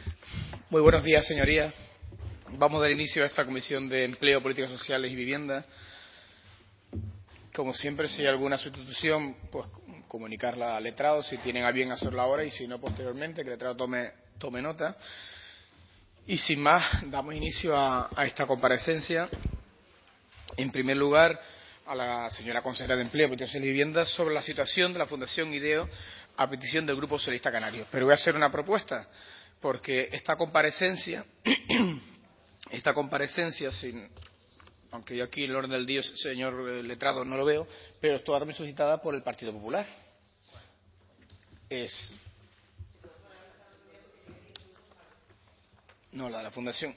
Muy buenos días, señorías. Vamos a dar inicio a esta Comisión de Empleo, Políticas Sociales y Vivienda. Como siempre, si hay alguna sustitución, pues comunicarla al letrado, si tienen a bien hacerlo ahora, y si no, posteriormente, que el letrado tome nota. Y sin más, damos inicio a esta comparecencia. En primer lugar, a la señora consejera de Empleo, Políticas Sociales y Vivienda sobre la situación de la Fundación IDEO a petición del Grupo Socialista Canario. Pero voy a hacer una propuesta, porque esta comparecencia, aunque yo aquí en el orden del día, señor letrado, no lo veo, pero esto también solicitada por el Partido Popular. No, la de la Fundación.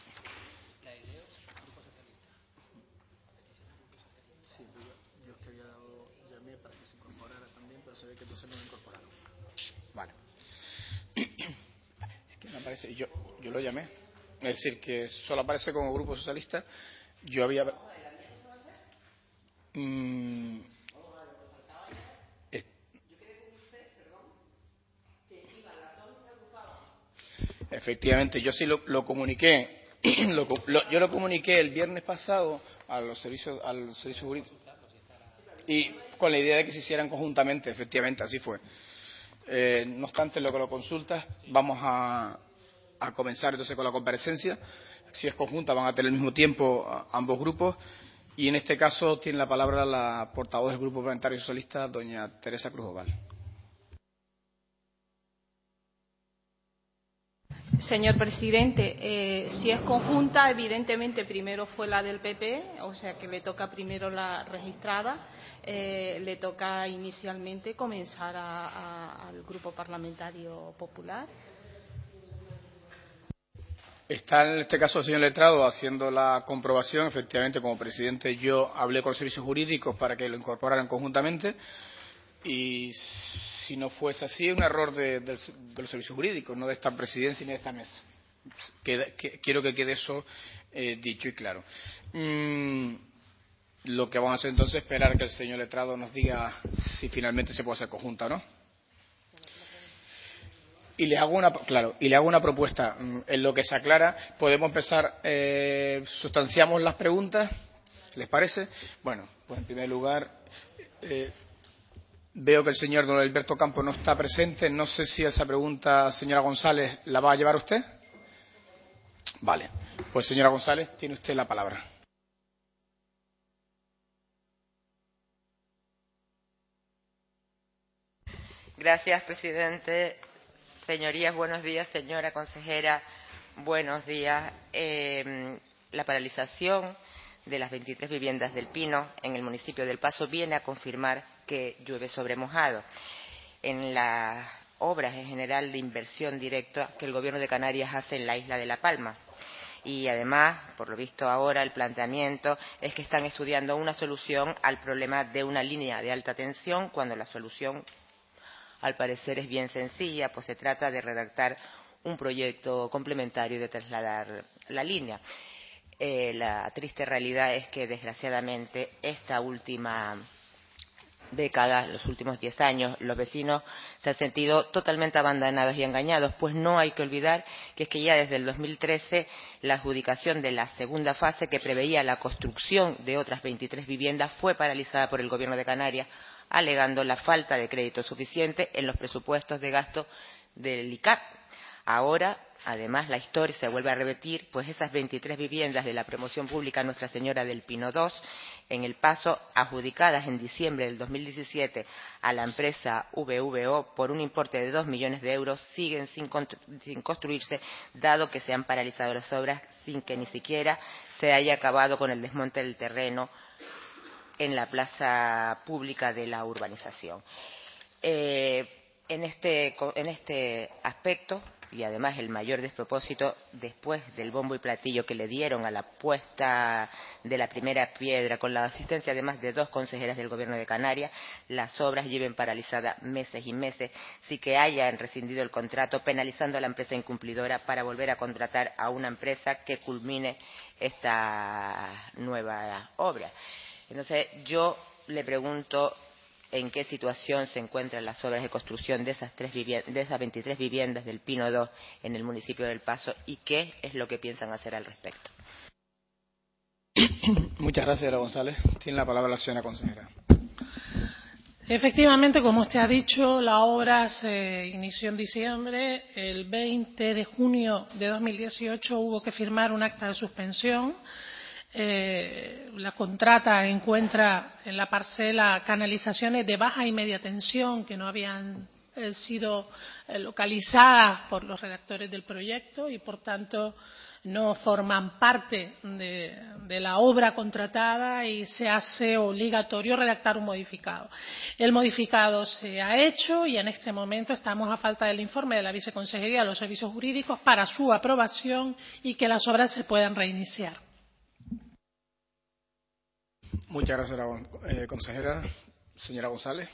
Sí, yo que había llamé para que se incorporara también, pero se ve que entonces no lo incorporaron. Vale. Es que me aparece, yo lo llamé. Es decir, que solo aparece como Grupo Socialista. Yo había... Efectivamente, yo sí lo comuniqué. Yo lo comuniqué el viernes pasado al servicio jurídico. Y con la idea de que se hicieran conjuntamente, efectivamente, así fue. No obstante, lo que lo consultas, vamos a comenzar entonces con la comparecencia. Si es conjunta, van a tener el mismo tiempo ambos grupos. Y en este caso tiene la palabra la portavoz del Grupo Parlamentario Socialista, doña Teresa Cruz Oval. Señor presidente, si es conjunta, evidentemente primero fue la del PP, o sea que le toca primero la registrada, le toca inicialmente comenzar al Grupo Parlamentario Popular. Está en este caso el señor letrado haciendo la comprobación. Efectivamente, como presidente yo hablé con los servicios jurídicos para que lo incorporaran conjuntamente, y si no fuese así, un error de los servicios jurídicos, no de esta presidencia ni de esta mesa. Quiero que quede eso dicho y claro. Lo que vamos a hacer entonces es esperar que el señor letrado nos diga si finalmente se puede hacer conjunta o no. Y le hago una propuesta. En lo que se aclara, podemos empezar, sustanciamos las preguntas, ¿les parece? Bueno, pues en primer lugar, veo que el señor don Alberto Campos no está presente. No sé si esa pregunta, señora González, ¿la va a llevar usted? Vale. Pues señora González, tiene usted la palabra. Gracias, presidente. Señorías, buenos días. Señora consejera, buenos días. La paralización de las 23 viviendas del Pino en el municipio del Paso viene a confirmar que llueve sobre mojado. En las obras en general de inversión directa que el Gobierno de Canarias hace en la isla de La Palma. Y además, por lo visto ahora, el planteamiento es que están estudiando una solución al problema de una línea de alta tensión, cuando la solución, al parecer, es bien sencilla, pues se trata de redactar un proyecto complementario y de trasladar la línea. La triste realidad es que, desgraciadamente, esta última década, los últimos 10 años, los vecinos se han sentido totalmente abandonados y engañados, pues no hay que olvidar que es que ya desde el 2013 la adjudicación de la segunda fase, que preveía la construcción de otras 23 viviendas, fue paralizada por el Gobierno de Canarias, alegando la falta de crédito suficiente en los presupuestos de gasto del ICAP. Ahora, además, la historia se vuelve a repetir, pues esas 23 viviendas de la promoción pública Nuestra Señora del Pino II, en El Paso, adjudicadas en diciembre del 2017 a la empresa VVO por un importe de 2 millones de euros, siguen sin construirse, dado que se han paralizado las obras sin que ni siquiera se haya acabado con el desmonte del terreno en la plaza pública de la urbanización. En este aspecto, y además el mayor despropósito, después del bombo y platillo que le dieron a la puesta de la primera piedra, con la asistencia además de 2 consejeras del Gobierno de Canarias, las obras lleven paralizadas meses y meses, sin que hayan rescindido el contrato, penalizando a la empresa incumplidora para volver a contratar a una empresa que culmine esta nueva obra. Entonces, yo le pregunto, en qué situación se encuentran las obras de construcción de esas 23 viviendas del Pino 2 en el municipio del Paso y qué es lo que piensan hacer al respecto. Muchas gracias, señora González. Tiene la palabra la señora consejera. Efectivamente, como usted ha dicho, la obra se inició en diciembre. El 20 de junio de 2018 hubo que firmar un acta de suspensión. La contrata encuentra en la parcela canalizaciones de baja y media tensión que no habían sido localizadas por los redactores del proyecto y, por tanto, no forman parte de la obra contratada y se hace obligatorio redactar un modificado. El modificado se ha hecho y en este momento estamos a falta del informe de la Viceconsejería de los Servicios Jurídicos para su aprobación y que las obras se puedan reiniciar. Muchas gracias, señora consejera. Señora González.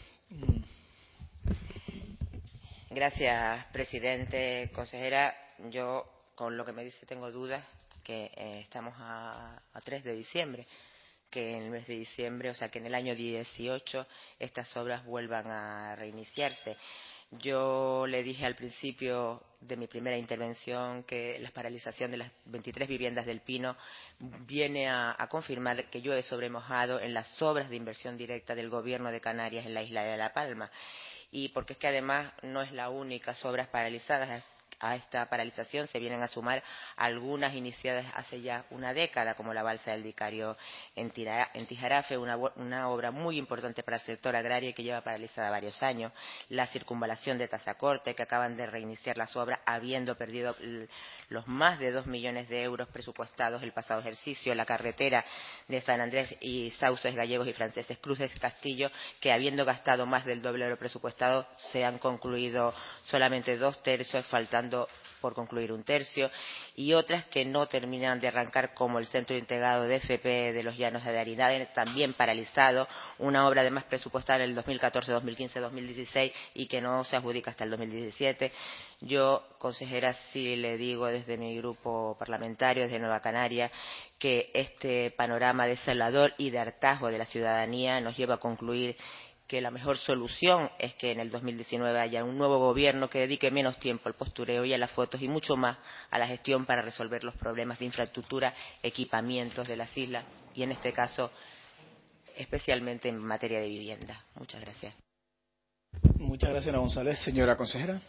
Gracias, presidente. Consejera, yo con lo que me dice tengo dudas, que estamos a 3 de diciembre, que en el mes de diciembre, o sea, que en el año 18 estas obras vuelvan a reiniciarse. Yo le dije al principio de mi primera intervención que la paralización de las 23 viviendas del Pino viene a confirmar que llueve sobre mojado en las obras de inversión directa del Gobierno de Canarias en la isla de La Palma. Y porque es que además no es la única obras paralizadas. A esta paralización se vienen a sumar algunas iniciadas hace ya una década, como la balsa del Vicario en Tijarafe, una obra muy importante para el sector agrario y que lleva paralizada varios años, la circunvalación de Tazacorte, que acaban de reiniciar las obras habiendo perdido los más de 2 millones de euros presupuestados el pasado ejercicio, la carretera de San Andrés y Sauces Gallegos y Franceses Cruces Castillo, que habiendo gastado más del doble de lo presupuestado, se han concluido solamente 2/3, faltando por concluir 1/3, y otras que no terminan de arrancar, como el Centro Integrado de FP de los Llanos de Arinade, también paralizado, una obra además presupuestada en el 2014, 2015, 2016 y que no se adjudica hasta el 2017. Yo, consejera, sí le digo desde mi grupo parlamentario, desde Nueva Canaria, que este panorama desolador y de hartazgo de la ciudadanía nos lleva a concluir que la mejor solución es que en el 2019 haya un nuevo gobierno que dedique menos tiempo al postureo y a las fotos y mucho más a la gestión para resolver los problemas de infraestructura, equipamientos de las islas y, en este caso, especialmente en materia de vivienda. Muchas gracias. Muchas gracias, señora González. Señora consejera.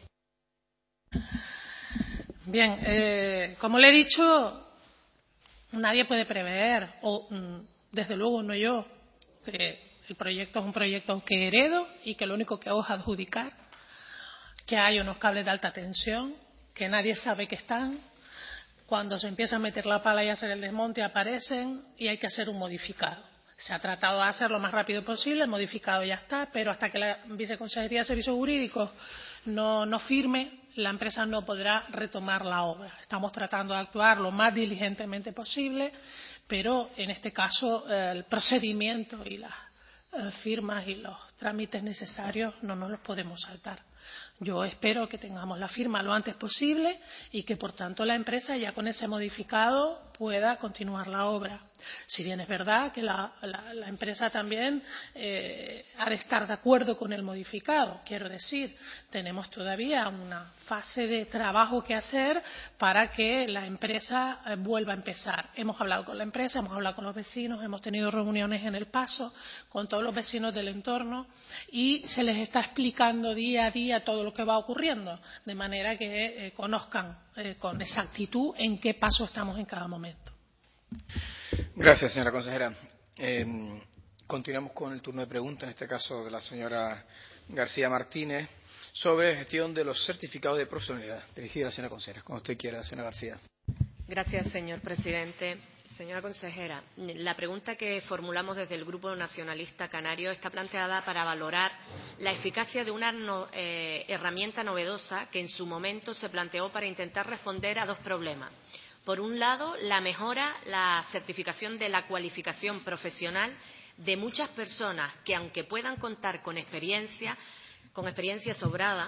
Bien, como le he dicho, nadie puede prever, o desde luego no yo, que el proyecto es un proyecto que heredo y que lo único que hago es adjudicar, que hay unos cables de alta tensión, que nadie sabe que están. Cuando se empieza a meter la pala y a hacer el desmonte aparecen y hay que hacer un modificado. Se ha tratado de hacer lo más rápido posible, el modificado ya está, pero hasta que la Viceconsejería de Servicios Jurídicos no firme, la empresa no podrá retomar la obra. Estamos tratando de actuar lo más diligentemente posible, pero en este caso el procedimiento y las firmas y los trámites necesarios no nos los podemos saltar. Yo espero que tengamos la firma lo antes posible y que, por tanto, la empresa ya con ese modificado pueda continuar la obra. Si bien es verdad que la empresa también ha de estar de acuerdo con el modificado, quiero decir, tenemos todavía una fase de trabajo que hacer para que la empresa vuelva a empezar. Hemos hablado con la empresa, hemos hablado con los vecinos, hemos tenido reuniones en El Paso con todos los vecinos del entorno y se les está explicando día a día todo lo que va ocurriendo, de manera que conozcan con exactitud en qué paso estamos en cada momento. Gracias, señora consejera. Continuamos con el turno de preguntas, en este caso de la señora García Martínez, sobre gestión de los certificados de profesionalidad. Dirigida a la señora consejera. Cuando usted quiera, señora García. Gracias, señor presidente. Señora consejera, la pregunta que formulamos desde el Grupo Nacionalista Canario está planteada para valorar la eficacia de una herramienta novedosa que en su momento se planteó para intentar responder a dos problemas. Por un lado, la mejora, la certificación de la cualificación profesional de muchas personas que, aunque puedan contar con experiencia sobrada,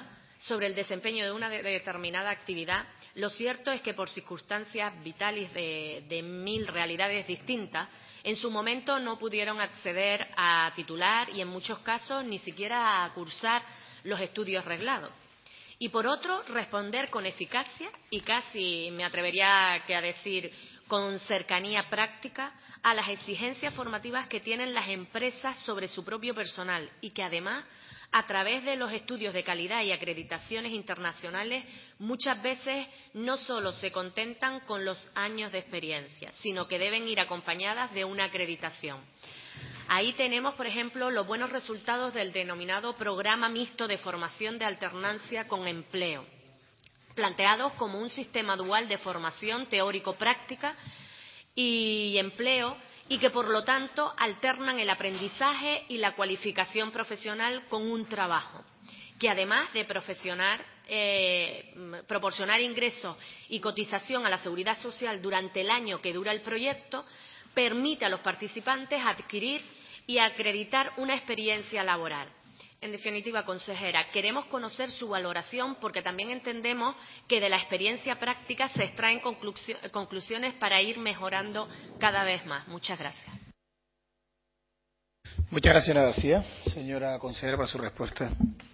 sobre el desempeño de una determinada actividad, lo cierto es que por circunstancias vitales de 1000 realidades distintas, en su momento no pudieron acceder a titular y en muchos casos ni siquiera a cursar los estudios reglados. Y por otro, responder con eficacia y casi me atrevería a decir con cercanía práctica a las exigencias formativas que tienen las empresas sobre su propio personal y que además, a través de los estudios de calidad y acreditaciones internacionales, muchas veces no solo se contentan con los años de experiencia, sino que deben ir acompañadas de una acreditación. Ahí tenemos, por ejemplo, los buenos resultados del denominado Programa Mixto de Formación de Alternancia con Empleo, planteados como un sistema dual de formación teórico-práctica y empleo, y que, por lo tanto, alternan el aprendizaje y la cualificación profesional con un trabajo, que además de proporcionar ingresos y cotización a la Seguridad Social durante el año que dura el proyecto, permite a los participantes adquirir y acreditar una experiencia laboral. En definitiva, consejera, queremos conocer su valoración porque también entendemos que de la experiencia práctica se extraen conclusiones para ir mejorando cada vez más. Muchas gracias. Muchas gracias, Ana García. Señora consejera, para su respuesta.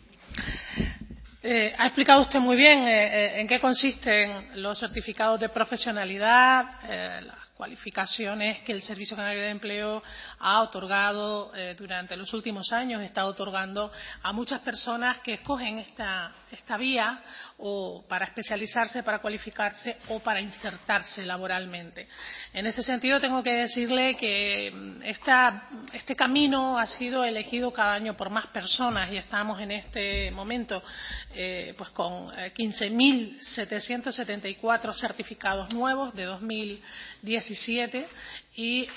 Ha explicado usted muy bien en qué consisten los certificados de profesionalidad, las cualificaciones que el Servicio Canario de Empleo ha otorgado durante los últimos años, está otorgando a muchas personas que escogen esta vía o para especializarse, para cualificarse o para insertarse laboralmente. En ese sentido, tengo que decirle que este camino ha sido elegido cada año por más personas y estamos en este momento pues con 15.774 certificados nuevos de 2017 y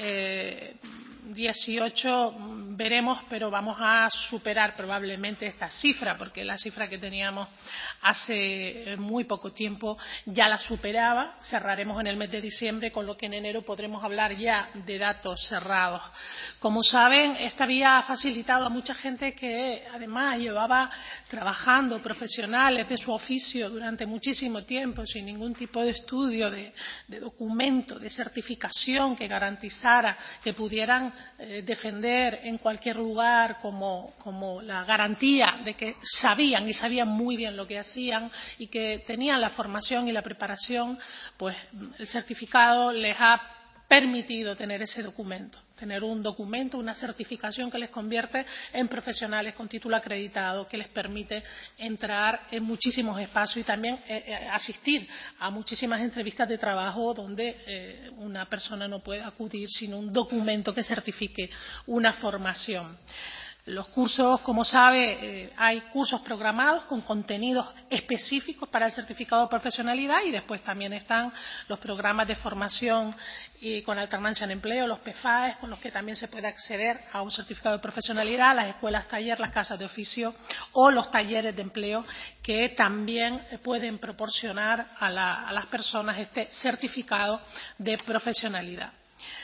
18 veremos, pero vamos a superar probablemente esta cifra, porque la cifra que teníamos hace muy poco tiempo ya la superaba. Cerraremos en el mes de diciembre, con lo que en enero podremos hablar ya de datos cerrados. Como saben, esta vía ha facilitado a mucha gente que además llevaba trabajando, profesionales de su oficio durante muchísimo tiempo, sin ningún tipo de estudio, de documento, de certificación que garantizara que pudieran defender en cualquier lugar como la garantía de que sabían muy bien lo que hacían y que tenían la formación y la preparación. Pues el certificado les ha permitido tener ese documento, tener un documento, una certificación que les convierte en profesionales con título acreditado, que les permite entrar en muchísimos espacios y también asistir a muchísimas entrevistas de trabajo donde una persona no puede acudir sin un documento que certifique una formación. Los cursos, como sabe, hay cursos programados con contenidos específicos para el certificado de profesionalidad y después también están los programas de formación y con alternancia en empleo, los PFAES, con los que también se puede acceder a un certificado de profesionalidad, las escuelas taller, las casas de oficio o los talleres de empleo, que también pueden proporcionar a las personas este certificado de profesionalidad.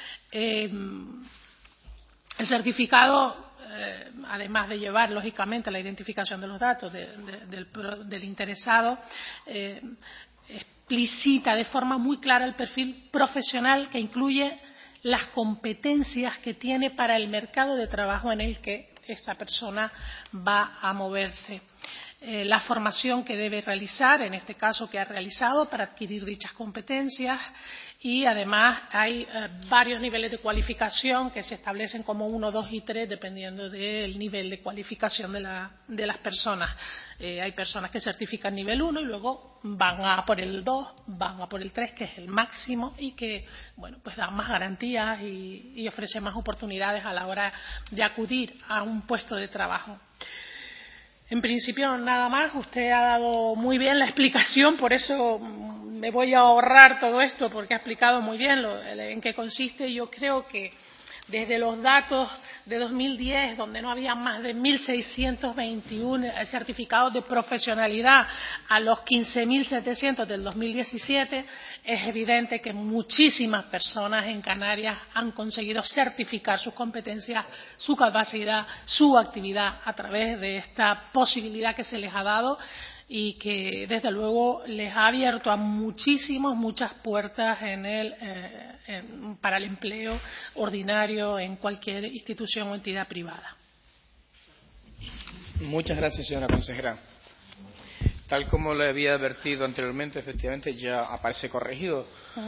El certificado, además de llevar lógicamente la identificación de los datos del interesado, explicita de forma muy clara el perfil profesional que incluye las competencias que tiene para el mercado de trabajo en el que esta persona va a moverse. La formación que debe realizar, en este caso que ha realizado, para adquirir dichas competencias, y además hay varios niveles de cualificación que se establecen como 1, 2 y 3 dependiendo del nivel de cualificación de las personas. Hay personas que certifican nivel 1 y luego van a por el 2, van a por el 3, que es el máximo y que pues dan más garantías y ofrece más oportunidades a la hora de acudir a un puesto de trabajo. En principio, nada más. Usted ha dado muy bien la explicación, por eso me voy a ahorrar todo esto, porque ha explicado muy bien en qué consiste. Yo creo que desde los datos de 2010, donde no había más de 1.621 certificados de profesionalidad, a los 15.700 del 2017, es evidente que muchísimas personas en Canarias han conseguido certificar sus competencias, su capacidad, su actividad a través de esta posibilidad que se les ha dado. y que desde luego les ha abierto a muchas puertas para el empleo ordinario en cualquier institución o entidad privada. Muchas gracias, señora consejera. Tal como le había advertido anteriormente, efectivamente ya aparece corregido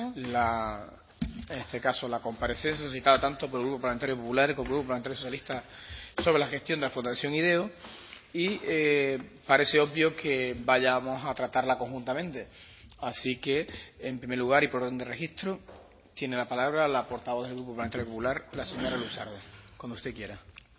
en este caso la comparecencia solicitada tanto por el Grupo Parlamentario Popular como por el Grupo Parlamentario Socialista sobre la gestión de la Fundación IDEO y parece obvio que vayamos a tratarla conjuntamente. Así que, en primer lugar y por orden de registro, tiene la palabra la portavoz del Grupo Parlamentario Popular, la señora Luzardo, cuando usted quiera.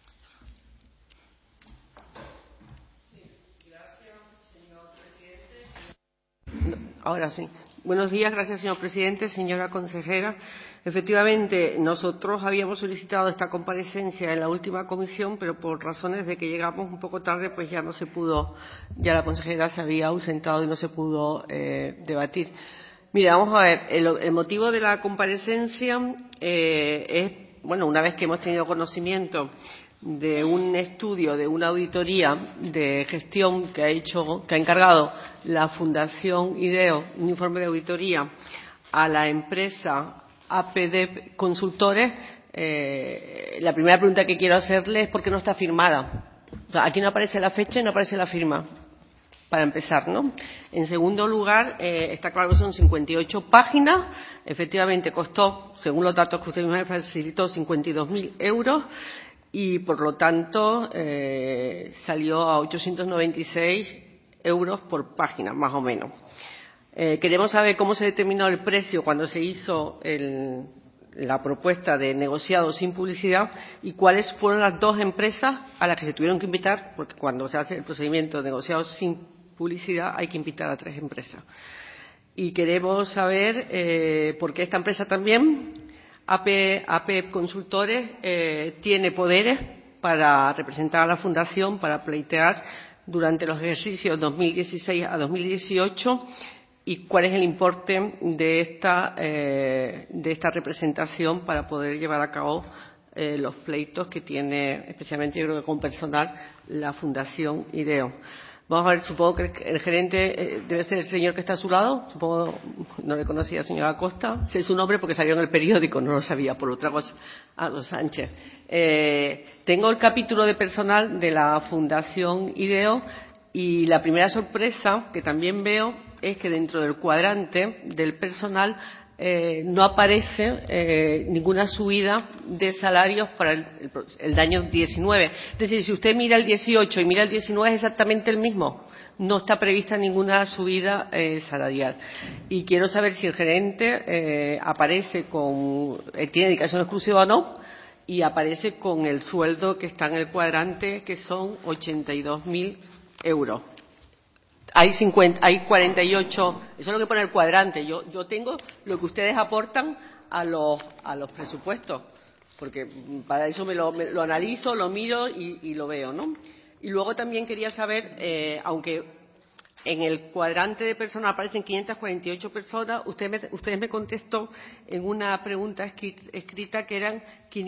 Ahora sí. Buenos días, gracias señor presidente, señora consejera. Efectivamente, nosotros habíamos solicitado esta comparecencia en la última comisión, pero por razones de que llegamos un poco tarde, pues ya no se pudo, ya la consejera se había ausentado y no se pudo debatir. Mira, vamos a ver, el motivo de la comparecencia es, bueno, una vez que hemos tenido conocimiento de un estudio, de una auditoría de gestión que ha encargado la Fundación IDEO, un informe de auditoría a la empresa APD Consultores. La primera pregunta que quiero hacerle es ¿por qué no está firmada? O sea, aquí no aparece la fecha y no aparece la firma, para empezar, ¿no? En segundo lugar, está claro que son 58 páginas. Efectivamente, costó, según los datos que usted me facilitó, 52.000 euros. Y, por lo tanto, salió a 896 euros por página, más o menos. Queremos saber cómo se determinó el precio cuando se hizo la propuesta de negociado sin publicidad y cuáles fueron las dos empresas a las que se tuvieron que invitar, porque cuando se hace el procedimiento de negociado sin publicidad hay que invitar a 3 empresas. Y queremos saber por qué esta empresa también, AP Consultores, tiene poderes para representar a la Fundación, para pleitear durante los ejercicios 2016 a 2018 y cuál es el importe de esta representación para poder llevar a cabo los pleitos que tiene, especialmente yo creo que con personal, la Fundación IDEO. Vamos a ver, supongo que el gerente debe ser el señor que está a su lado. Supongo, no le conocía, señora Acosta. Sé su nombre porque salió en el periódico, no lo sabía, por otra cosa. Don Sánchez. Tengo el capítulo de personal de la Fundación IDEO y la primera sorpresa que también veo es que dentro del cuadrante del personal no aparece ninguna subida de salarios para el año 19. Es decir, si usted mira el 18 y mira el 19 es exactamente el mismo. No está prevista ninguna subida salarial. Y quiero saber si el gerente aparece tiene dedicación exclusiva o no, y aparece con el sueldo que está en el cuadrante, que son 82.000 euros. Hay 48, eso es lo que pone el cuadrante. Yo tengo lo que ustedes aportan a los presupuestos, porque para eso me lo analizo, lo miro y lo veo, ¿no? Y luego también quería saber, aunque en el cuadrante de personas aparecen 548 personas, ustedes me contestó en una pregunta escrita que eran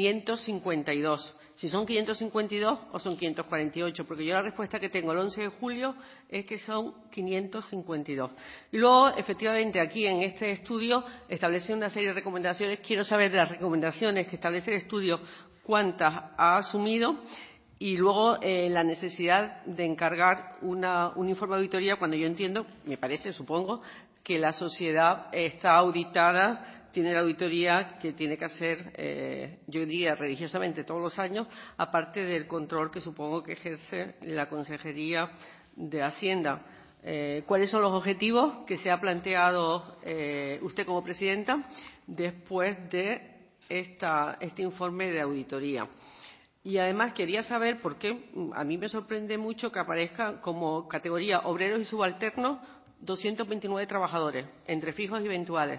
552. Si son 552 o son 548, porque yo la respuesta que tengo el 11 de julio es que son 552. Y luego, efectivamente, aquí en este estudio establece una serie de recomendaciones. Quiero saber de las recomendaciones que establece el estudio cuántas ha asumido. Y luego la necesidad de encargar un informe de auditoría cuando yo entiendo, me parece, supongo, que la sociedad está auditada, tiene la auditoría que tiene que hacer, yo diría, religiosamente todos los años, aparte del control que supongo que ejerce la Consejería de Hacienda. ¿Cuáles son los objetivos que se ha planteado usted como presidenta después de este informe de auditoría? Y además quería saber por qué a mí me sorprende mucho que aparezca como categoría obreros y subalternos 229 trabajadores, entre fijos y eventuales.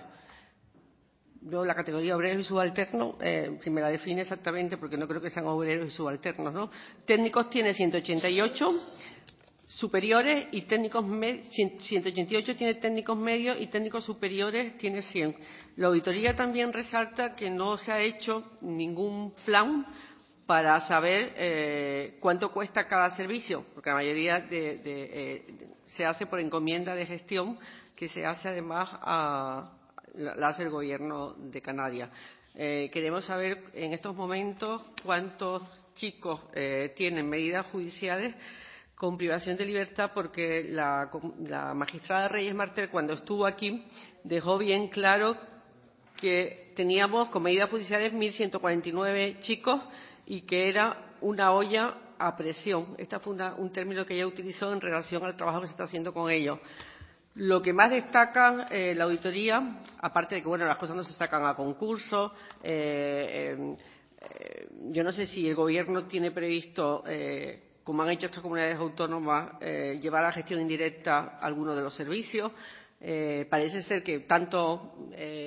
Yo la categoría obreros y subalternos, si me la define exactamente, porque no creo que sean obreros y subalternos, ¿no? Técnicos tiene 188, superiores y técnicos 188 tiene técnicos medios y técnicos superiores tiene 100. La auditoría también resalta que no se ha hecho ningún plan para saber cuánto cuesta cada servicio, porque la mayoría se hace por encomienda de gestión, que se hace además la hace el Gobierno de Canarias. Queremos saber en estos momentos cuántos chicos tienen medidas judiciales con privación de libertad, porque la magistrada Reyes Martel, cuando estuvo aquí, dejó bien claro que teníamos con medidas judiciales 1.149 chicos y que era una olla a presión. Este fue un término que ella utilizó en relación al trabajo que se está haciendo con ellos. Lo que más destaca la auditoría, aparte de que bueno, las cosas no se sacan a concurso, yo no sé si el Gobierno tiene previsto, como han hecho otras comunidades autónomas, llevar a gestión indirecta alguno de los servicios. Parece ser que tanto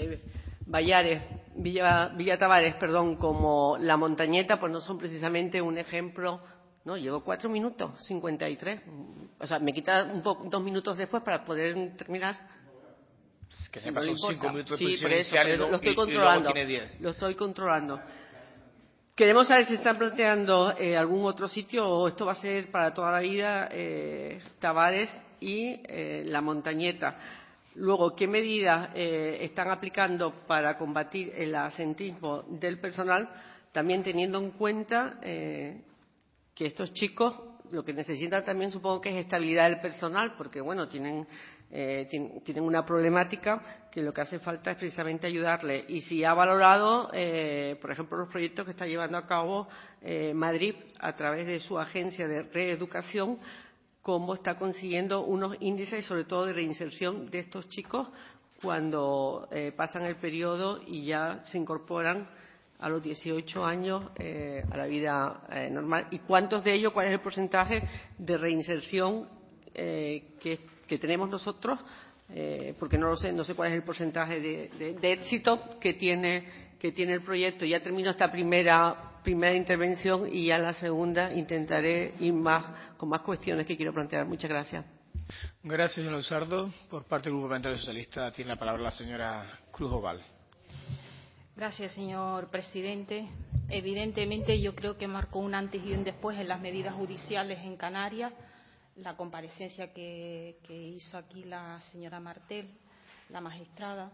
Villa Tavares, como La Montañeta, pues no son precisamente un ejemplo. No, llevo 4 minutos, 53. O sea, me quita 2 minutos después para poder terminar. Que se pasó 5 minutos de sí, por eso, inicial lo estoy controlando. Lo estoy controlando. Queremos saber si están planteando algún otro sitio o esto va a ser para toda la vida Tavares y La Montañeta. Luego, ¿qué medidas están aplicando para combatir el absentismo del personal? También teniendo en cuenta que estos chicos lo que necesitan también supongo que es estabilidad del personal, porque bueno, tienen una problemática que lo que hace falta es precisamente ayudarle. Y si ha valorado, por ejemplo, los proyectos que está llevando a cabo Madrid a través de su agencia de reeducación, cómo está consiguiendo unos índices, sobre todo de reinserción de estos chicos cuando pasan el periodo y ya se incorporan a los 18 años a la vida normal. ¿Y cuántos de ellos, cuál es el porcentaje de reinserción que tenemos nosotros? Porque no lo sé, no sé cuál es el porcentaje de éxito que tiene el proyecto. Ya termino esta primera intervención y ya en la segunda intentaré ir con más cuestiones que quiero plantear. Muchas gracias. Gracias, señor Luzardo. Por parte del Grupo Parlamentario Socialista tiene la palabra la señora Cruz Oval. Gracias, señor presidente. Evidentemente, yo creo que marcó un antes y un después en las medidas judiciales en Canarias la comparecencia que hizo aquí la señora Martel, la magistrada,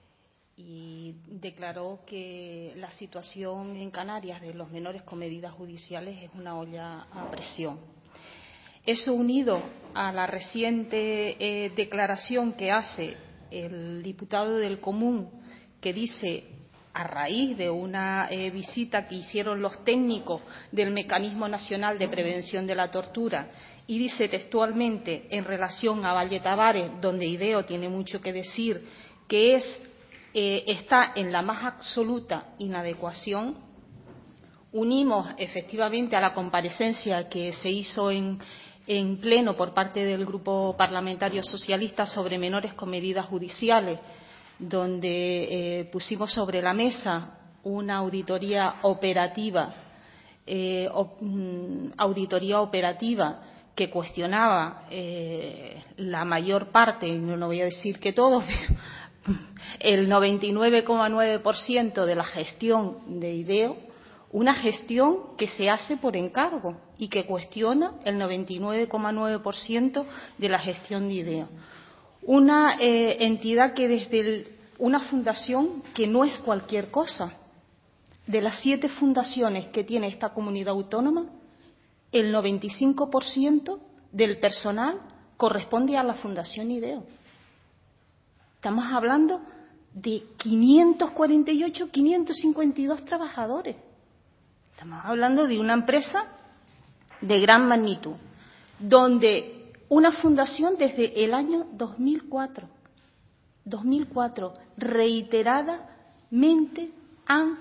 y declaró que la situación en Canarias de los menores con medidas judiciales es una olla a presión. Eso unido a la reciente declaración que hace el diputado del Común, que dice, a raíz de una visita que hicieron los técnicos del Mecanismo Nacional de Prevención de la Tortura, y dice textualmente en relación a Valle Tavares, donde IDEO tiene mucho que decir, que está en la más absoluta inadecuación. Unimos efectivamente a la comparecencia que se hizo en pleno por parte del Grupo Parlamentario Socialista sobre menores con medidas judiciales, donde pusimos sobre la mesa una auditoría operativa que cuestionaba la mayor parte, no voy a decir que todo, pero el 99,9% de la gestión de IDEO, una gestión que se hace por encargo y que cuestiona el 99,9% de la gestión de IDEO. Una entidad que desde una fundación que no es cualquier cosa. De las 7 fundaciones que tiene esta comunidad autónoma, el 95% del personal corresponde a la Fundación IDEO. Estamos hablando de 548, 552 trabajadores. Estamos hablando de una empresa de gran magnitud, donde una fundación desde el año 2004 reiteradamente ha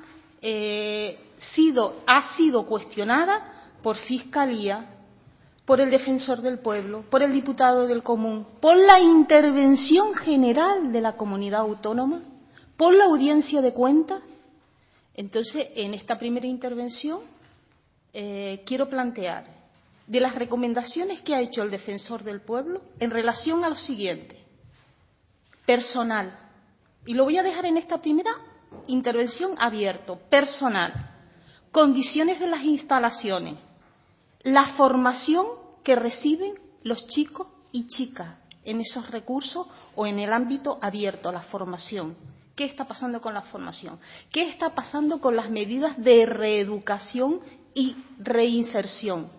sido cuestionada por Fiscalía, por el Defensor del Pueblo, por el Diputado del Común, por la Intervención General de la Comunidad Autónoma, por la Audiencia de Cuentas. Entonces, en esta primera intervención quiero plantear de las recomendaciones que ha hecho el Defensor del Pueblo en relación a lo siguiente. Personal. Y lo voy a dejar en esta primera intervención abierto. Personal. condiciones de las instalaciones, la formación que reciben los chicos y chicas en esos recursos o en el ámbito abierto, la formación. ¿Qué está pasando con la formación? ¿Qué está pasando con las medidas de reeducación y reinserción?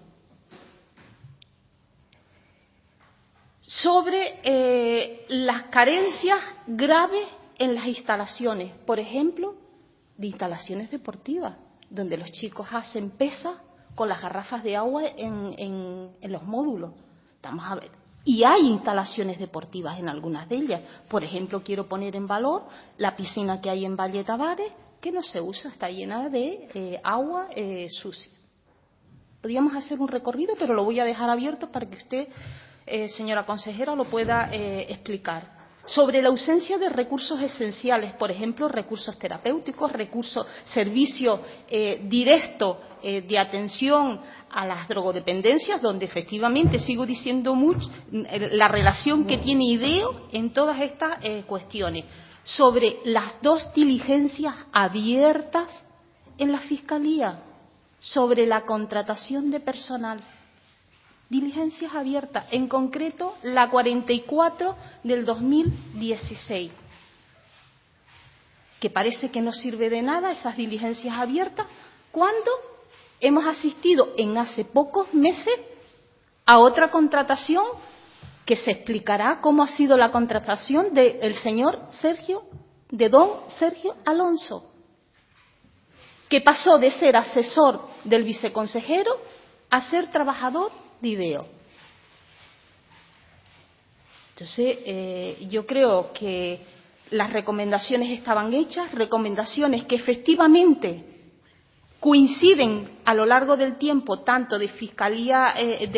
Sobre las carencias graves en las instalaciones, por ejemplo, de instalaciones deportivas, donde los chicos hacen pesas con las garrafas de agua en los módulos. Y hay instalaciones deportivas en algunas de ellas. Por ejemplo, quiero poner en valor la piscina que hay en Valle Tavares, que no se usa, está llena de agua sucia. Podríamos hacer un recorrido, pero lo voy a dejar abierto para que usted, señora consejera, lo pueda explicar. Sobre la ausencia de recursos esenciales, por ejemplo, recursos terapéuticos, servicio directo de atención a las drogodependencias, donde efectivamente sigo diciendo mucho la relación que tiene IDEO en todas estas cuestiones. Sobre las 2 diligencias abiertas en la Fiscalía, sobre la contratación de personal. Diligencias abiertas, en concreto la 44 del 2016, que parece que no sirve de nada esas diligencias abiertas, cuando hemos asistido en hace pocos meses a otra contratación que se explicará cómo ha sido la contratación del señor Sergio, de don Sergio Alonso, que pasó de ser asesor del viceconsejero a ser trabajador de IDEO. Entonces, yo creo que las recomendaciones estaban hechas, recomendaciones que efectivamente coinciden a lo largo del tiempo, tanto de Fiscalía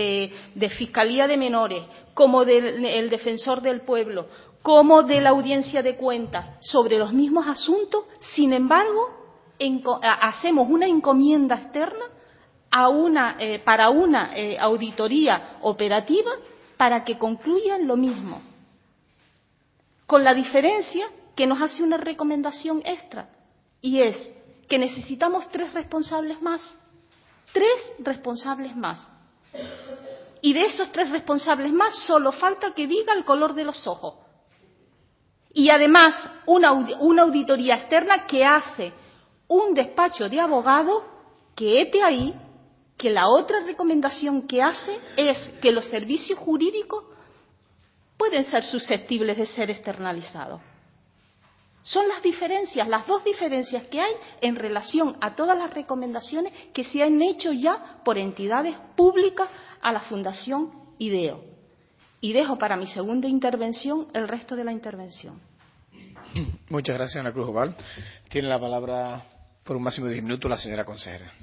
de Menores, como del Defensor del Pueblo, como de la Audiencia de Cuentas, sobre los mismos asuntos. Sin embargo, hacemos una encomienda externa para una auditoría operativa para que concluyan lo mismo, con la diferencia que nos hace una recomendación extra, y es que necesitamos 3 responsables más. 3 responsables más. Y de esos 3 responsables más solo falta que diga el color de los ojos. Y además una auditoría externa que hace un despacho de abogado que hete ahí que la otra recomendación que hace es que los servicios jurídicos pueden ser susceptibles de ser externalizados. Son las diferencias, las 2 diferencias que hay en relación a todas las recomendaciones que se han hecho ya por entidades públicas a la Fundación IDEO. Y dejo para mi segunda intervención el resto de la intervención. Muchas gracias, Ana Cruz Oval. Tiene la palabra por un máximo de 10 minutos la señora consejera.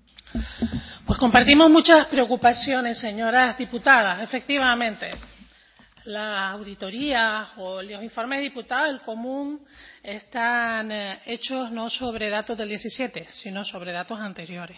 Pues compartimos muchas preocupaciones, señoras diputadas. Efectivamente, la auditoría o los informes de diputados del común están hechos no sobre datos del 17, sino sobre datos anteriores.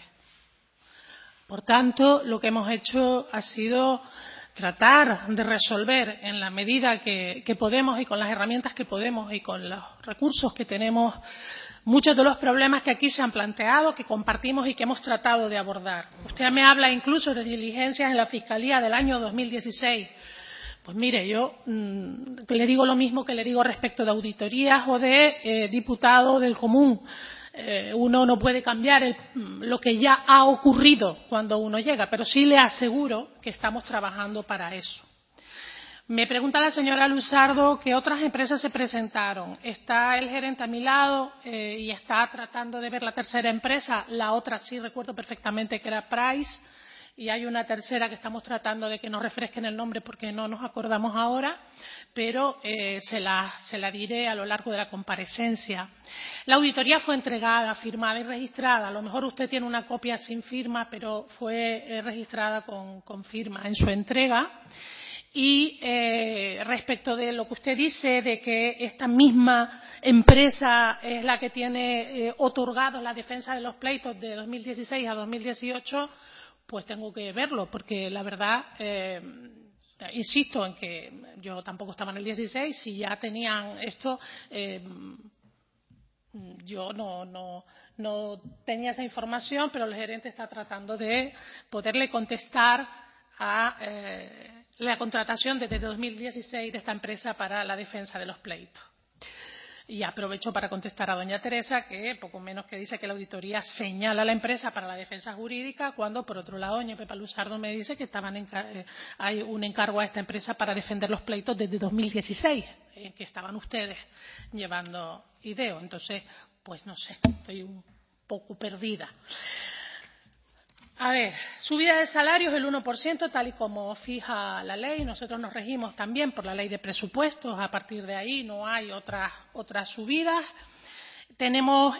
Por tanto, lo que hemos hecho ha sido tratar de resolver en la medida que podemos y con las herramientas que podemos y con los recursos que tenemos muchos de los problemas que aquí se han planteado, que compartimos y que hemos tratado de abordar. Usted me habla incluso de diligencias en la Fiscalía del año 2016. Pues mire, yo le digo lo mismo que le digo respecto de auditorías o de diputados del común. Uno no puede cambiar lo que ya ha ocurrido cuando uno llega, pero sí le aseguro que estamos trabajando para eso. Me pregunta la señora Luzardo qué otras empresas se presentaron. Está el gerente a mi lado y está tratando de ver la tercera empresa. La otra sí recuerdo perfectamente que era Price. Y hay una tercera que estamos tratando de que nos refresquen el nombre porque no nos acordamos ahora, pero se la diré a lo largo de la comparecencia. La auditoría fue entregada, firmada y registrada. A lo mejor usted tiene una copia sin firma, pero fue registrada con firma en su entrega. Y respecto de lo que usted dice de que esta misma empresa es la que tiene otorgado la defensa de los pleitos de 2016 a 2018, pues tengo que verlo, porque la verdad, insisto en que yo tampoco estaba en el 16, si ya tenían esto, Yo no tenía esa información, pero el gerente está tratando de poderle contestar a la contratación desde 2016 de esta empresa para la defensa de los pleitos. Y aprovecho para contestar a doña Teresa, que poco menos que dice que la auditoría señala a la empresa para la defensa jurídica, cuando por otro lado doña Pepa Luzardo me dice que hay un encargo a esta empresa para defender los pleitos desde 2016, en que estaban ustedes llevando IDEO. Entonces, pues no sé, estoy un poco perdida. A ver, subida de salarios el 1%, tal y como fija la ley. Nosotros nos regimos también por la ley de presupuestos. A partir de ahí no hay otras subidas. Tenemos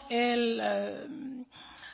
el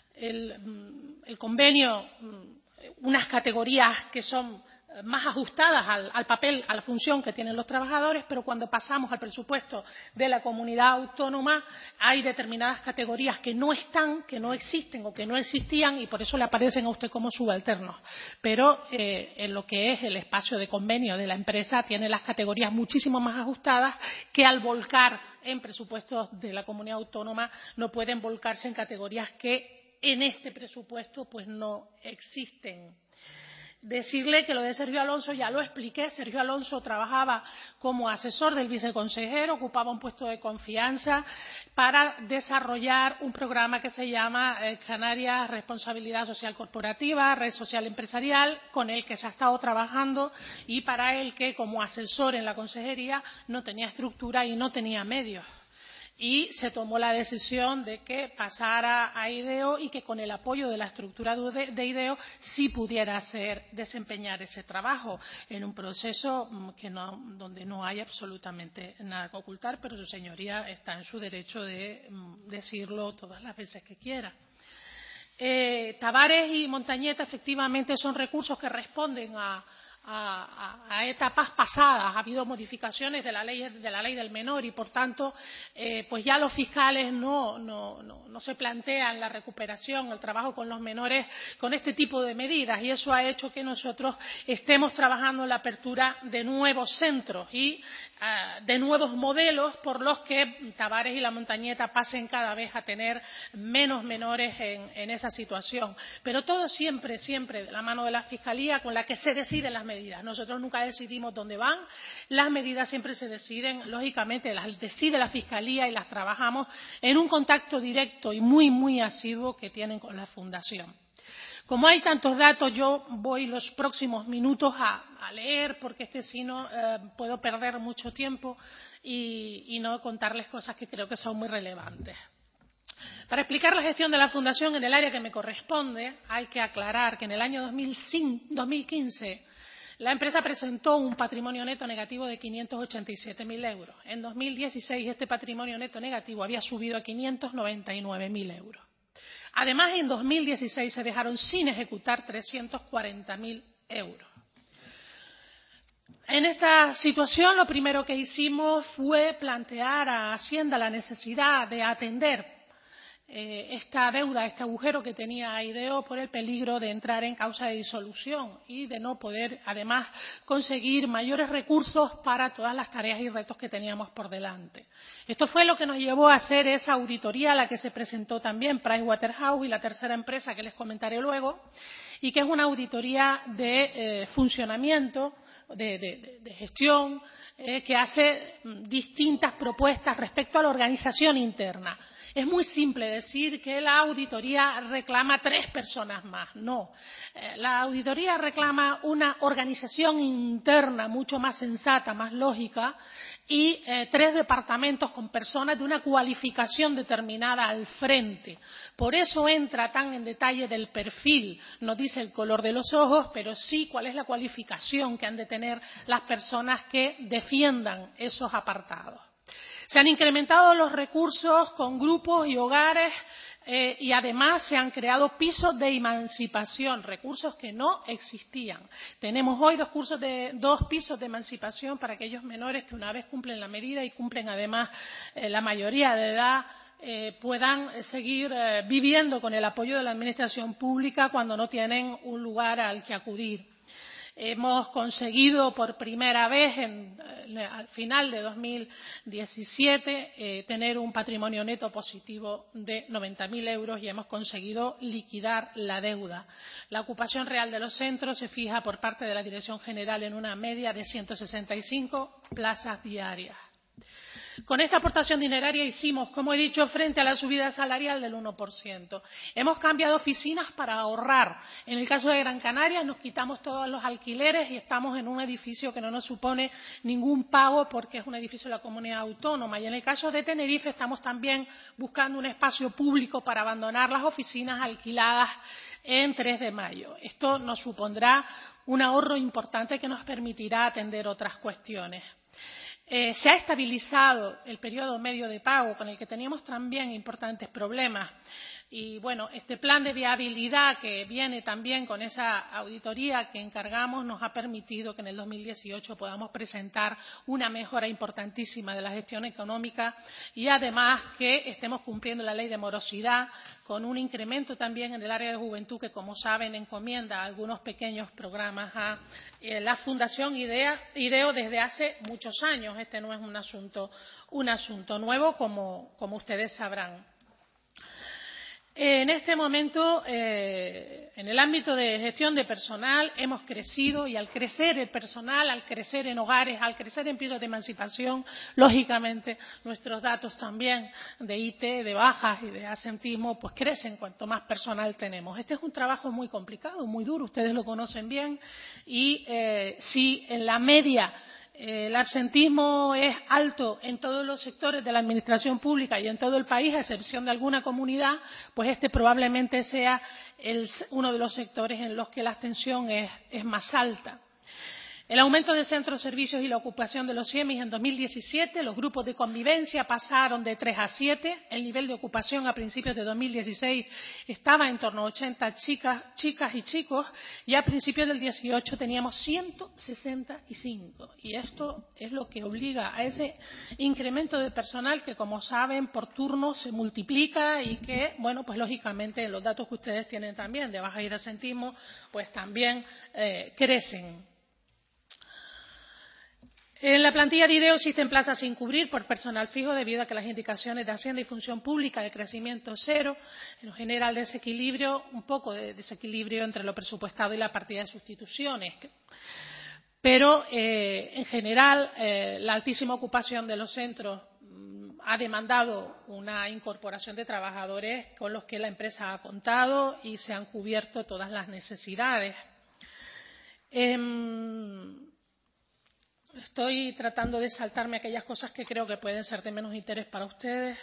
convenio, unas categorías que son más ajustadas al papel, a la función que tienen los trabajadores, pero cuando pasamos al presupuesto de la comunidad autónoma hay determinadas categorías que no están, que no existen o que no existían y por eso le aparecen a usted como subalternos. Pero en lo que es el espacio de convenio de la empresa tiene las categorías muchísimo más ajustadas que al volcar en presupuestos de la comunidad autónoma no pueden volcarse en categorías que en este presupuesto pues no existen. Decirle que lo de Sergio Alonso ya lo expliqué. Sergio Alonso trabajaba como asesor del viceconsejero, ocupaba un puesto de confianza para desarrollar un programa que se llama Canarias Responsabilidad Social Corporativa, Red Social Empresarial, con el que se ha estado trabajando y para el que como asesor en la consejería no tenía estructura y no tenía medios. Y se tomó la decisión de que pasara a IDEO y que con el apoyo de la estructura de IDEO sí pudiera desempeñar ese trabajo en un proceso donde no hay absolutamente nada que ocultar, pero su señoría está en su derecho de decirlo todas las veces que quiera. Tavares y Montañeta efectivamente son recursos que responden a etapas pasadas. Ha habido modificaciones de la ley del menor y por tanto pues ya los fiscales no se plantean la recuperación, el trabajo con los menores con este tipo de medidas y eso ha hecho que nosotros estemos trabajando en la apertura de nuevos centros y de nuevos modelos por los que Tavares y La Montañeta pasen cada vez a tener menos menores en esa situación. Pero todo siempre de la mano de la Fiscalía con la que se deciden las medidas. Nosotros nunca decidimos dónde van, las medidas siempre se deciden, lógicamente las decide la Fiscalía y las trabajamos en un contacto directo y muy asiduo que tienen con la Fundación. Como hay tantos datos, yo voy los próximos minutos a leer, porque es que si no puedo perder mucho tiempo y no contarles cosas que creo que son muy relevantes. Para explicar la gestión de la Fundación en el área que me corresponde, hay que aclarar que en el año 2015 la empresa presentó un patrimonio neto negativo de 587.000 euros. En 2016 este patrimonio neto negativo había subido a 599.000 euros. Además, en 2016 se dejaron sin ejecutar 340.000 euros. En esta situación, lo primero que hicimos fue plantear a Hacienda la necesidad de atender esta deuda, este agujero que tenía IDEO por el peligro de entrar en causa de disolución y de no poder, además, conseguir mayores recursos para todas las tareas y retos que teníamos por delante. Esto fue lo que nos llevó a hacer esa auditoría a la que se presentó también Pricewaterhouse y la tercera empresa que les comentaré luego, y que es una auditoría de funcionamiento, de gestión, que hace distintas propuestas respecto a la organización interna. Es muy simple decir que la auditoría reclama 3 personas más. No, la auditoría reclama una organización interna mucho más sensata, más lógica y 3 departamentos con personas de una cualificación determinada al frente. Por eso entra tan en detalle del perfil. No dice el color de los ojos, pero sí cuál es la cualificación que han de tener las personas que defiendan esos apartados. Se han incrementado los recursos con grupos y hogares y además se han creado pisos de emancipación, recursos que no existían. Tenemos hoy 2 pisos de emancipación para aquellos menores que una vez cumplen la medida y cumplen además la mayoría de edad puedan seguir viviendo con el apoyo de la administración pública cuando no tienen un lugar al que acudir. Hemos conseguido por primera vez al final de 2017 tener un patrimonio neto positivo de 90.000 euros y hemos conseguido liquidar la deuda. La ocupación real de los centros se fija por parte de la Dirección General en una media de 165 plazas diarias. Con esta aportación dineraria hicimos, como he dicho, frente a la subida salarial del 1%. Hemos cambiado oficinas para ahorrar. En el caso de Gran Canaria nos quitamos todos los alquileres y estamos en un edificio que no nos supone ningún pago porque es un edificio de la comunidad autónoma. Y en el caso de Tenerife estamos también buscando un espacio público para abandonar las oficinas alquiladas en 3 de mayo. Esto nos supondrá un ahorro importante que nos permitirá atender otras cuestiones. Se ha estabilizado el periodo medio de pago, con el que teníamos también importantes problemas. Y bueno, este plan de viabilidad que viene también con esa auditoría que encargamos nos ha permitido que en el 2018 podamos presentar una mejora importantísima de la gestión económica y además que estemos cumpliendo la ley de morosidad con un incremento también en el área de juventud que, como saben, encomienda algunos pequeños programas a la Fundación IDEO desde hace muchos años. Este no es un asunto nuevo, como ustedes sabrán. En este momento, en el ámbito de gestión de personal, hemos crecido y al crecer el personal, al crecer en hogares, al crecer en pisos de emancipación, lógicamente nuestros datos también de IT, de bajas y de asentismo, pues crecen cuanto más personal tenemos. Este es un trabajo muy complicado, muy duro, ustedes lo conocen bien y si en la media el absentismo es alto en todos los sectores de la administración pública y en todo el país, a excepción de alguna comunidad, pues este probablemente sea uno de los sectores en los que la abstención es más alta. El aumento de centros, servicios y la ocupación de los CIEMIS en 2017, los grupos de convivencia pasaron de 3 a 7, el nivel de ocupación a principios de 2016 estaba en torno a 80 chicas y chicos y a principios del 18 teníamos 165 y esto es lo que obliga a ese incremento de personal que, como saben, por turno se multiplica y que, bueno, pues lógicamente los datos que ustedes tienen también de baja y de asentismo, pues también crecen. En la plantilla de IDEO existen plazas sin cubrir por personal fijo debido a que las indicaciones de Hacienda y Función Pública de crecimiento cero nos genera el desequilibrio, un poco de desequilibrio entre lo presupuestado y la partida de sustituciones. Pero, en general, la altísima ocupación de los centros ha demandado una incorporación de trabajadores con los que la empresa ha contado y se han cubierto todas las necesidades. Estoy tratando de saltarme aquellas cosas que creo que pueden ser de menos interés para ustedes.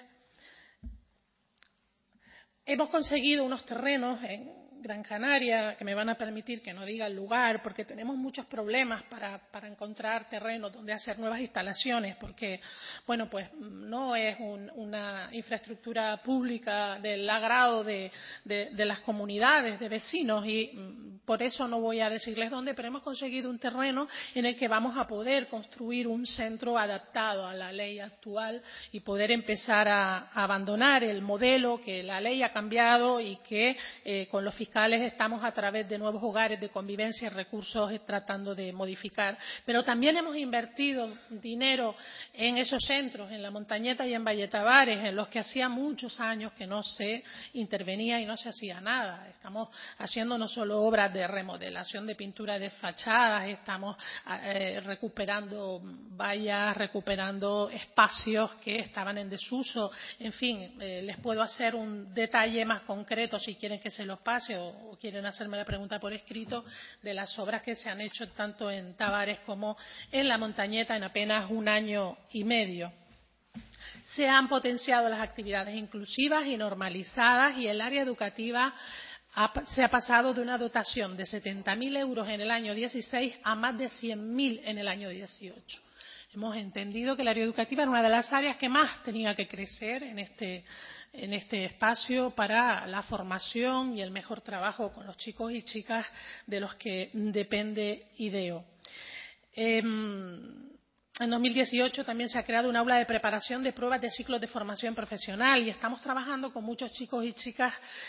Hemos conseguido unos terrenos en Gran Canaria que me van a permitir que no diga el lugar porque tenemos muchos problemas para encontrar terrenos donde hacer nuevas instalaciones porque, bueno, pues no es una infraestructura pública del agrado de las comunidades, de vecinos y por eso no voy a decirles dónde, pero hemos conseguido un terreno en el que vamos a poder construir un centro adaptado a la ley actual y poder empezar a abandonar el modelo que la ley ha cambiado y que con los fiscales estamos a través de nuevos hogares de convivencia y recursos tratando de modificar. Pero también hemos invertido dinero en esos centros, en La Montañeta y en Valletavares, en los que hacía muchos años que no se intervenía y no se hacía nada. Estamos haciendo no solo obras de remodelación de pintura de fachadas, estamos recuperando vallas, recuperando espacios que estaban en desuso. En fin, les puedo hacer un detalle más concreto si quieren que se los pase o quieren hacerme la pregunta por escrito de las obras que se han hecho tanto en Tavares como en La Montañeta en apenas 1 año y medio. Se han potenciado las actividades inclusivas y normalizadas y el área educativa se ha pasado de una dotación de 70.000 euros en el año 16 a más de 100.000 en el año 18. Hemos entendido que el área educativa era una de las áreas que más tenía que crecer en este espacio para la formación y el mejor trabajo con los chicos y chicas de los que depende IDEO. En 2018 también se ha creado un aula de preparación de pruebas de ciclos de formación profesional y estamos trabajando con muchos chicos y chicas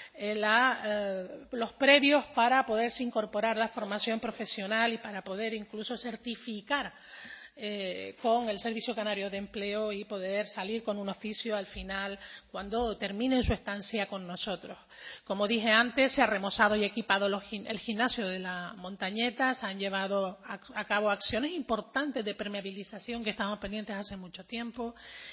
los previos para poderse incorporar a la formación profesional y para poder incluso certificar con el Servicio Canario de Empleo y poder salir con un oficio al final cuando terminen su estancia con nosotros. Como dije antes, se ha remozado y equipado el gimnasio de la Montañeta, se han llevado a cabo acciones importantes de permeabilización que estaban pendientes hace mucho tiempo.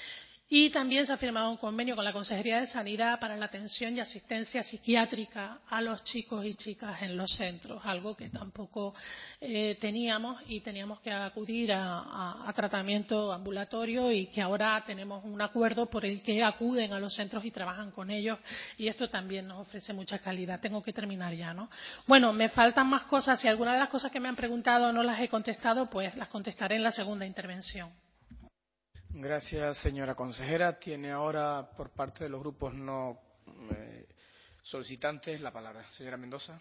Y también se ha firmado un convenio con la Consejería de Sanidad para la atención y asistencia psiquiátrica a los chicos y chicas en los centros, algo que tampoco teníamos y teníamos que acudir a tratamiento ambulatorio y que ahora tenemos un acuerdo por el que acuden a los centros y trabajan con ellos y esto también nos ofrece mucha calidad. Tengo que terminar ya, ¿no? Bueno, me faltan más cosas y algunas de las cosas que me han preguntado no las he contestado, pues las contestaré en la segunda intervención. Gracias, señora consejera. Tiene ahora, por parte de los grupos no solicitantes, la palabra. Señora Mendoza.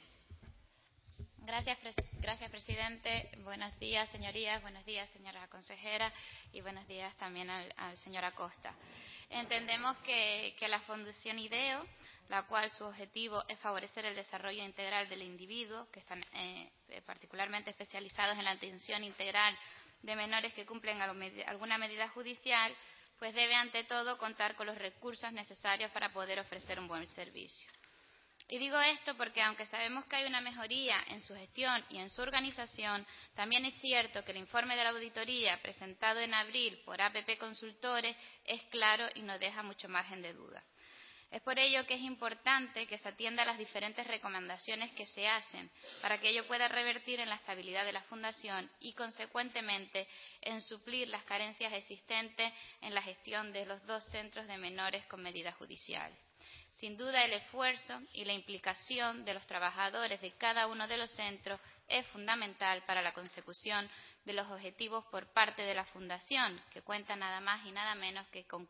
Gracias, presidente. Buenos días, señorías. Buenos días, señora consejera. Y buenos días también al señor Acosta. Entendemos que la Fundación IDEO, la cual su objetivo es favorecer el desarrollo integral del individuo, que están particularmente especializados en la atención integral de menores que cumplen alguna medida judicial, pues debe ante todo contar con los recursos necesarios para poder ofrecer un buen servicio. Y digo esto porque aunque sabemos que hay una mejoría en su gestión y en su organización, también es cierto que el informe de la auditoría presentado en abril por APP Consultores es claro y no deja mucho margen de duda. Es por ello que es importante que se atienda a las diferentes recomendaciones que se hacen para que ello pueda revertir en la estabilidad de la Fundación y, consecuentemente, en suplir las carencias existentes en la gestión de los 2 centros de menores con medidas judiciales. Sin duda, el esfuerzo y la implicación de los trabajadores de cada uno de los centros es fundamental para la consecución de los objetivos por parte de la Fundación, que cuenta nada más y nada menos que con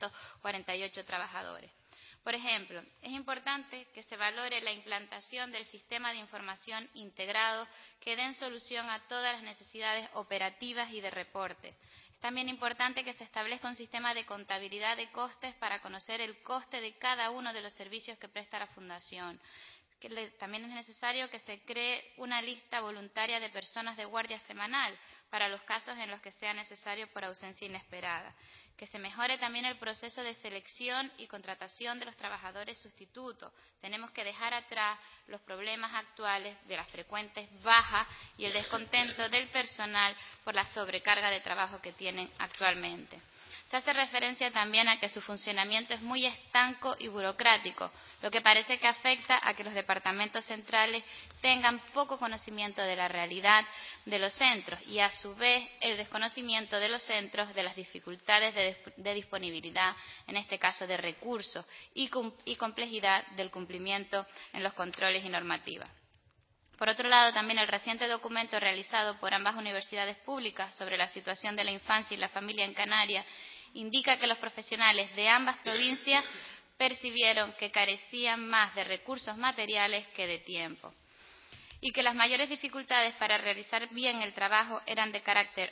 548 trabajadores. Por ejemplo, es importante que se valore la implantación del sistema de información integrado que den solución a todas las necesidades operativas y de reporte. Es también importante que se establezca un sistema de contabilidad de costes para conocer el coste de cada uno de los servicios que presta la Fundación. También es necesario que se cree una lista voluntaria de personas de guardia semanal para los casos en los que sea necesario por ausencia inesperada. Que se mejore también el proceso de selección y contratación de los trabajadores sustitutos. Tenemos que dejar atrás los problemas actuales de las frecuentes bajas y el descontento del personal por la sobrecarga de trabajo que tienen actualmente. Se hace referencia también a que su funcionamiento es muy estanco y burocrático, lo que parece que afecta a que los departamentos centrales tengan poco conocimiento de la realidad de los centros y, a su vez, el desconocimiento de los centros de las dificultades de disponibilidad, en este caso de recursos, y complejidad del cumplimiento en los controles y normativas. Por otro lado, también el reciente documento realizado por ambas universidades públicas sobre la situación de la infancia y la familia en Canarias indica que los profesionales de ambas provincias percibieron que carecían más de recursos materiales que de tiempo y que las mayores dificultades para realizar bien el trabajo eran de carácter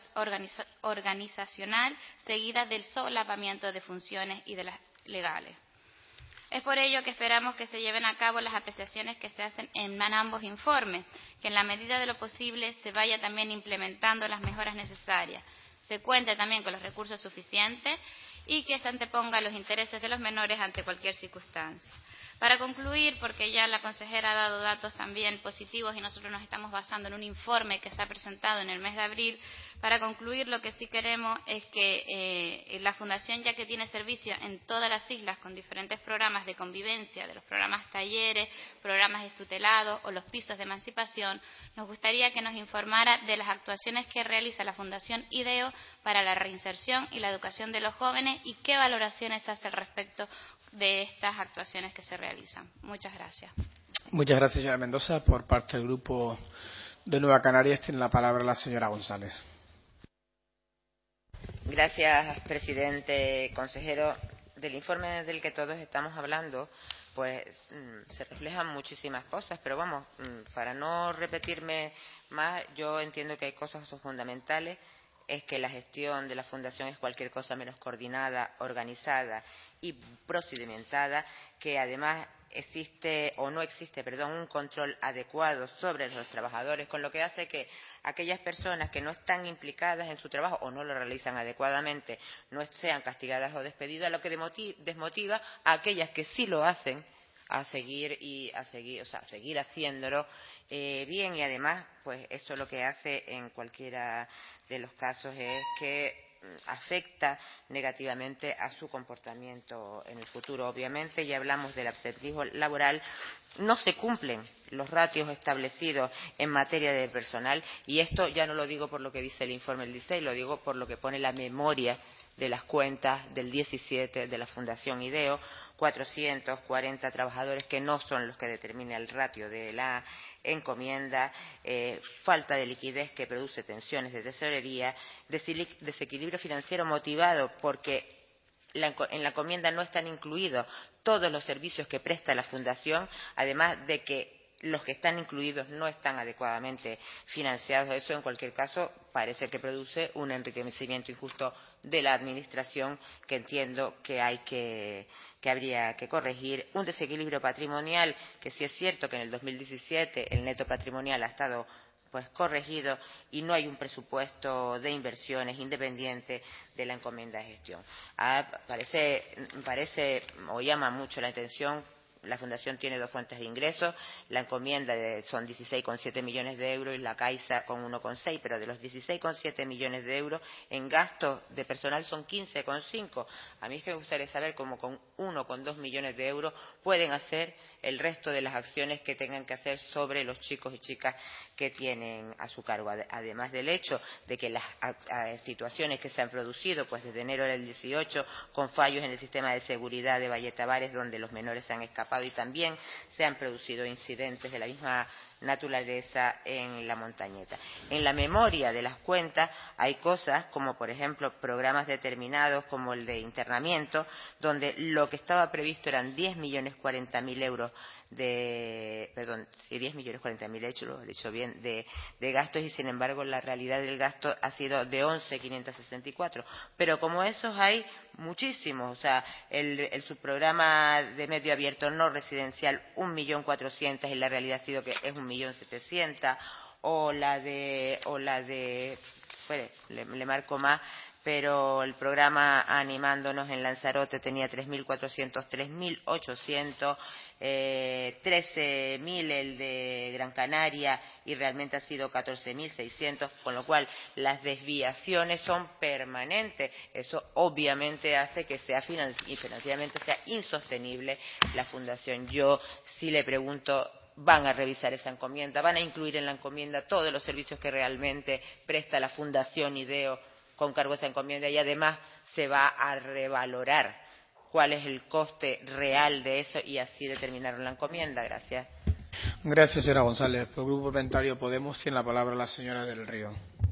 organizacional, seguidas del solapamiento de funciones y de las legales. Es por ello que esperamos que se lleven a cabo las apreciaciones que se hacen en ambos informes, que en la medida de lo posible se vaya también implementando las mejoras necesarias, se cuente también con los recursos suficientes y que se antepongan los intereses de los menores ante cualquier circunstancia. Para concluir, porque ya la consejera ha dado datos también positivos y nosotros nos estamos basando en un informe que se ha presentado en el mes de abril, para concluir lo que sí queremos es que la Fundación, ya que tiene servicio en todas las islas con diferentes programas de convivencia, de los programas talleres, programas tutelados o los pisos de emancipación, nos gustaría que nos informara de las actuaciones que realiza la Fundación IDEO para la reinserción y la educación de los jóvenes y qué valoraciones hace al respecto de estas actuaciones que se realizan. Muchas gracias. Muchas gracias, señora Mendoza. Por parte del Grupo de Nueva Canarias tiene la palabra la señora González. Gracias, presidente. Consejero, del informe del que todos estamos hablando, pues se reflejan muchísimas cosas, pero vamos, para no repetirme más, yo entiendo que hay cosas que son fundamentales. es que la gestión de la Fundación es cualquier cosa menos coordinada, organizada y procedimentada, que además existe o no existe, perdón, un control adecuado sobre los trabajadores, con lo que hace que aquellas personas que no están implicadas en su trabajo o no lo realizan adecuadamente no sean castigadas o despedidas, lo que desmotiva a aquellas que sí lo hacen a seguir haciéndolo bien, y además pues eso lo que hace en cualquiera de los casos es que afecta negativamente a su comportamiento en el futuro. Obviamente, ya hablamos del absentismo laboral, no se cumplen los ratios establecidos en materia de personal, y esto ya no lo digo por lo que dice el informe del 16, lo digo por lo que pone la memoria de las cuentas del 17 de la Fundación IDEO, 440 trabajadores que no son los que determina el ratio de la encomienda, falta de liquidez que produce tensiones de tesorería, desequilibrio financiero motivado porque en la encomienda no están incluidos todos los servicios que presta la Fundación, además de que los que están incluidos no están adecuadamente financiados. Eso, en cualquier caso, parece que produce un enriquecimiento injusto de la Administración, que entiendo que habría que corregir. Un desequilibrio patrimonial, que sí es cierto que en el 2017 el neto patrimonial ha estado pues corregido y no hay un presupuesto de inversiones independiente de la encomienda de gestión. Parece o llama mucho la atención. La Fundación tiene dos fuentes de ingresos, la encomienda son 16,7 millones de euros y la Caixa con 1,6, pero de los 16,7 millones de euros en gastos de personal son 15,5. A mí es que me gustaría saber cómo con 1,2 millones de euros pueden hacer el resto de las acciones que tengan que hacer sobre los chicos y chicas que tienen a su cargo, además del hecho de que las situaciones que se han producido pues desde enero del 18 con fallos en el sistema de seguridad de Valletavares, donde los menores se han escapado, y también se han producido incidentes de la misma naturaleza en la Montañeta. En la memoria de las cuentas hay cosas como, por ejemplo, programas determinados como el de internamiento, donde lo que estaba previsto eran 10.040.000 euros de, perdón, sí, 10.040.000, lo he dicho bien, de gastos, y sin embargo la realidad del gasto ha sido de 11.564. Pero como esos hay muchísimos, o sea, el subprograma de medio abierto no residencial 1.400.000 y la realidad ha sido que es 1.700.000, o la de bueno, le marco más, pero el programa Animándonos en Lanzarote tenía 3.400, 3.800, 13.000 el de Gran Canaria y realmente ha sido 14.600, con lo cual las desviaciones son permanentes. Eso obviamente hace que sea financieramente sea insostenible la Fundación. Yo sí le pregunto, ¿van a revisar esa encomienda? ¿Van a incluir en la encomienda todos los servicios que realmente presta la Fundación IDEO con cargo a esa encomienda? Y además se va a revalorar cuál es el coste real de eso y así determinar la encomienda. Gracias. Gracias, señora González. Por el Grupo Parlamentario Podemos tiene la palabra la señora del Río.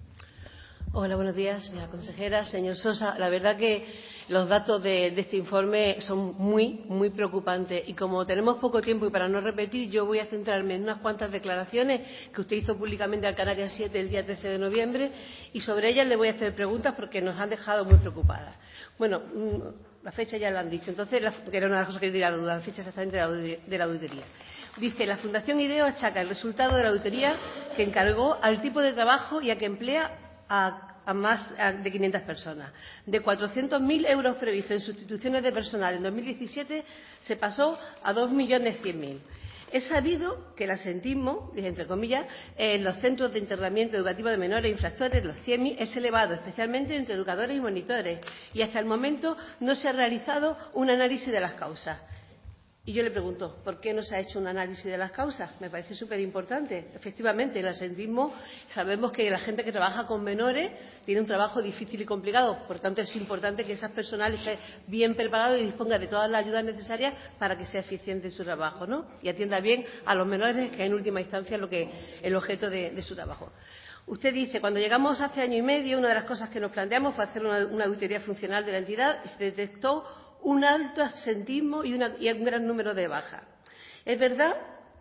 Hola, buenos días, señora consejera. Señor Sosa, la verdad que los datos de este informe son muy preocupantes, y como tenemos poco tiempo y para no repetir, yo voy a centrarme en unas cuantas declaraciones que usted hizo públicamente al Canarias 7 el día 13 de noviembre y sobre ellas le voy a hacer preguntas porque nos han dejado muy preocupadas. Bueno, la fecha ya la han dicho, entonces, que era una de las cosas que yo tenía duda, la fecha exactamente de la auditoría. Dice, la Fundación IDEO achaca el resultado de la auditoría que encargó al tipo de trabajo y a que emplea a más de 500 personas. De 400.000 euros previstos en sustituciones de personal en 2017 se pasó a 2.100.000. Es sabido que el absentismo, entre comillas, en los centros de internamiento educativo de menores e infractores, los CIEMI, es elevado, especialmente entre educadores y monitores, y hasta el momento no se ha realizado un análisis de las causas. Y yo le pregunto, ¿por qué no se ha hecho un análisis de las causas? Me parece súper importante. Efectivamente, el absentismo, sabemos que la gente que trabaja con menores tiene un trabajo difícil y complicado. Por tanto, es importante que esas personas estén bien preparados y dispongan de todas las ayudas necesarias para que sea eficiente en su trabajo, ¿no? Y atienda bien a los menores, que en última instancia es el objeto de su trabajo. Usted dice, cuando llegamos hace año y medio, una de las cosas que nos planteamos fue hacer una auditoría funcional de la entidad y se detectó un alto absentismo y un gran número de bajas. Es verdad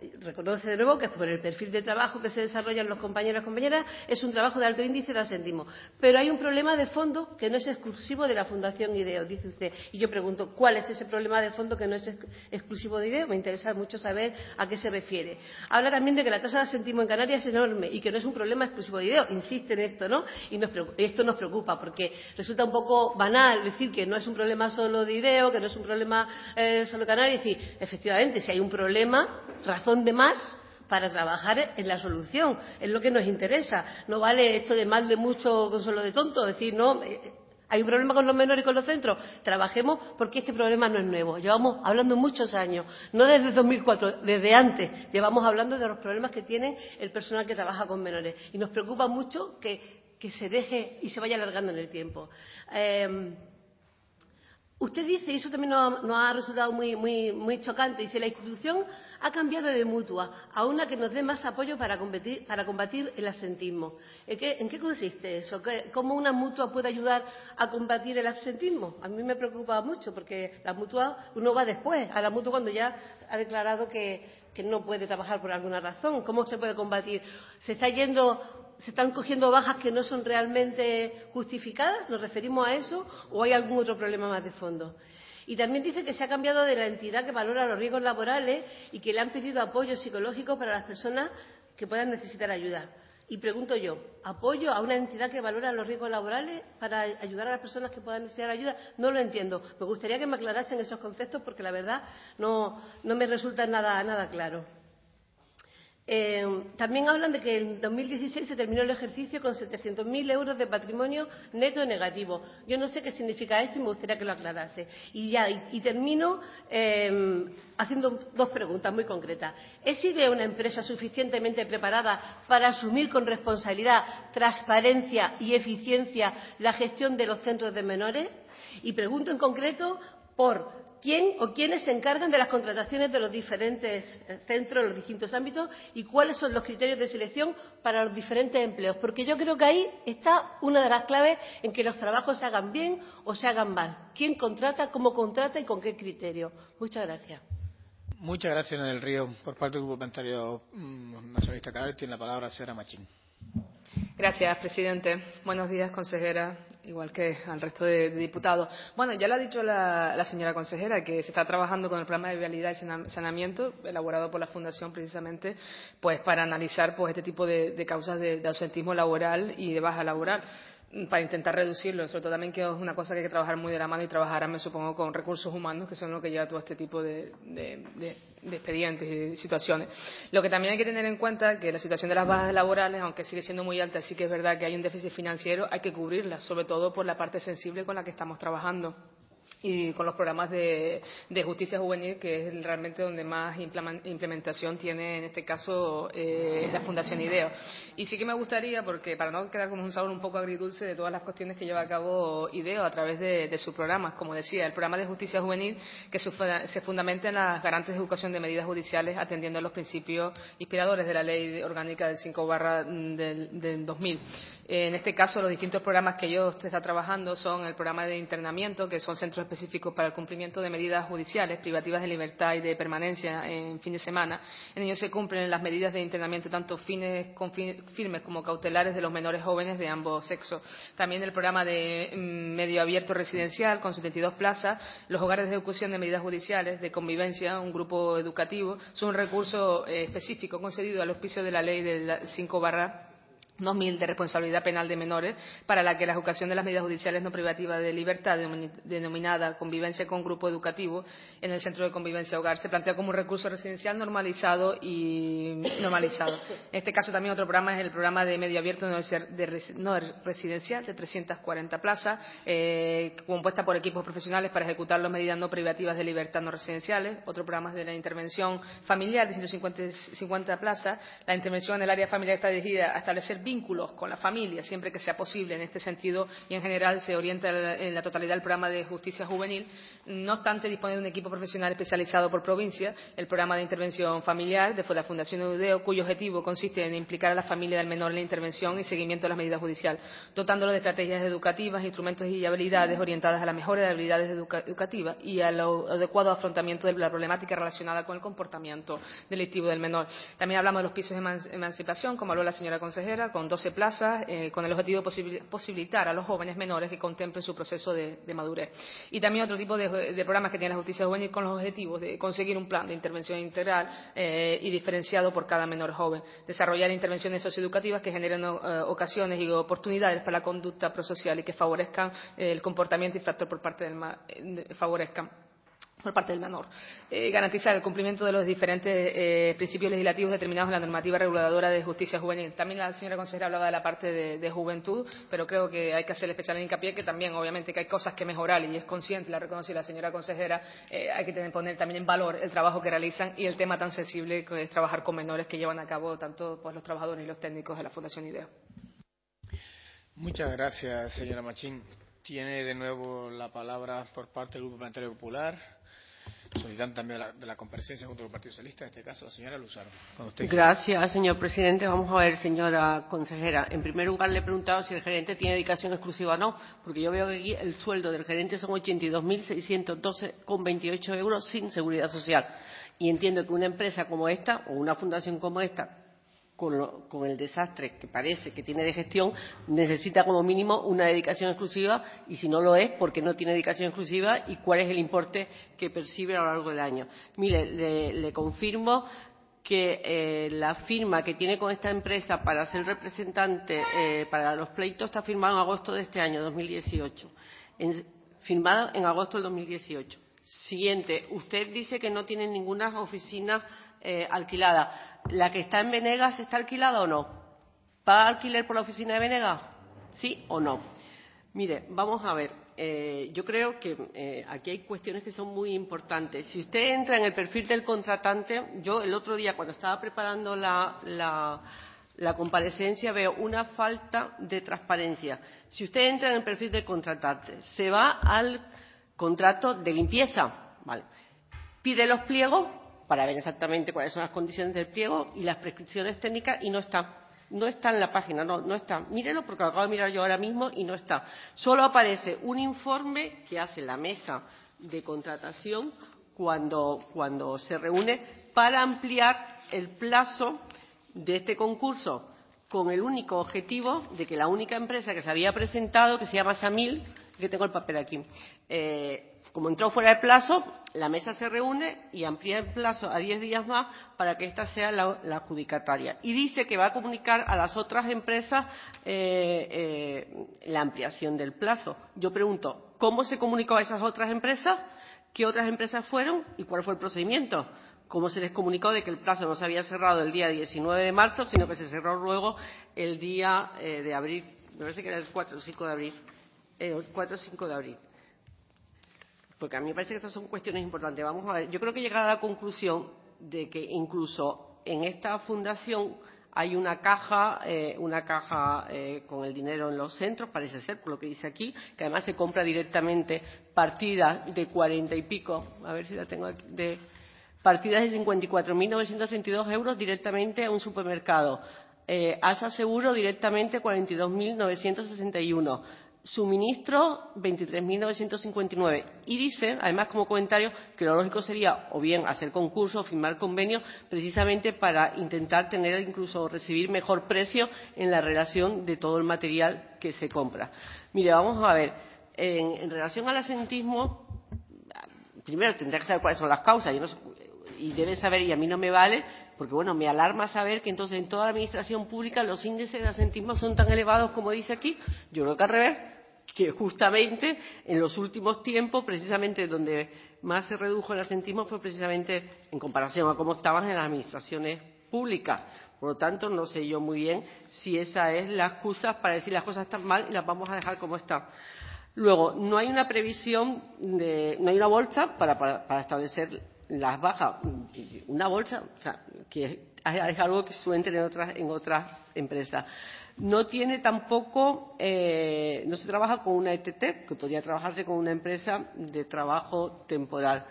reconoce de nuevo que por el perfil de trabajo que se desarrollan los compañeros y compañeras es un trabajo de alto índice de absentismo. Pero hay un problema de fondo que no es exclusivo de la Fundación IDEO, dice usted. Y yo pregunto, ¿cuál es ese problema de fondo que no es exclusivo de IDEO? Me interesa mucho saber a qué se refiere. Habla también de que la tasa de absentismo en Canarias es enorme y que no es un problema exclusivo de IDEO. Insiste en esto, ¿no? Y esto nos preocupa porque resulta un poco banal decir que no es un problema solo de IDEO, que no es un problema solo de Canarias. Y decir, efectivamente, si hay un problema, razón de más para trabajar en la solución, es lo que nos interesa. No vale esto de mal de mucho consuelo de tonto, decir, no, hay un problema con los menores y con los centros, trabajemos porque este problema no es nuevo. Llevamos hablando muchos años, no desde 2004, desde antes, llevamos hablando de los problemas que tiene el personal que trabaja con menores. Y nos preocupa mucho que se deje y se vaya alargando en el tiempo. Usted dice, y eso también nos ha resultado muy chocante, dice, la institución ha cambiado de mutua a una que nos dé más apoyo para combatir el absentismo. ¿En qué consiste eso? ¿Cómo una mutua puede ayudar a combatir el absentismo? A mí me preocupa mucho porque la mutua, uno va después a la mutua cuando ya ha declarado que no puede trabajar por alguna razón. ¿Cómo se puede combatir? ¿Se están cogiendo bajas que no son realmente justificadas? ¿Nos referimos a eso o hay algún otro problema más de fondo? Y también dice que se ha cambiado de la entidad que valora los riesgos laborales y que le han pedido apoyo psicológico para las personas que puedan necesitar ayuda. Y pregunto yo, ¿apoyo a una entidad que valora los riesgos laborales para ayudar a las personas que puedan necesitar ayuda? No lo entiendo. Me gustaría que me aclarasen esos conceptos porque la verdad no me resulta nada claro. También hablan de que en 2016 se terminó el ejercicio con 700.000 euros de patrimonio neto negativo. Yo no sé qué significa esto y me gustaría que lo aclarase. Y termino haciendo dos preguntas muy concretas. ¿Es IDEO una empresa suficientemente preparada para asumir con responsabilidad, transparencia y eficiencia la gestión de los centros de menores? Y pregunto en concreto por ¿quién o quiénes se encargan de las contrataciones de los diferentes centros, los distintos ámbitos y cuáles son los criterios de selección para los diferentes empleos? Porque yo creo que ahí está una de las claves en que los trabajos se hagan bien o se hagan mal. ¿Quién contrata, cómo contrata y con qué criterio? Muchas gracias. Muchas gracias, Ana del Río. Por parte del Grupo Parlamentario Nacionalista Canario tiene la palabra la señora Machín. Gracias, presidente. Buenos días, consejera, igual que al resto de diputados. Bueno, ya lo ha dicho la señora consejera, que se está trabajando con el programa de vialidad y saneamiento, elaborado por la Fundación precisamente, pues para analizar pues este tipo de causas de ausentismo laboral y de baja laboral, para intentar reducirlo. Sobre todo también que es una cosa que hay que trabajar muy de la mano y trabajar, me supongo, con recursos humanos, que son los que lleva todo este tipo de expedientes y de situaciones. Lo que también hay que tener en cuenta es que la situación de las bajas laborales, aunque sigue siendo muy alta, sí que es verdad que hay un déficit financiero, hay que cubrirla, sobre todo por la parte sensible con la que estamos trabajando y con los programas de justicia juvenil, que es realmente donde más implementación tiene, en este caso, la Fundación IDEO. Y sí que me gustaría, porque para no quedar con un sabor un poco agridulce de todas las cuestiones que lleva a cabo IDEO a través de sus programas, como decía, el programa de justicia juvenil, que se fundamenta en las garantes de educación de medidas judiciales, atendiendo a los principios inspiradores de la Ley Orgánica del 5/del 2000. En este caso, los distintos programas que ellos están trabajando son el programa de internamiento, que son centros específicos para el cumplimiento de medidas judiciales privativas de libertad y de permanencia en fin de semana. En ellos se cumplen las medidas de internamiento tanto firmes como cautelares de los menores jóvenes de ambos sexos. También el programa de medio abierto residencial con 72 plazas, los hogares de ejecución de medidas judiciales de convivencia, un grupo educativo, son un recurso específico concedido al auspicio de la ley del 5/2000 de responsabilidad penal de menores, para la que la ejecución de las medidas judiciales no privativas de libertad, denominada convivencia con grupo educativo en el centro de convivencia hogar, se plantea como un recurso residencial normalizado. En este caso también otro programa es el programa de medio abierto no residencial de 340 plazas, compuesta por equipos profesionales para ejecutar las medidas no privativas de libertad no residenciales. Otro programa es de la intervención familiar de 150 plazas. La intervención en el área familiar está dirigida a establecer vínculos con la familia, siempre que sea posible en este sentido, y en general se orienta en la totalidad del programa de justicia juvenil. No obstante, dispone de un equipo profesional especializado por provincia, el programa de intervención familiar de la Fundación Eudeo, cuyo objetivo consiste en implicar a la familia del menor en la intervención y seguimiento de las medidas judiciales, dotándolo de estrategias educativas, instrumentos y habilidades orientadas a la mejora de habilidades educativas y al adecuado afrontamiento de la problemática relacionada con el comportamiento delictivo del menor. También hablamos de los pisos de emancipación, como habló la señora consejera, con 12 plazas, con el objetivo de posibilitar a los jóvenes menores que contemplen su proceso de madurez. Y también otro tipo de programas que tiene la justicia juvenil con los objetivos de conseguir un plan de intervención integral y diferenciado por cada menor joven, desarrollar intervenciones socioeducativas que generen ocasiones y oportunidades para la conducta prosocial y que favorezcan el comportamiento infractor por parte del menor. Garantizar el cumplimiento de los diferentes principios legislativos determinados en la normativa reguladora de justicia juvenil. También la señora consejera hablaba de la parte de juventud, pero creo que hay que hacer especial hincapié que también, obviamente, que hay cosas que mejorar y es consciente, la reconoce la señora consejera, hay que poner también en valor el trabajo que realizan y el tema tan sensible que es trabajar con menores que llevan a cabo tanto pues, los trabajadores y los técnicos de la Fundación IDEO. Muchas gracias, señora Machín. Tiene de nuevo la palabra por parte del Grupo Parlamentario Popular, solicitando también de la comparecencia junto al Partido Socialista, en este caso la señora Luzaro. Gracias, señor presidente. Vamos a ver, señora consejera. En primer lugar, le he preguntado si el gerente tiene dedicación exclusiva o no, porque yo veo que aquí el sueldo del gerente son 82.612,28 euros sin seguridad social. Y entiendo que una empresa como esta, o una fundación como esta, con el desastre que parece que tiene de gestión, necesita como mínimo una dedicación exclusiva y si no lo es, ¿por qué no tiene dedicación exclusiva y cuál es el importe que percibe a lo largo del año? Mire, le confirmo que la firma que tiene con esta empresa para ser representante para los pleitos está firmada en agosto de este año, 2018. Firmada en agosto del 2018. Siguiente, usted dice que no tiene ninguna oficina alquilada. ¿La que está en Venegas está alquilada o no? ¿Paga alquiler por la oficina de Venegas? ¿Sí o no? Mire, vamos a ver. Yo creo que aquí hay cuestiones que son muy importantes. Si usted entra en el perfil del contratante, yo el otro día cuando estaba preparando la comparecencia veo una falta de transparencia. Si usted entra en el perfil del contratante, se va al contrato de limpieza, ¿vale? Pide los pliegos para ver exactamente cuáles son las condiciones del pliego y las prescripciones técnicas y no está en la página, no está. Mírelo porque lo acabo de mirar yo ahora mismo y no está. Solo aparece un informe que hace la mesa de contratación cuando se reúne para ampliar el plazo de este concurso con el único objetivo de que la única empresa que se había presentado, que se llama Samil, que tengo el papel aquí, como entró fuera de plazo, la mesa se reúne y amplía el plazo a 10 días más para que esta sea la adjudicataria. Y dice que va a comunicar a las otras empresas la ampliación del plazo. Yo pregunto, ¿cómo se comunicó a esas otras empresas? ¿Qué otras empresas fueron? ¿Y cuál fue el procedimiento? ¿Cómo se les comunicó de que el plazo no se había cerrado el día 19 de marzo, sino que se cerró luego el día de abril? Me parece que era el 4 o 5 de abril. 4 o 5 de abril. Porque a mí me parece que estas son cuestiones importantes. Vamos a ver, yo creo que llegar a la conclusión de que incluso en esta fundación hay una caja con el dinero en los centros, parece ser, por lo que dice aquí, que además se compra directamente partidas de 40 y pico, a ver si la tengo aquí, de partidas de 54.932 euros directamente a un supermercado. Asa Seguro directamente 42.961. Suministro 23.959 y dice, además como comentario, que lo lógico sería o bien hacer concurso o firmar convenio precisamente para intentar tener incluso recibir mejor precio en la relación de todo el material que se compra. Mire, vamos a ver, en relación al asentismo, primero tendrá que saber cuáles son las causas y debe saber, y a mí no me vale, porque bueno, me alarma saber que entonces en toda la administración pública los índices de asentismo son tan elevados como dice aquí. Yo creo que al revés, que justamente en los últimos tiempos, precisamente donde más se redujo el asentismo fue precisamente en comparación a cómo estaban en las administraciones públicas. Por lo tanto, no sé yo muy bien si esa es la excusa para decir las cosas están mal y las vamos a dejar como están. Luego, no hay una previsión, no hay una bolsa para establecer las bajas. Una bolsa, o sea, que es algo que suelen tener en otras empresas. No tiene tampoco, no se trabaja con una ETT, que podría trabajarse con una empresa de trabajo temporal.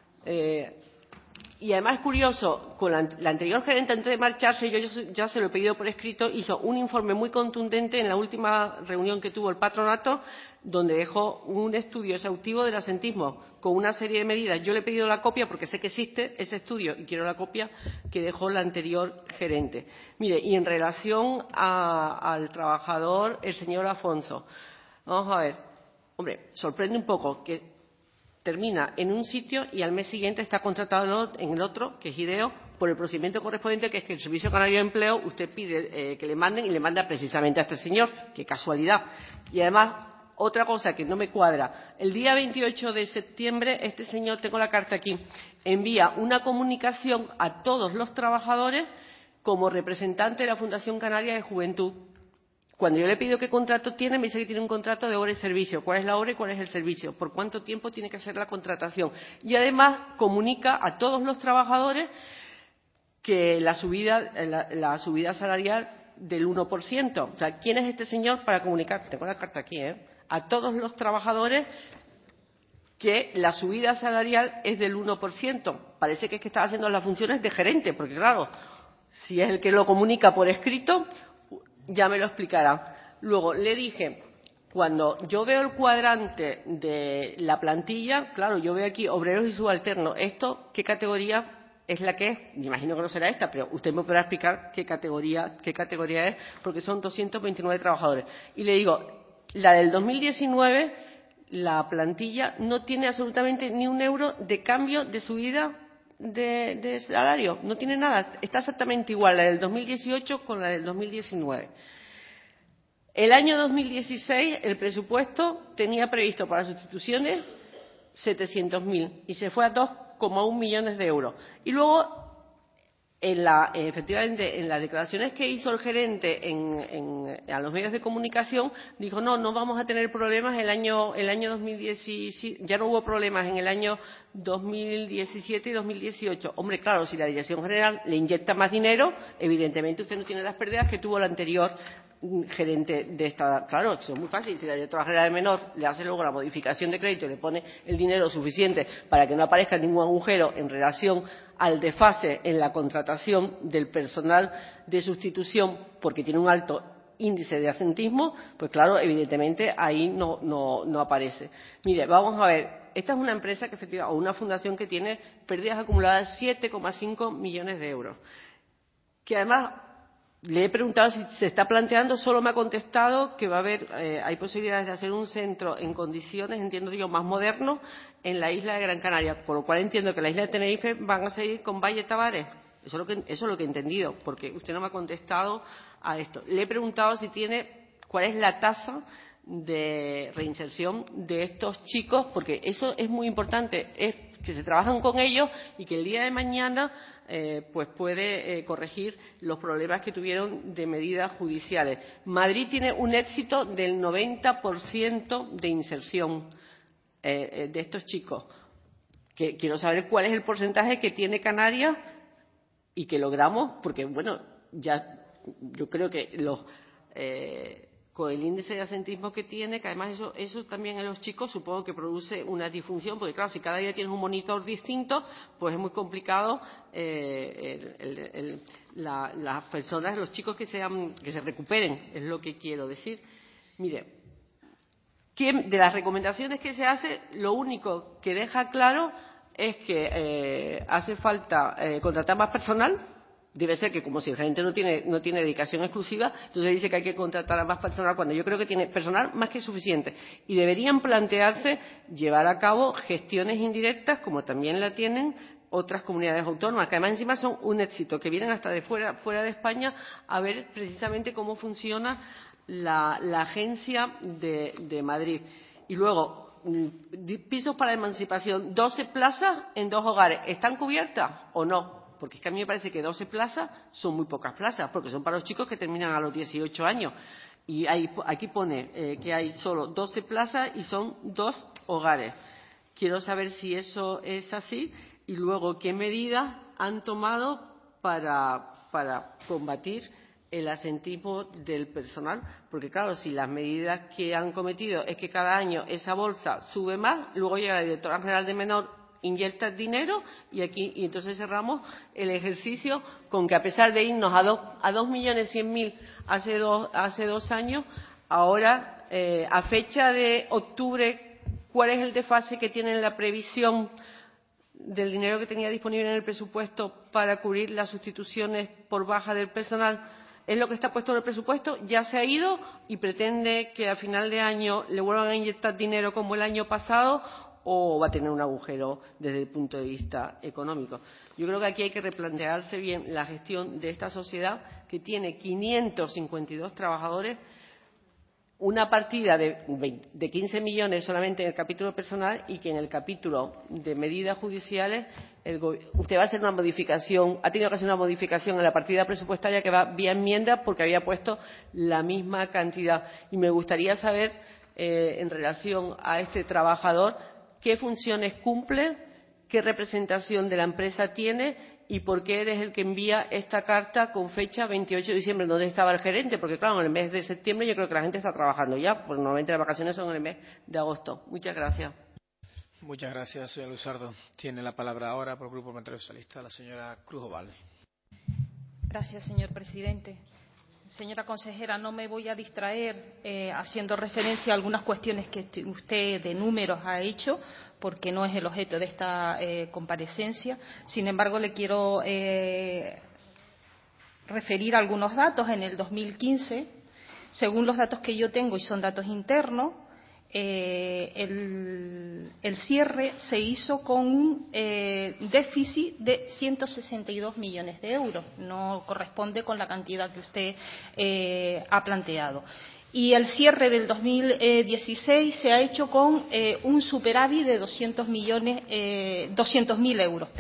Y además es curioso, con la anterior gerente, antes de marcharse, yo ya se lo he pedido por escrito, hizo un informe muy contundente en la última reunión que tuvo el patronato, donde dejó un estudio exhaustivo del asentismo con una serie de medidas. Yo le he pedido la copia porque sé que existe ese estudio y quiero la copia que dejó la anterior gerente. Mire, y en relación al trabajador, el señor Afonso, vamos a ver, hombre, sorprende un poco que termina en un sitio y al mes siguiente está contratado en el otro, que es IDEO, por el procedimiento correspondiente, que es que el Servicio Canario de Empleo, usted pide que le manden y le manda precisamente a este señor. ¡Qué casualidad! Y además, otra cosa que no me cuadra. El día 28 de septiembre, este señor, tengo la carta aquí, envía una comunicación a todos los trabajadores como representante de la Fundación Canaria de Juventud. Cuando yo le pido qué contrato tiene, me dice que tiene un contrato de hora y servicio. ¿Cuál es la hora y cuál es el servicio? ¿Por cuánto tiempo tiene que hacer la contratación? Y además comunica a todos los trabajadores que la subida salarial del 1%. O sea, ¿quién es este señor para comunicar? Tengo la carta aquí, a todos los trabajadores que la subida salarial es del 1%. Parece que es que está haciendo las funciones de gerente, porque claro, si es el que lo comunica por escrito, ya me lo explicará. Luego, le dije, cuando yo veo el cuadrante de la plantilla, claro, yo veo aquí obreros y subalternos. ¿Esto qué categoría es la que es? Me imagino que no será esta, pero usted me podrá explicar qué categoría es, porque son 229 trabajadores. Y le digo, la del 2019, la plantilla no tiene absolutamente ni un euro de cambio de subida de salario, no tiene nada, está exactamente igual la del 2018 con la del 2019. El año 2016 el presupuesto tenía previsto para sustituciones 700.000 y se fue a 2,1 millones de euros. Y luego, efectivamente, en las declaraciones que hizo el gerente a los medios de comunicación, dijo, no vamos a tener problemas el año 2017, ya no hubo problemas en el año 2017 y 2018. Hombre, claro, si la Dirección General le inyecta más dinero, evidentemente usted no tiene las pérdidas que tuvo la anterior gerente de esta. Claro, eso es muy fácil. Si la Directora General de Menor le hace luego la modificación de crédito y le pone el dinero suficiente para que no aparezca ningún agujero en relación al desfase en la contratación del personal de sustitución, porque tiene un alto índice de asentismo, pues claro, evidentemente ahí no aparece. Mire, vamos a ver, esta es una empresa que efectivamente, o una fundación que tiene pérdidas acumuladas 7,5 millones de euros, que además le he preguntado si se está planteando, solo me ha contestado que va a haber, hay posibilidades de hacer un centro en condiciones, entiendo yo, más moderno en la isla de Gran Canaria, con lo cual entiendo que la isla de Tenerife van a seguir con Valle Tavares. Eso es lo que he entendido, porque usted no me ha contestado a esto. Le he preguntado si cuál es la tasa de reinserción de estos chicos, porque eso es muy importante, es que se trabajan con ellos y que el día de mañana pues puede corregir los problemas que tuvieron de medidas judiciales. Madrid tiene un éxito del 90% de inserción de estos chicos. Quiero saber cuál es el porcentaje que tiene Canarias y que logramos, porque bueno, ya yo creo que con el índice de asentismo que tiene, que además eso también en los chicos supongo que produce una disfunción, porque claro, si cada día tienes un monitor distinto, pues es muy complicado las personas, los chicos que se recuperen, es lo que quiero decir. Mire, de las recomendaciones que se hace, lo único que deja claro es que hace falta contratar más personal. Debe ser que como si el gerente no tiene dedicación exclusiva, entonces dice que hay que contratar a más personal, cuando yo creo que tiene personal más que suficiente. Y deberían plantearse llevar a cabo gestiones indirectas, como también la tienen otras comunidades autónomas, que además encima son un éxito, que vienen hasta de fuera de España a ver precisamente cómo funciona la agencia de Madrid. Y luego, pisos para emancipación, 12 plazas en 2 hogares. ¿Están cubiertas o no? Porque es que a mí me parece que 12 plazas son muy pocas plazas, porque son para los chicos que terminan a los 18 años. Y aquí pone que hay solo 12 plazas y son 2 hogares. Quiero saber si eso es así y luego qué medidas han tomado para combatir el asentismo del personal, porque claro, si las medidas que han cometido es que cada año esa bolsa sube más, luego llega la directora general de Menor, inyecta dinero y entonces cerramos el ejercicio con que, a pesar de irnos a 2.100.000 hace 2 años, ahora a fecha de octubre, ¿cuál es el desfase que tiene en la previsión del dinero que tenía disponible en el presupuesto para cubrir las sustituciones por baja del personal? ¿Es lo que está puesto en el presupuesto? ¿Ya se ha ido y pretende que a final de año le vuelvan a inyectar dinero como el año pasado, o va a tener un agujero desde el punto de vista económico? Yo creo que aquí hay que replantearse bien la gestión de esta sociedad, que tiene 552 trabajadores, una partida de 15 millones solamente en el capítulo personal, y que en el capítulo de medidas judiciales usted va a hacer una modificación, ha tenido que hacer una modificación en la partida presupuestaria que va vía enmienda, porque había puesto la misma cantidad. Y me gustaría saber, en relación a este trabajador, qué funciones cumple, qué representación de la empresa tiene y por qué eres el que envía esta carta con fecha 28 de diciembre. ¿Dónde estaba el gerente? Porque claro, en el mes de septiembre yo creo que la gente está trabajando ya, porque normalmente las vacaciones son en el mes de agosto. Muchas gracias. Muchas gracias, señora Luzardo. Tiene la palabra ahora por el Grupo Parlamentario Socialista la señora Cruz Oval. Gracias, señor presidente. Señora consejera, no me voy a distraer haciendo referencia a algunas cuestiones que usted de números ha hecho, porque no es el objeto de esta comparecencia. Sin embargo, le quiero referir algunos datos. En el 2015, según los datos que yo tengo, y son datos internos, el cierre se hizo con un déficit de 162 millones de euros. No corresponde con la cantidad que usted ha planteado. Y el cierre del 2016 se ha hecho con un superávit de 200.000 euros.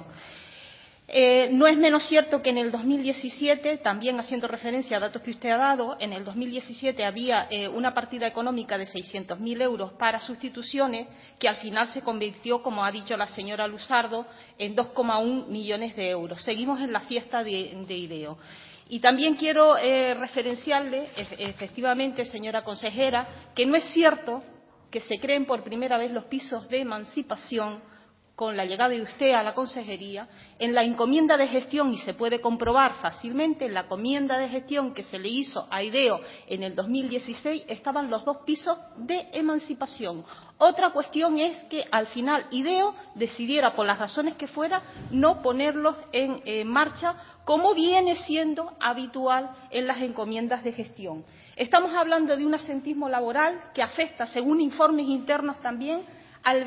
No es menos cierto que en el 2017, también haciendo referencia a datos que usted ha dado, en el 2017 había una partida económica de 600.000 euros para sustituciones, que al final se convirtió, como ha dicho la señora Luzardo, en 2,1 millones de euros. Seguimos en la fiesta de IDEO. Y también quiero referenciarle, efectivamente, señora consejera, que no es cierto que se creen por primera vez los pisos de emancipación con la llegada de usted a la consejería. En la encomienda de gestión, y se puede comprobar fácilmente, en la encomienda de gestión que se le hizo a IDEO en el 2016 estaban los 2 pisos de emancipación. Otra cuestión es que al final IDEO decidiera, por las razones que fuera, no ponerlos en marcha, como viene siendo habitual en las encomiendas de gestión. Estamos hablando de un asentismo laboral que afecta, según informes internos también, al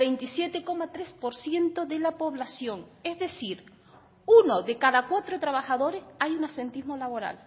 27,3% de la población. Es decir, 1 de cada 4 trabajadores hay un asentismo laboral.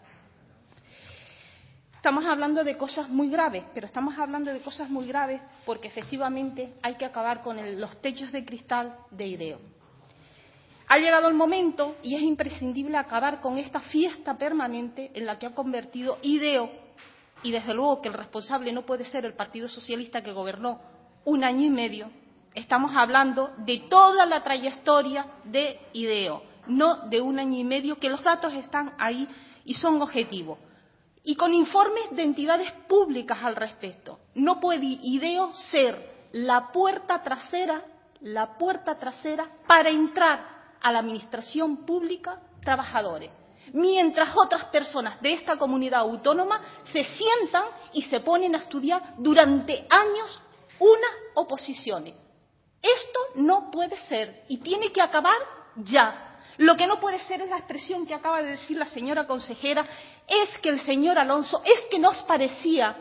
Estamos hablando de cosas muy graves, pero estamos hablando de cosas muy graves porque efectivamente hay que acabar con los techos de cristal de IDEO. Ha llegado el momento y es imprescindible acabar con esta fiesta permanente en la que ha convertido IDEO, y desde luego que el responsable no puede ser el Partido Socialista, que gobernó 1 año y medio. Estamos hablando de toda la trayectoria de IDEO, no de 1 año y medio, que los datos están ahí y son objetivos. Y con informes de entidades públicas al respecto. No puede IDEO ser la puerta trasera para entrar a la administración pública trabajadores, mientras otras personas de esta comunidad autónoma se sientan y se ponen a estudiar durante años unas oposiciones. Esto no puede ser y tiene que acabar ya. Lo que no puede ser es la expresión que acaba de decir la señora consejera, es que el señor Alonso, es que nos parecía,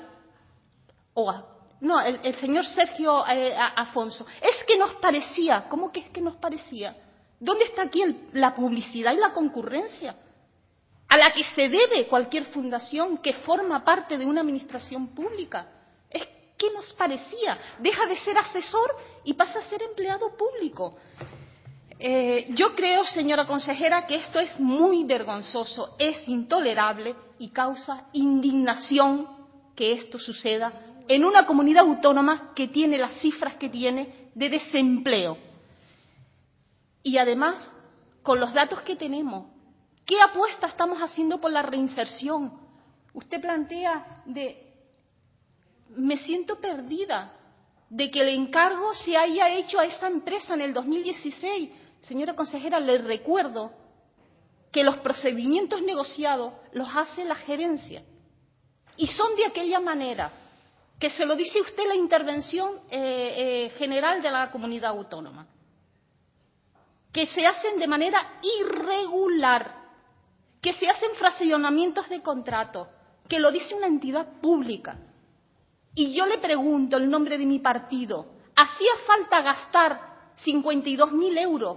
el señor Sergio Afonso, es que nos parecía. ¿Cómo que es que nos parecía? ¿Dónde está aquí la publicidad y la concurrencia a la que se debe cualquier fundación que forma parte de una administración pública? Es que nos parecía. Deja de ser asesor y pasa a ser empleado público. Yo creo, señora consejera, que esto es muy vergonzoso, es intolerable y causa indignación que esto suceda en una comunidad autónoma que tiene las cifras que tiene de desempleo. Y además, con los datos que tenemos, ¿Qué apuesta estamos haciendo por la reinserción? Usted plantea me siento perdida, de que el encargo se haya hecho a esta empresa en el 2016. Señora consejera, le recuerdo que los procedimientos negociados los hace la gerencia y son de aquella manera, que se lo dice usted en la intervención general de la comunidad autónoma, que se hacen de manera irregular, que se hacen fraccionamientos de contrato, que lo dice una entidad pública. Y yo le pregunto en nombre de mi partido, ¿hacía falta gastar 52.000 euros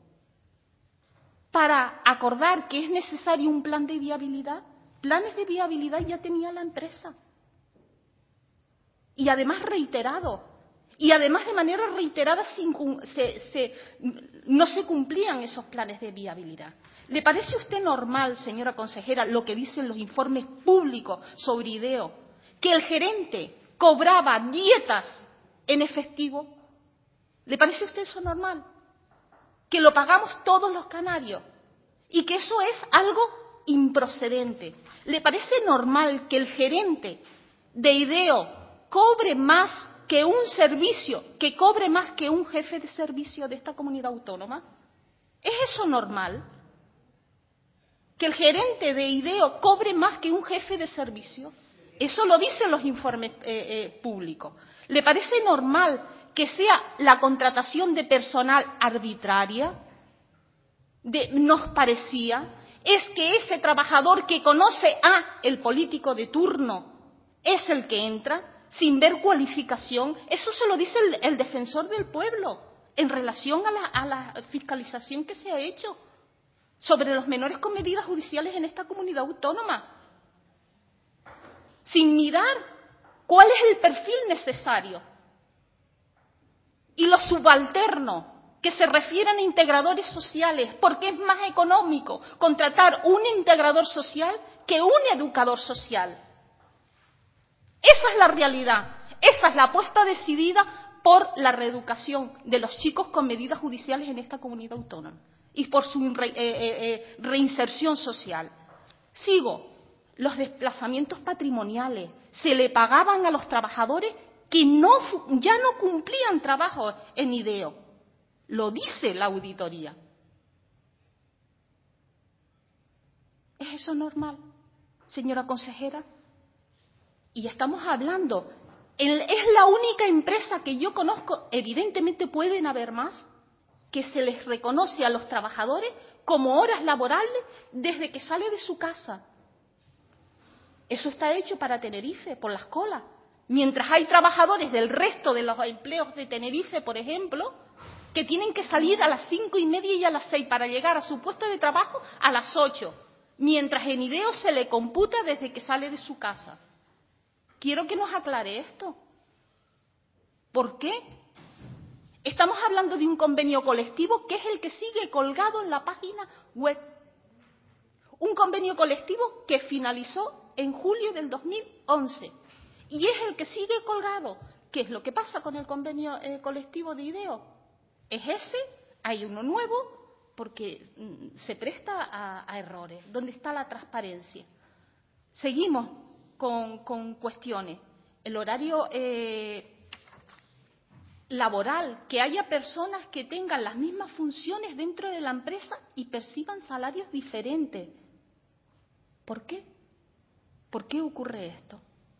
para acordar que es necesario un plan de viabilidad? Planes de viabilidad ya tenía la empresa. Y además reiterado. Y además de manera reiterada no se cumplían esos planes de viabilidad. ¿Le parece a usted normal, señora consejera, lo que dicen los informes públicos sobre IDEO, que el gerente cobraba dietas en efectivo? ¿Le parece a usted eso normal? Que lo pagamos todos los canarios y que eso es algo improcedente. ¿Le parece normal que el gerente de IDEO cobre más que un servicio, que cobre más que un jefe de servicio de esta comunidad autónoma? ¿Es eso normal? ¿Que el gerente de IDEO cobre más que un jefe de servicio? Eso lo dicen los informes públicos. ¿Le parece normal que sea la contratación de personal arbitraria? Nos parecía. Es que ese trabajador que conoce a el político de turno es el que entra sin ver cualificación. Eso se lo dice el defensor del pueblo en relación a la fiscalización que se ha hecho sobre los menores con medidas judiciales en esta comunidad autónoma, sin mirar cuál es el perfil necesario. Y los subalternos, que se refieren a integradores sociales, porque es más económico contratar un integrador social que un educador social. Esa es la realidad, esa es la apuesta decidida por la reeducación de los chicos con medidas judiciales en esta comunidad autónoma y por su reinserción social. Sigo. Los desplazamientos patrimoniales se le pagaban a los trabajadores que ya no cumplían trabajo en IDEO. Lo dice la auditoría. ¿Es eso normal, señora consejera? Y estamos hablando, es la única empresa que yo conozco, evidentemente pueden haber más, que se les reconoce a los trabajadores como horas laborables desde que sale de su casa. Eso está hecho para Tenerife, por las colas. Mientras hay trabajadores del resto de los empleos de Tenerife, por ejemplo, que tienen que salir a las 5:30 y a las 6 para llegar a su puesto de trabajo a las 8, mientras en IDEO se le computa desde que sale de su casa. Quiero que nos aclare esto. ¿Por qué? Estamos hablando de un convenio colectivo que es el que sigue colgado en la página web. Un convenio colectivo que finalizó en julio del 2011 y es el que sigue colgado. ¿Qué es lo que pasa con el convenio colectivo de IDEO? ¿Es ese? ¿Hay uno nuevo? Porque se presta a errores. ¿Dónde está la transparencia? Seguimos con cuestiones. El horario laboral, que haya personas que tengan las mismas funciones dentro de la empresa y perciban salarios diferentes. ¿Por qué? ¿Por qué ocurre esto?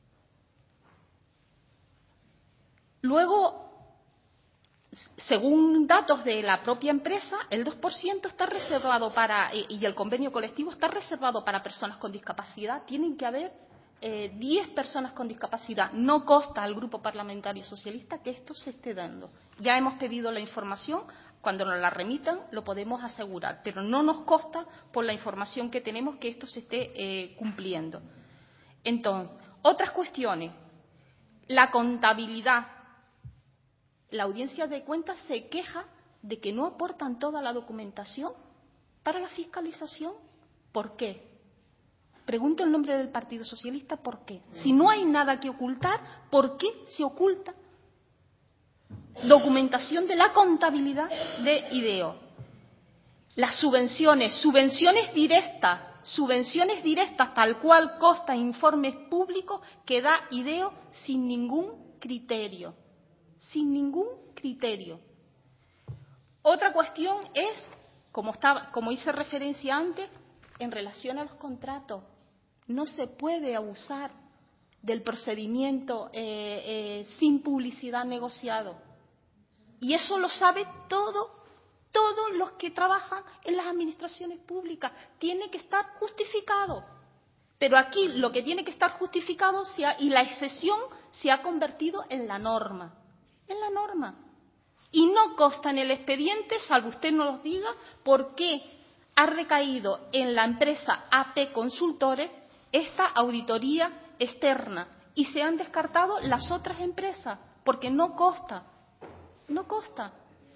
Luego, según datos de la propia empresa, el 2% está reservado y el convenio colectivo está reservado para personas con discapacidad. Tienen que haber 10 personas con discapacidad. No consta al Grupo Parlamentario Socialista que esto se esté dando. Ya hemos pedido la información. Cuando nos la remitan lo podemos asegurar, pero no nos consta por la información que tenemos que esto se esté cumpliendo. Entonces, otras cuestiones. La contabilidad. La Audiencia de Cuentas se queja de que no aportan toda la documentación para la fiscalización. ¿Por qué? Pregunto en nombre del Partido Socialista por qué. Si no hay nada que ocultar, ¿por qué se oculta documentación de la contabilidad de IDEO? Las subvenciones directas, tal cual consta en informes públicos que da IDEO sin ningún criterio. Sin ningún criterio. Otra cuestión es, como hice referencia antes, en relación a los contratos. No se puede abusar del procedimiento sin publicidad negociado. Y eso lo sabe todos los que trabajan en las administraciones públicas. Tiene que estar justificado. Pero aquí lo que tiene que estar justificado y la excepción se ha convertido en la norma. En la norma. Y no consta en el expediente, salvo usted nos lo diga, por qué ha recaído en la empresa AP Consultores esta auditoría externa y se han descartado las otras empresas, porque no consta. No consta.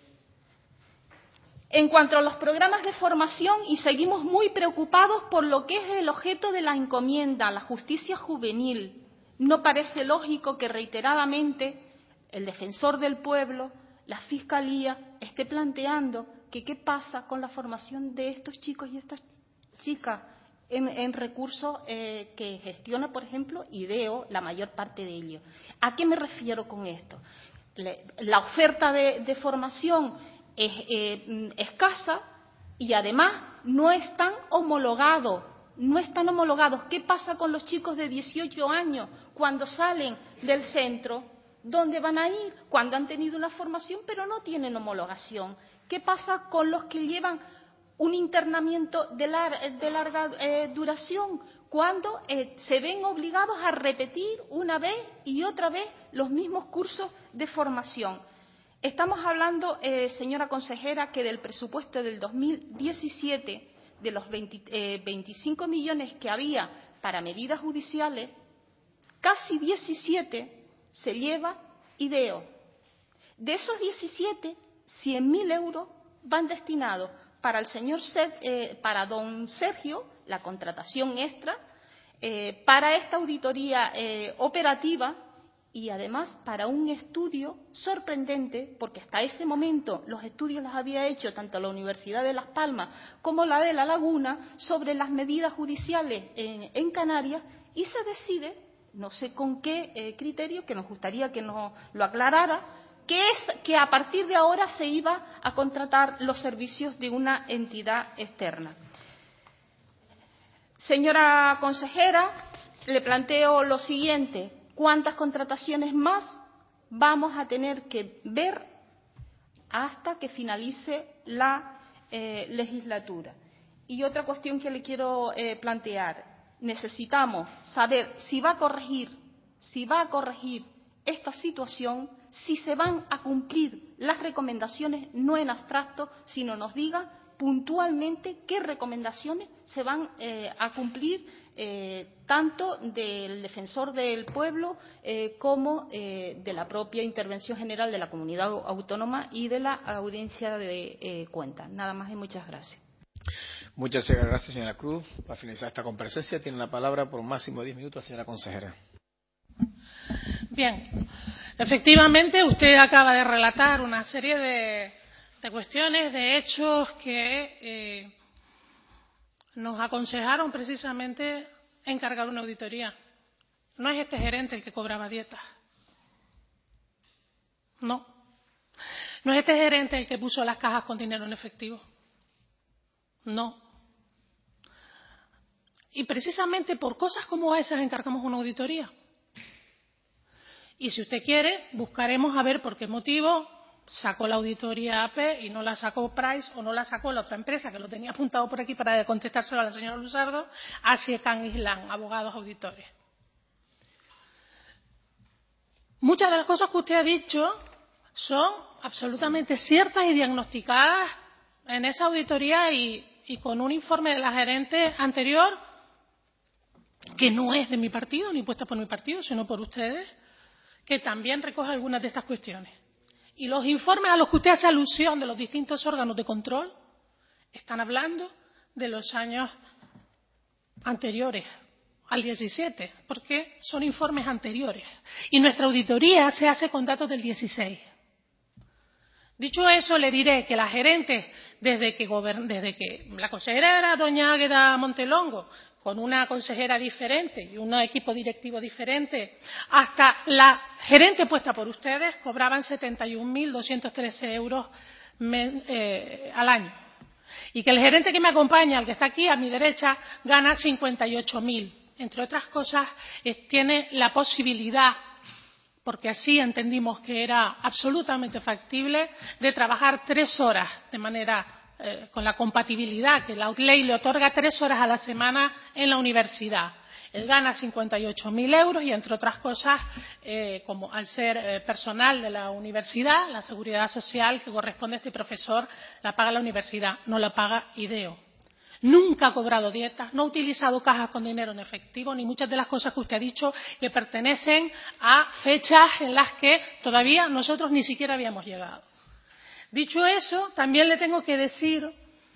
En cuanto a los programas de formación, y seguimos muy preocupados por lo que es el objeto de la encomienda, la justicia juvenil, no parece lógico que reiteradamente el defensor del pueblo, la Fiscalía, esté planteando que qué pasa con la formación de estos chicos y estas chicas en recursos que gestiona, por ejemplo, IDEO, la mayor parte de ellos. ¿A qué me refiero con esto? La oferta de formación es escasa y además no están homologados. No están homologados. ¿Qué pasa con los chicos de 18 años cuando salen del centro? ¿Dónde van a ir? Cuando han tenido una formación pero no tienen homologación. ¿Qué pasa con los que llevan un internamiento de larga duración? Cuando se ven obligados a repetir una vez y otra vez los mismos cursos de formación. Estamos hablando, señora consejera, que del presupuesto del 2017, de los 25 millones que había para medidas judiciales, casi 17 se lleva IDEO. De esos 17, 100.000 euros van destinados para para don Sergio, la contratación extra, para esta auditoría operativa y además para un estudio sorprendente, porque hasta ese momento los estudios los había hecho tanto la Universidad de Las Palmas como la de La Laguna sobre las medidas judiciales en Canarias, y se decide, no sé con qué criterio, que nos gustaría que nos lo aclarara, que a partir de ahora se iba a contratar los servicios de una entidad externa. Señora consejera, le planteo lo siguiente: ¿cuántas contrataciones más vamos a tener que ver hasta que finalice la legislatura? Y otra cuestión que le quiero plantear: necesitamos saber si va a corregir esta situación, si se van a cumplir las recomendaciones, no en abstracto, sino nos diga puntualmente qué recomendaciones se van a cumplir, tanto del defensor del pueblo como de la propia intervención general de la comunidad autónoma y de la audiencia de cuentas. Nada más y muchas gracias. Muchas gracias, señora Cruz. Para finalizar esta comparecencia, tiene la palabra por un máximo de 10 minutos, señora consejera. Bien, efectivamente usted acaba de relatar una serie de cuestiones, de hechos que nos aconsejaron precisamente encargar una auditoría. No es este gerente el que cobraba dietas. No. No es este gerente el que puso las cajas con dinero en efectivo. No. Y precisamente por cosas como esas encargamos una auditoría. Y si usted quiere, buscaremos a ver por qué motivo sacó la auditoría AP y no la sacó Price o no la sacó la otra empresa, que lo tenía apuntado por aquí para contestárselo a la señora Luzardo, Asiecan Islam, abogados auditores. Muchas de las cosas que usted ha dicho son absolutamente ciertas y diagnosticadas en esa auditoría y con un informe de la gerente anterior, que no es de mi partido, ni puesta por mi partido, sino por ustedes, que también recoge algunas de estas cuestiones. Y los informes a los que usted hace alusión de los distintos órganos de control están hablando de los años anteriores al 17, porque son informes anteriores. Y nuestra auditoría se hace con datos del 16. Dicho eso, le diré que las gerentes, desde que la consejera era doña Águeda Montelongo, con una consejera diferente y un equipo directivo diferente, hasta la gerente puesta por ustedes, cobraban 71.213 euros al año. Y que el gerente que me acompaña, el que está aquí a mi derecha, gana 58.000. Entre otras cosas, tiene la posibilidad, porque así entendimos que era absolutamente factible, de trabajar 3 horas de manera con la compatibilidad que la ley le otorga, 3 horas a la semana en la universidad. Él gana 58.000 euros y, entre otras cosas, como al ser personal de la universidad, la seguridad social que corresponde a este profesor la paga la universidad, no la paga IDEO. Nunca ha cobrado dietas, no ha utilizado cajas con dinero en efectivo, ni muchas de las cosas que usted ha dicho que pertenecen a fechas en las que todavía nosotros ni siquiera habíamos llegado. Dicho eso, también le tengo que decir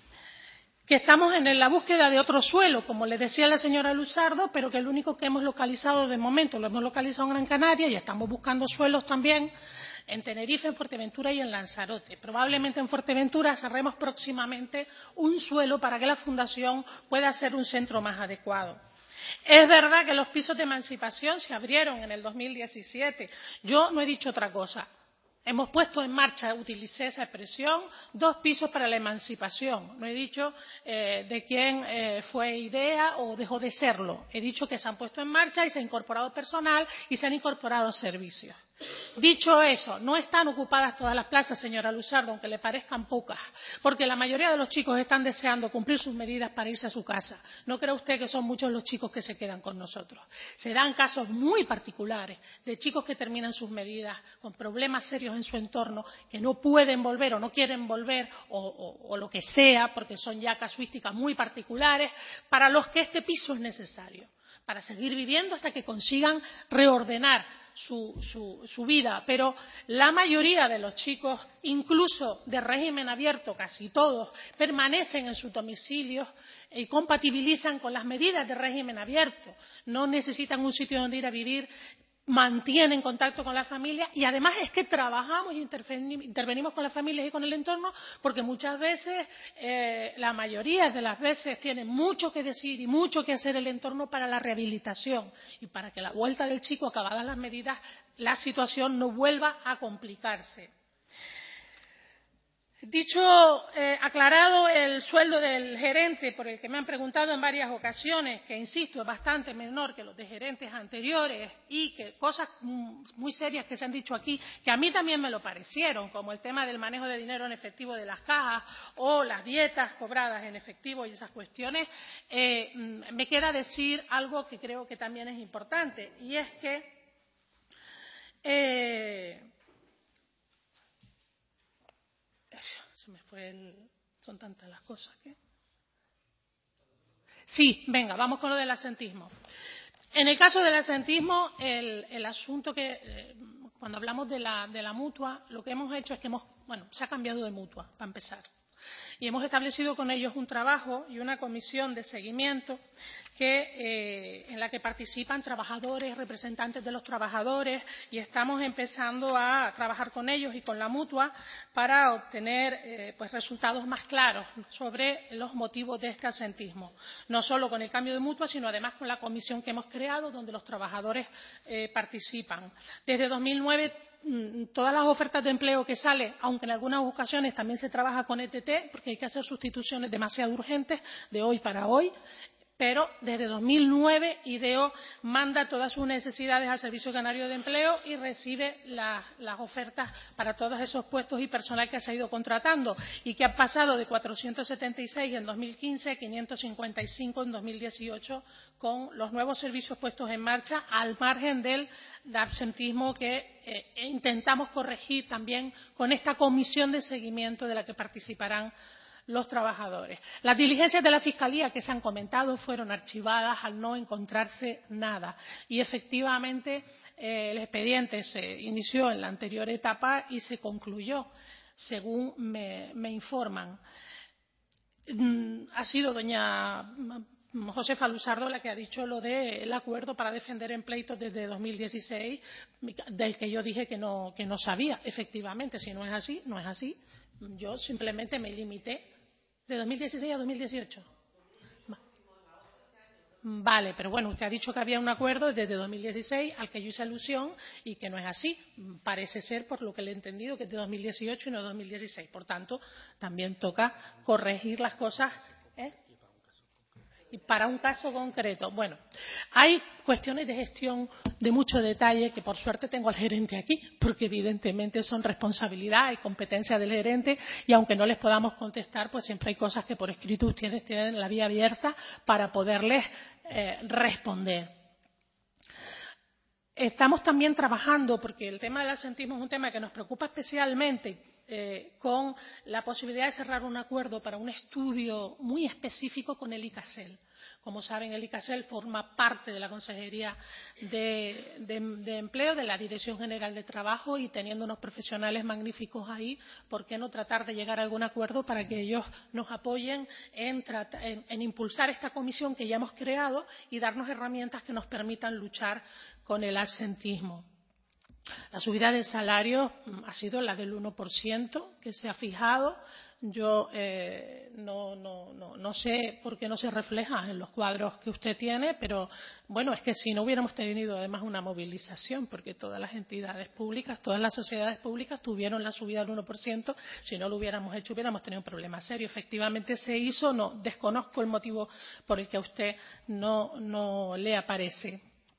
que estamos en la búsqueda de otro suelo, como le decía la señora Luzardo, pero que el único que hemos localizado de momento lo hemos localizado en Gran Canaria y estamos buscando suelos también en Tenerife, en Fuerteventura y en Lanzarote. Probablemente en Fuerteventura cerremos próximamente un suelo para que la Fundación pueda ser un centro más adecuado. Es verdad que los pisos de emancipación se abrieron en el 2017. Yo no he dicho otra cosa. Hemos puesto en marcha, utilicé esa expresión, 2 pisos para la emancipación. No he dicho de quién fue idea o dejó de serlo. He dicho que se han puesto en marcha y se ha incorporado personal y se han incorporado servicios. Dicho eso, no están ocupadas todas las plazas, señora Luzardo, aunque le parezcan pocas, porque la mayoría de los chicos están deseando cumplir sus medidas para irse a su casa. No crea usted que son muchos los chicos que se quedan con nosotros. Se dan casos muy particulares de chicos que terminan sus medidas con problemas serios en su entorno, que no pueden volver o no quieren volver o lo que sea, porque son ya casuísticas muy particulares, para los que este piso es necesario, para seguir viviendo hasta que consigan reordenar su vida, pero la mayoría de los chicos, incluso de régimen abierto, casi todos, permanecen en sus domicilios y compatibilizan con las medidas de régimen abierto. No necesitan un sitio donde ir a vivir, mantienen contacto con la familia y además es que trabajamos y intervenimos con las familias y con el entorno porque muchas veces, la mayoría de las veces, tiene mucho que decir y mucho que hacer el entorno para la rehabilitación y para que la vuelta del chico, acabadas las medidas, la situación no vuelva a complicarse. Dicho, aclarado el sueldo del gerente, por el que me han preguntado en varias ocasiones, que insisto es bastante menor que los de gerentes anteriores y que cosas muy serias que se han dicho aquí, que a mí también me lo parecieron, como el tema del manejo de dinero en efectivo de las cajas o las dietas cobradas en efectivo y esas cuestiones, me queda decir algo que creo que también es importante y es que se me fue son tantas las cosas que... Sí, venga, vamos con lo del asentismo. En el caso del asentismo, el asunto que, cuando hablamos de la mutua, lo que hemos hecho es que se ha cambiado de mutua, para empezar. Y hemos establecido con ellos un trabajo y una comisión de seguimiento en la que participan trabajadores, representantes de los trabajadores y estamos empezando a trabajar con ellos y con la mutua para obtener resultados más claros sobre los motivos de este asentismo. No solo con el cambio de mutua, sino además con la comisión que hemos creado donde los trabajadores participan. Desde 2009 todas las ofertas de empleo que salen, aunque en algunas ocasiones también se trabaja con ETT, porque hay que hacer sustituciones demasiado urgentes de hoy para hoy, pero desde 2009 IDEO manda todas sus necesidades al Servicio Canario de Empleo y recibe las ofertas para todos esos puestos y personal que se ha ido contratando y que ha pasado de 476 en 2015 a 555 en 2018 con los nuevos servicios puestos en marcha al margen del absentismo que intentamos corregir también con esta comisión de seguimiento de la que participarán los trabajadores. Las diligencias de la Fiscalía que se han comentado fueron archivadas al no encontrarse nada y efectivamente el expediente se inició en la anterior etapa y se concluyó, según me informan. Ha sido doña Josefa Luzardo la que ha dicho lo del acuerdo para defender en pleitos desde 2016, del que yo dije que no sabía. Efectivamente, si no es así, no es así. Yo simplemente me limité de 2016 a 2018. Vale, pero bueno, usted ha dicho que había un acuerdo desde 2016 al que yo hice alusión y que no es así. Parece ser, por lo que le he entendido, que es de 2018 y no 2016. Por tanto, también toca corregir las cosas, y para un caso concreto. Bueno, hay cuestiones de gestión de mucho detalle que por suerte tengo al gerente aquí, porque evidentemente son responsabilidad y competencia del gerente, y aunque no les podamos contestar, pues siempre hay cosas que por escrito ustedes tienen la vía abierta para poderles responder. Estamos también trabajando, porque el tema del absentismo es un tema que nos preocupa especialmente, con la posibilidad de cerrar un acuerdo para un estudio muy específico con el ICASEL. Como saben, el ICASEL forma parte de la Consejería de Empleo, de la Dirección General de Trabajo, y teniendo unos profesionales magníficos ahí, ¿por qué no tratar de llegar a algún acuerdo para que ellos nos apoyen en impulsar esta comisión que ya hemos creado y darnos herramientas que nos permitan luchar con el absentismo? La subida del salario ha sido la del 1% que se ha fijado. Yo no sé por qué no se refleja en los cuadros que usted tiene, pero bueno, es que si no hubiéramos tenido además una movilización, porque todas las entidades públicas, todas las sociedades públicas tuvieron la subida del 1%, si no lo hubiéramos hecho hubiéramos tenido un problema serio. Efectivamente se hizo, no desconozco el motivo por el que a usted no le aparece.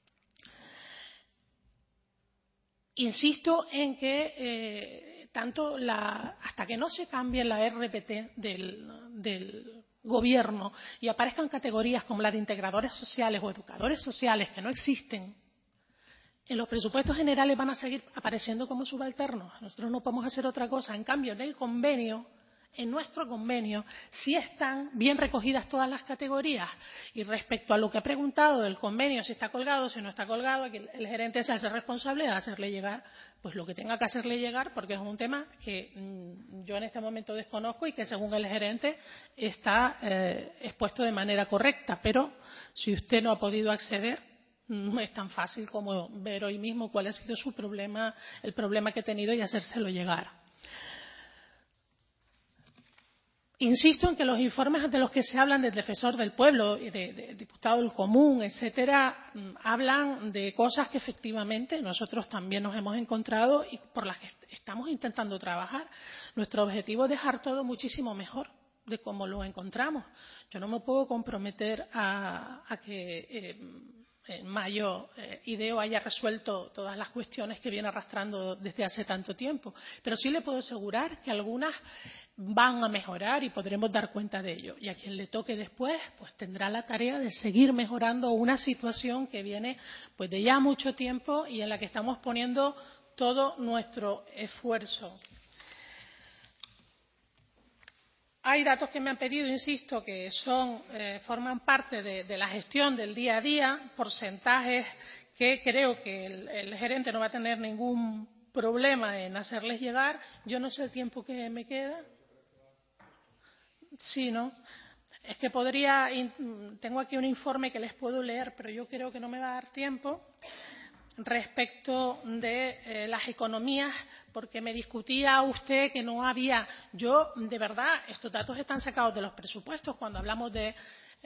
Insisto en que hasta que no se cambie la RPT del gobierno y aparezcan categorías como la de integradores sociales o educadores sociales que no existen, en los presupuestos generales van a seguir apareciendo como subalternos. Nosotros no podemos hacer otra cosa. En cambio, en nuestro convenio, sí están bien recogidas todas las categorías. Y respecto a lo que ha preguntado del convenio, si está colgado, si no está colgado, aquí el gerente se hace responsable de hacerle llegar pues lo que tenga que hacerle llegar, porque es un tema que yo en este momento desconozco y que según el gerente está expuesto de manera correcta. Pero si usted no ha podido acceder, no es tan fácil como ver hoy mismo cuál ha sido su problema, el problema que ha tenido, y hacérselo llegar. Insisto en que los informes de los que se hablan del defensor del pueblo y de diputado del común, etcétera, hablan de cosas que efectivamente nosotros también nos hemos encontrado y por las que estamos intentando trabajar. Nuestro objetivo es dejar todo muchísimo mejor de cómo lo encontramos. Yo no me puedo comprometer a que en mayo IDEO haya resuelto todas las cuestiones que viene arrastrando desde hace tanto tiempo, pero sí le puedo asegurar que algunas van a mejorar y podremos dar cuenta de ello. Y a quien le toque después, pues tendrá la tarea de seguir mejorando una situación que viene pues de ya mucho tiempo y en la que estamos poniendo todo nuestro esfuerzo. Hay datos que me han pedido, insisto, que forman parte de la gestión del día a día, porcentajes que creo que el gerente no va a tener ningún problema en hacerles llegar. Yo no sé el tiempo que me queda. Sí, ¿no? Es que tengo aquí un informe que les puedo leer, pero yo creo que no me va a dar tiempo, respecto de las economías, porque me discutía usted que no había. Yo, de verdad, estos datos están sacados de los presupuestos cuando hablamos del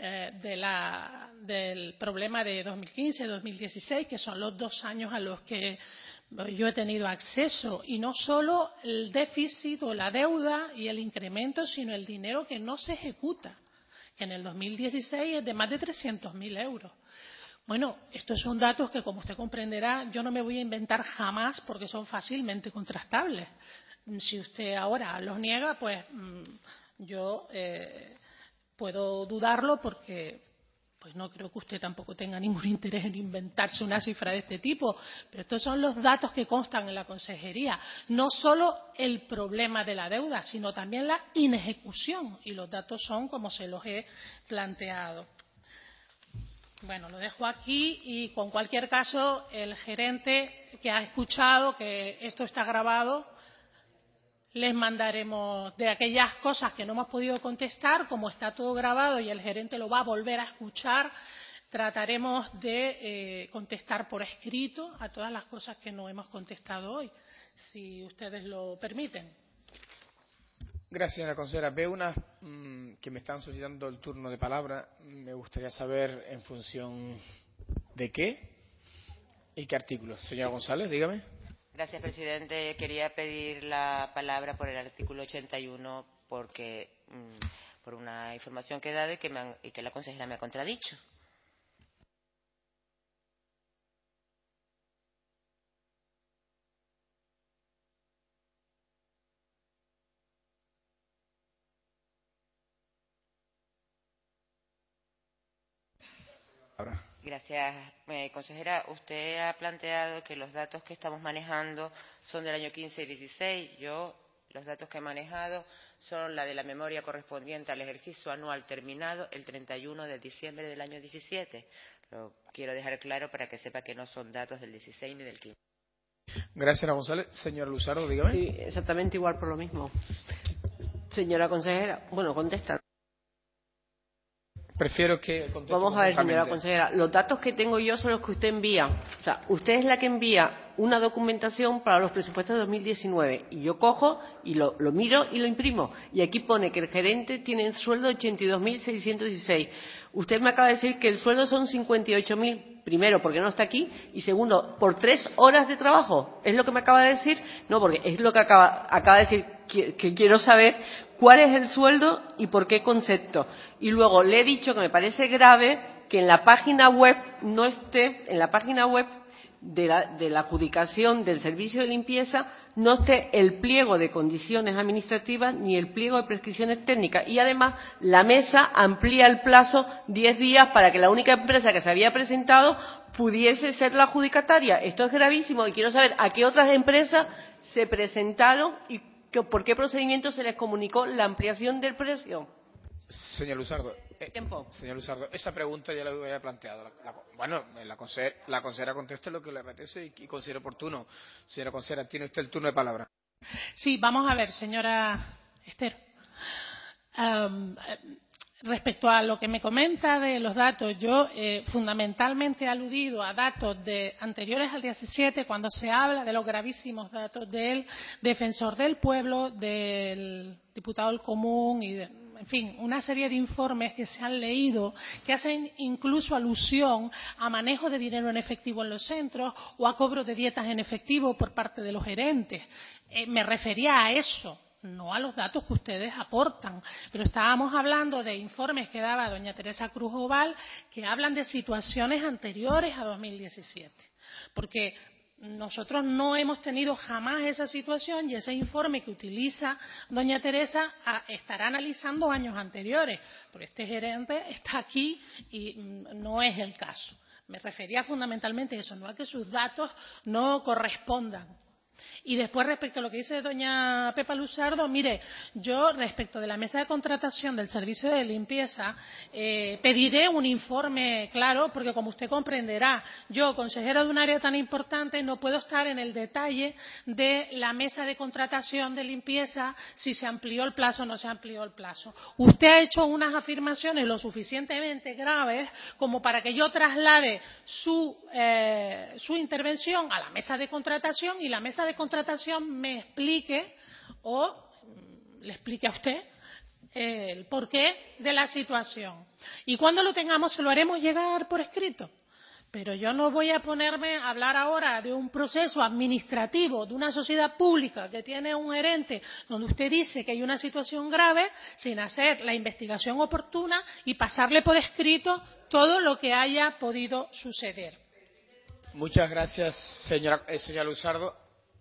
problema de 2015-2016, que son los 2 años a los que yo he tenido acceso, y no solo el déficit o la deuda y el incremento, sino el dinero que no se ejecuta, que en el 2016 es de más de 300.000 euros. Bueno, estos son datos que, como usted comprenderá, yo no me voy a inventar jamás porque son fácilmente contrastables. Si usted ahora los niega, pues yo puedo dudarlo porque pues no creo que usted tampoco tenga ningún interés en inventarse una cifra de este tipo, pero estos son los datos que constan en la consejería. No solo el problema de la deuda, sino también la inejecución, y los datos son como se los he planteado. Bueno, lo dejo aquí y, con cualquier caso, el gerente que ha escuchado que esto está grabado, les mandaremos de aquellas cosas que no hemos podido contestar, como está todo grabado y el gerente lo va a volver a escuchar, trataremos de contestar por escrito a todas las cosas que no hemos contestado hoy, si ustedes lo permiten. Gracias, señora consejera. Veo unas que me están solicitando el turno de palabra. Me gustaría saber en función de qué y qué artículos. Señora González, dígame. Gracias, presidente. Quería pedir la palabra por el artículo 81 porque por una información que he dado y que la consejera me ha contradicho. Gracias, consejera. Usted ha planteado que los datos que estamos manejando son del año 15 y 16. Los datos que he manejado son la de la memoria correspondiente al ejercicio anual terminado el 31 de diciembre del año 17. Lo quiero dejar claro para que sepa que no son datos del 16 ni del 15. Gracias, señora González. Señora Luzardo, dígame. Sí, exactamente igual por lo mismo. Señora consejera, bueno, contesta. Prefiero que conteste. Vamos a ver, señora consejera, los datos que tengo yo son los que usted envía. O sea, usted es la que envía una documentación para los presupuestos de 2019 y yo cojo y lo miro y lo imprimo. Y aquí pone que el gerente tiene el sueldo de 82.616. Usted me acaba de decir que el sueldo son 58.000. Primero, porque no está aquí. Y segundo, por 3 horas de trabajo. ¿Es lo que me acaba de decir? No, porque es lo que acaba de decir que quiero saber cuál es el sueldo y por qué concepto. Y luego le he dicho que me parece grave que en la página web no esté, en la página web de la adjudicación del servicio de limpieza, no esté el pliego de condiciones administrativas ni el pliego de prescripciones técnicas. Y además la mesa amplía el plazo 10 días para que la única empresa que se había presentado pudiese ser la adjudicataria. Esto es gravísimo y quiero saber a qué otras empresas se presentaron y por qué procedimiento se les comunicó la ampliación del precio. Señor Luzardo, señor Luzardo, esa pregunta ya la había planteado. La consejera conteste lo que le apetece y considere oportuno. Señora consejera, tiene usted el turno de palabra. Sí, vamos a ver, señora Esther. Respecto a lo que me comenta de los datos, yo fundamentalmente he aludido a datos anteriores al 17, cuando se habla de los gravísimos datos del defensor del pueblo, del diputado del común y en fin, una serie de informes que se han leído que hacen incluso alusión a manejo de dinero en efectivo en los centros o a cobro de dietas en efectivo por parte de los gerentes. Me refería a eso, no a los datos que ustedes aportan, pero estábamos hablando de informes que daba doña Teresa Cruz Oval que hablan de situaciones anteriores a 2017, porque nosotros no hemos tenido jamás esa situación y ese informe que utiliza doña Teresa estará analizando años anteriores, porque este gerente está aquí y no es el caso. Me refería fundamentalmente a eso, no a que sus datos no correspondan. Y después, respecto a lo que dice doña Pepa Luzardo, mire, yo respecto de la mesa de contratación del servicio de limpieza pediré un informe claro, porque como usted comprenderá, yo, consejera de un área tan importante, no puedo estar en el detalle de la mesa de contratación de limpieza, si se amplió el plazo o no se amplió el plazo. Usted ha hecho unas afirmaciones lo suficientemente graves como para que yo traslade su intervención a la mesa de contratación y la mesa de contratación me explique o le explique a usted el porqué de la situación. Y cuando lo tengamos se lo haremos llegar por escrito. Pero yo no voy a ponerme a hablar ahora de un proceso administrativo de una sociedad pública que tiene un gerente donde usted dice que hay una situación grave sin hacer la investigación oportuna y pasarle por escrito todo lo que haya podido suceder. Muchas gracias, señora Luzardo.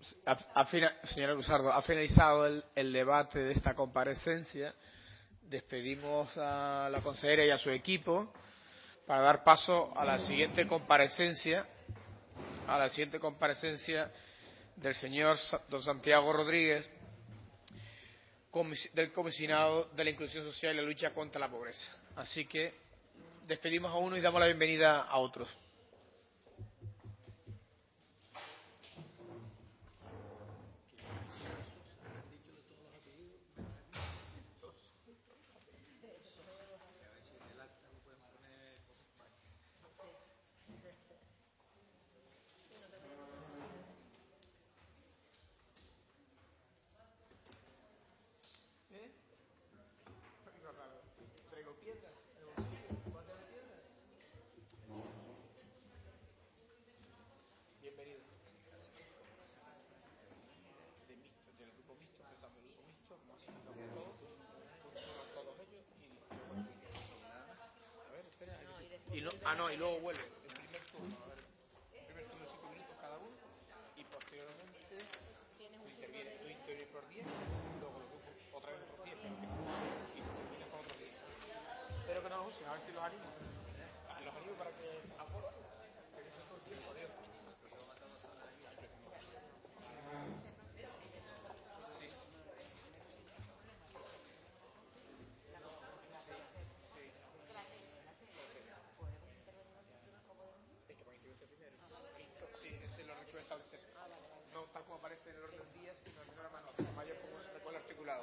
Señora Luzardo, ha finalizado el debate de esta comparecencia. Despedimos a la consejera y a su equipo para dar paso a la siguiente comparecencia, del señor don Santiago Rodríguez, del comisionado de la inclusión social y la lucha contra la pobreza. Así que despedimos a uno y damos la bienvenida a otros. Ah, no, y luego vuelve. El primer turno, a ver. El primer turno 5 minutos cada uno. Y posteriormente tú intervienes por 10. Luego los grupos otra vez por 10. Y terminas con otros 10. Espero que no los usen, a ver si los animo. Los animo para que aporten. Adiós. Sí, ese lo requiere establecer. No tal como aparece en el orden del día, sino en menor a mano. Mayor como se recuerda articulado.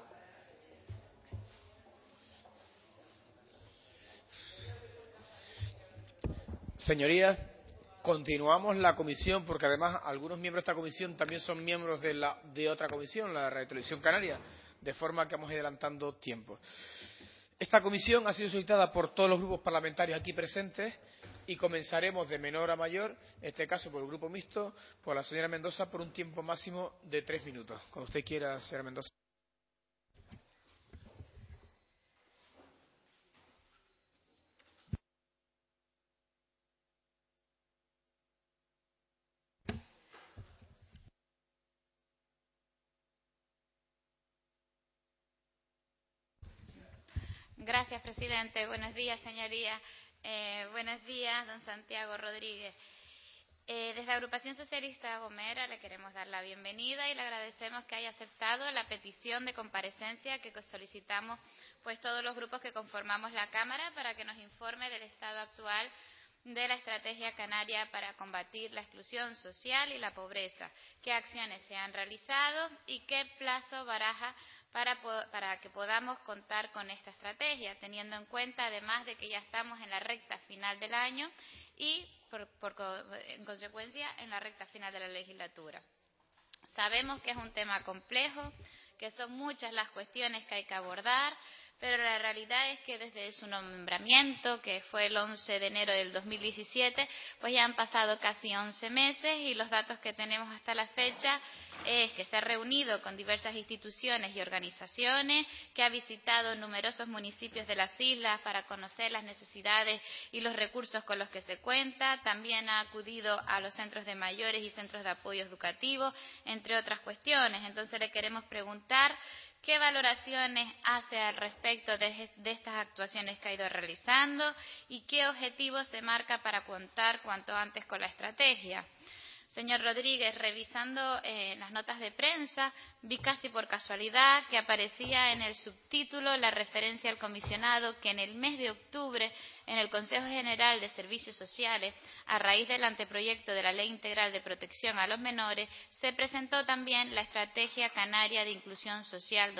Señorías, continuamos la comisión, porque además algunos miembros de esta comisión también son miembros de otra comisión, la de Radio Televisión Canaria, de forma que vamos adelantando tiempo. Esta comisión ha sido solicitada por todos los grupos parlamentarios aquí presentes y comenzaremos de menor a mayor, en este caso por el grupo mixto, por la señora Mendoza, por un tiempo máximo de 3 minutos. Cuando usted quiera, señora Mendoza. Gracias, presidente. Buenos días, señorías. Buenos días, don Santiago Rodríguez. Desde la Agrupación Socialista Gomera le queremos dar la bienvenida y le agradecemos que haya aceptado la petición de comparecencia que solicitamos pues todos los grupos que conformamos la Cámara para que nos informe del estado actual de la estrategia canaria para combatir la exclusión social y la pobreza, qué acciones se han realizado y qué plazo baraja para que podamos contar con esta estrategia, teniendo en cuenta además de que ya estamos en la recta final del año y en consecuencia en la recta final de la legislatura. Sabemos que es un tema complejo, que son muchas las cuestiones que hay que abordar, pero la realidad es que desde su nombramiento, que fue el 11 de enero del 2017, pues ya han pasado casi 11 meses y los datos que tenemos hasta la fecha es que se ha reunido con diversas instituciones y organizaciones, que ha visitado numerosos municipios de las islas para conocer las necesidades y los recursos con los que se cuenta, también ha acudido a los centros de mayores y centros de apoyo educativo, entre otras cuestiones. Entonces le queremos preguntar ¿qué valoraciones hace al respecto de estas actuaciones que ha ido realizando y qué objetivos se marca para contar cuanto antes con la estrategia? Señor Rodríguez, revisando las notas de prensa, vi casi por casualidad que aparecía en el subtítulo la referencia al comisionado que en el mes de octubre, en el Consejo General de Servicios Sociales, a raíz del anteproyecto de la Ley Integral de Protección a los Menores, se presentó también la Estrategia Canaria de Inclusión Social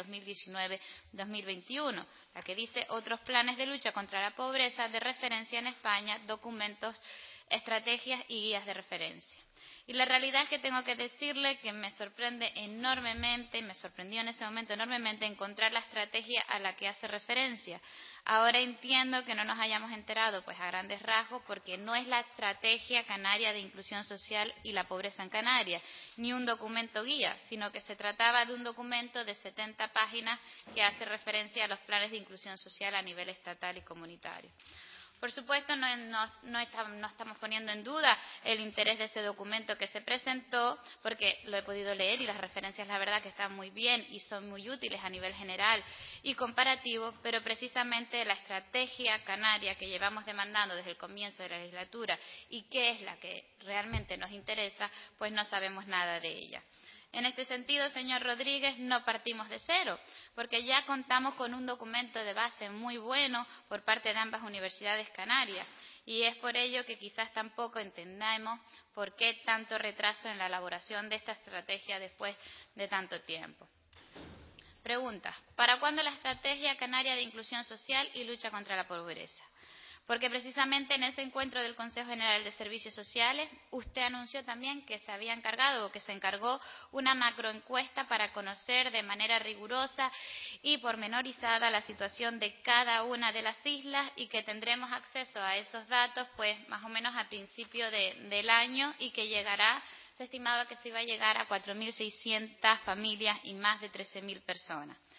2019-2021, la que dice otros planes de lucha contra la pobreza de referencia en España, documentos, estrategias y guías de referencia. Y la realidad es que tengo que decirle que me sorprende enormemente, me sorprendió en ese momento enormemente encontrar la estrategia a la que hace referencia. Ahora entiendo que no nos hayamos enterado pues a grandes rasgos porque no es la Estrategia Canaria de Inclusión Social y la Pobreza en Canarias, ni un documento guía, sino que se trataba de un documento de 70 páginas que hace referencia a los planes de inclusión social a nivel estatal y comunitario. Por supuesto, no estamos poniendo en duda el interés de ese documento que se presentó, porque lo he podido leer y las referencias, la verdad, que están muy bien y son muy útiles a nivel general y comparativo, pero precisamente la estrategia canaria que llevamos demandando desde el comienzo de la legislatura y que es la que realmente nos interesa, pues no sabemos nada de ella. En este sentido, señor Rodríguez, no partimos de cero, porque ya contamos con un documento de base muy bueno por parte de ambas universidades canarias y es por ello que quizás tampoco entendamos por qué tanto retraso en la elaboración de esta estrategia después de tanto tiempo. Pregunta, ¿para cuándo la Estrategia Canaria de Inclusión Social y Lucha contra la Pobreza? Porque precisamente en ese encuentro del Consejo General de Servicios Sociales usted anunció también que se había encargado o que se encargó una macroencuesta para conocer de manera rigurosa y pormenorizada la situación de cada una de las islas y que tendremos acceso a esos datos pues más o menos a principio del año y que llegará, se estimaba que se iba a llegar a 4.600 familias y más de 13.000 personas.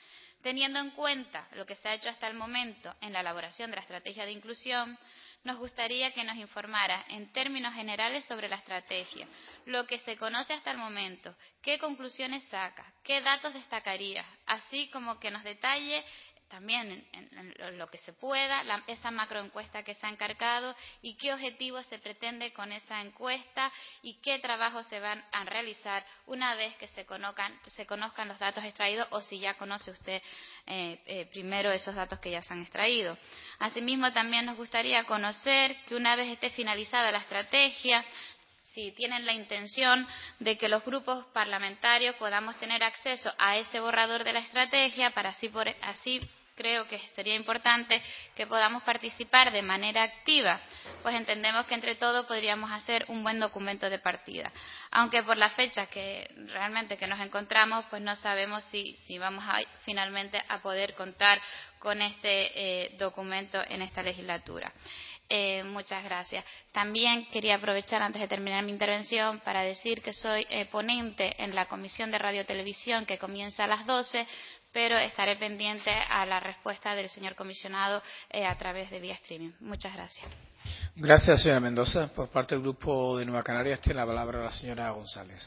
Teniendo en cuenta lo que se ha hecho hasta el momento en la elaboración de la estrategia de inclusión, nos gustaría que nos informara en términos generales sobre la estrategia, lo que se conoce hasta el momento, qué conclusiones saca, qué datos destacaría, así como que nos detalle también en lo que se pueda, esa macroencuesta que se ha encargado y qué objetivos se pretende con esa encuesta y qué trabajos se van a realizar una vez que se conozcan los datos extraídos o si ya conoce usted primero esos datos que ya se han extraído. Asimismo, también nos gustaría conocer que una vez esté finalizada la estrategia, si tienen la intención de que los grupos parlamentarios podamos tener acceso a ese borrador de la estrategia para así creo que sería importante que podamos participar de manera activa, pues entendemos que entre todos podríamos hacer un buen documento de partida. Aunque por la fecha que realmente que nos encontramos, pues no sabemos si vamos finalmente a poder contar con este documento en esta legislatura. Muchas gracias. También quería aprovechar antes de terminar mi intervención para decir que soy ponente en la Comisión de Radio y Televisión que comienza a las 12, pero estaré pendiente a la respuesta del señor comisionado a través de vía streaming. Muchas gracias. Gracias, señora Mendoza. Por parte del Grupo de Nueva Canarias tiene la palabra la señora González.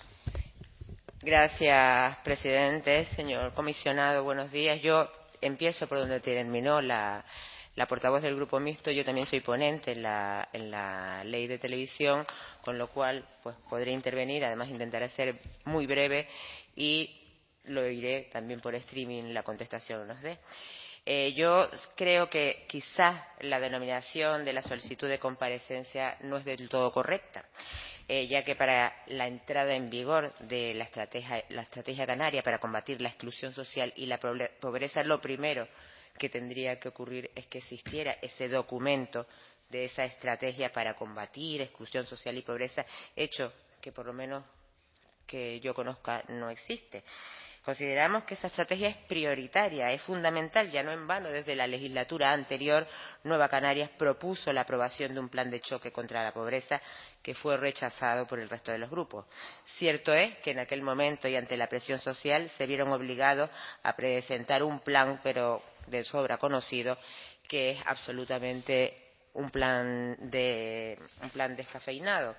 Gracias, presidente. Señor comisionado, buenos días. Yo empiezo por donde terminó la portavoz del Grupo Mixto. Yo también soy ponente en la ley de televisión, con lo cual pues podré intervenir. Además, intentaré ser muy breve y lo oiré también por streaming la contestación nos dé. Yo creo que quizás la denominación de la solicitud de comparecencia no es del todo correcta, ya que para la entrada en vigor de la estrategia canaria para combatir la exclusión social y la pobreza, lo primero que tendría que ocurrir es que existiera ese documento de esa estrategia para combatir exclusión social y pobreza, hecho que por lo menos que yo conozca no existe. Consideramos que esa estrategia es prioritaria, es fundamental, ya no en vano. Desde la legislatura anterior, Nueva Canarias propuso la aprobación de un plan de choque contra la pobreza que fue rechazado por el resto de los grupos. Cierto es que en aquel momento y ante la presión social se vieron obligados a presentar un plan, pero de sobra conocido, que es absolutamente un plan descafeinado.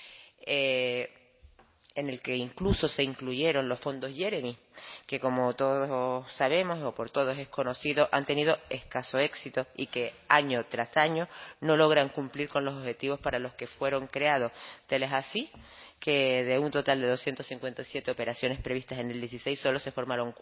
En el que incluso se incluyeron los fondos Jeremy, que como todos sabemos o por todos es conocido, han tenido escaso éxito y que año tras año no logran cumplir con los objetivos para los que fueron creados. Tal es así que de un total de 257 operaciones previstas en el 16 solo se formalizaron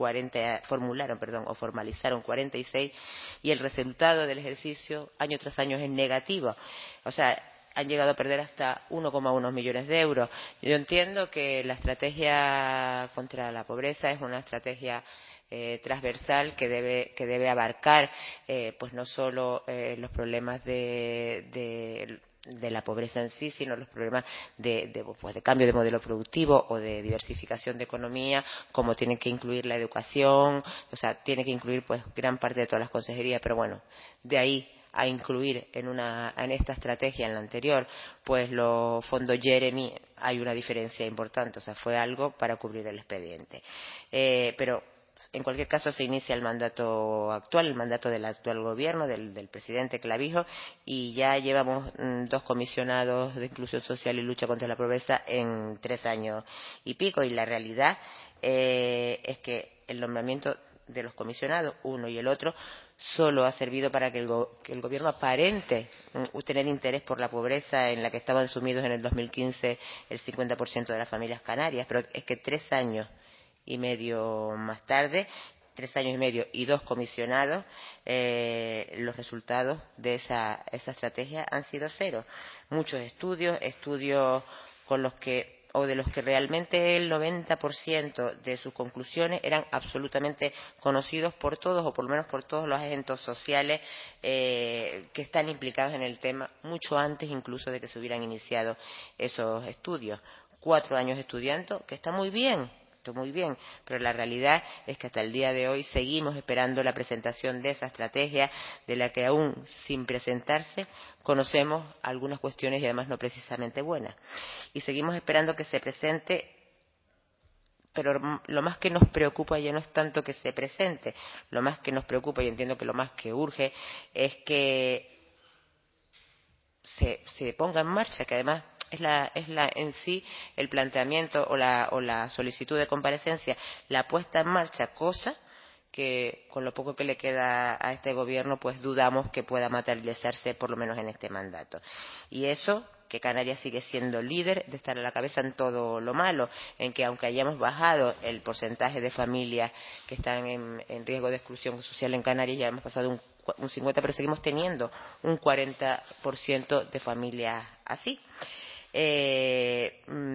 46 y el resultado del ejercicio año tras año es negativo. O sea, han llegado a perder hasta 1,1 millones de euros. Yo entiendo que la estrategia contra la pobreza es una estrategia transversal que debe abarcar pues no solo los problemas de la pobreza en sí, sino los problemas de cambio de modelo productivo o de diversificación de economía, como tiene que incluir la educación, o sea, tiene que incluir pues gran parte de todas las consejerías, pero bueno, de ahí a incluir en esta estrategia, en la anterior, pues los fondos Jeremy, hay una diferencia importante, o sea, fue algo para cubrir el expediente. Pero en cualquier caso se inicia el mandato actual, el mandato del actual gobierno, del presidente Clavijo, y ya llevamos 2 comisionados de inclusión social y lucha contra la pobreza en 3 años y pico, y la realidad es que el nombramiento de los comisionados, uno y el otro, solo ha servido para que el gobierno aparente tener interés por la pobreza en la que estaban sumidos en el 2015 el 50% de las familias canarias, pero es que 3 años y medio más tarde, 3 años y medio y 2 comisionados, los resultados de esa estrategia han sido cero. Muchos estudios con los que o de los que realmente el 90% de sus conclusiones eran absolutamente conocidos por todos, o por lo menos por todos los agentes sociales que están implicados en el tema, mucho antes incluso de que se hubieran iniciado esos estudios. 4 años estudiando, que está muy bien, pero la realidad es que hasta el día de hoy seguimos esperando la presentación de esa estrategia, de la que aún sin presentarse conocemos algunas cuestiones y además no precisamente buenas. Y seguimos esperando que se presente pero lo más que nos preocupa ya no es tanto que se presente, lo más que nos preocupa, y entiendo que lo más que urge, es que se ponga en marcha, que además es en sí el planteamiento o la solicitud de comparecencia, la puesta en marcha, cosa que con lo poco que le queda a este gobierno, pues dudamos que pueda materializarse por lo menos en este mandato. Y eso, que Canarias sigue siendo líder de estar a la cabeza en todo lo malo, en que aunque hayamos bajado el porcentaje de familias que están en riesgo de exclusión social en Canarias, ya hemos pasado un 50%, pero seguimos teniendo un 40% de familias así. De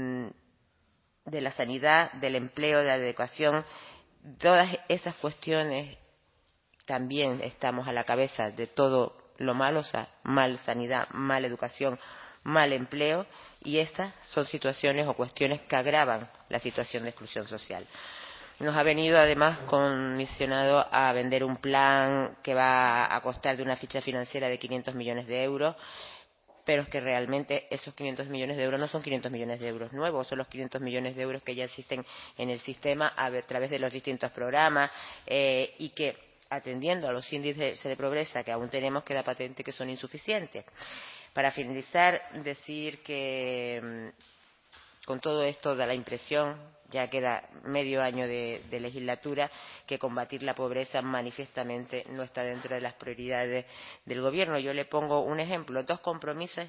la sanidad, del empleo, de la educación, todas esas cuestiones también estamos a la cabeza de todo lo malo, o sea, mal sanidad, mal educación, mal empleo, y estas son situaciones o cuestiones que agravan la situación de exclusión social. Nos ha venido además comisionado a vender un plan que va a costar de una ficha financiera de 500 millones de euros, pero es que realmente esos 500 millones de euros no son 500 millones de euros nuevos, son los 500 millones de euros que ya existen en el sistema a través de los distintos programas y que, atendiendo a los índices de pobreza que aún tenemos, queda patente que son insuficientes. Para finalizar, decir que con todo esto da la impresión, ya queda medio año de legislatura, que combatir la pobreza manifiestamente no está dentro de las prioridades del Gobierno. Yo le pongo un ejemplo, 2 compromisos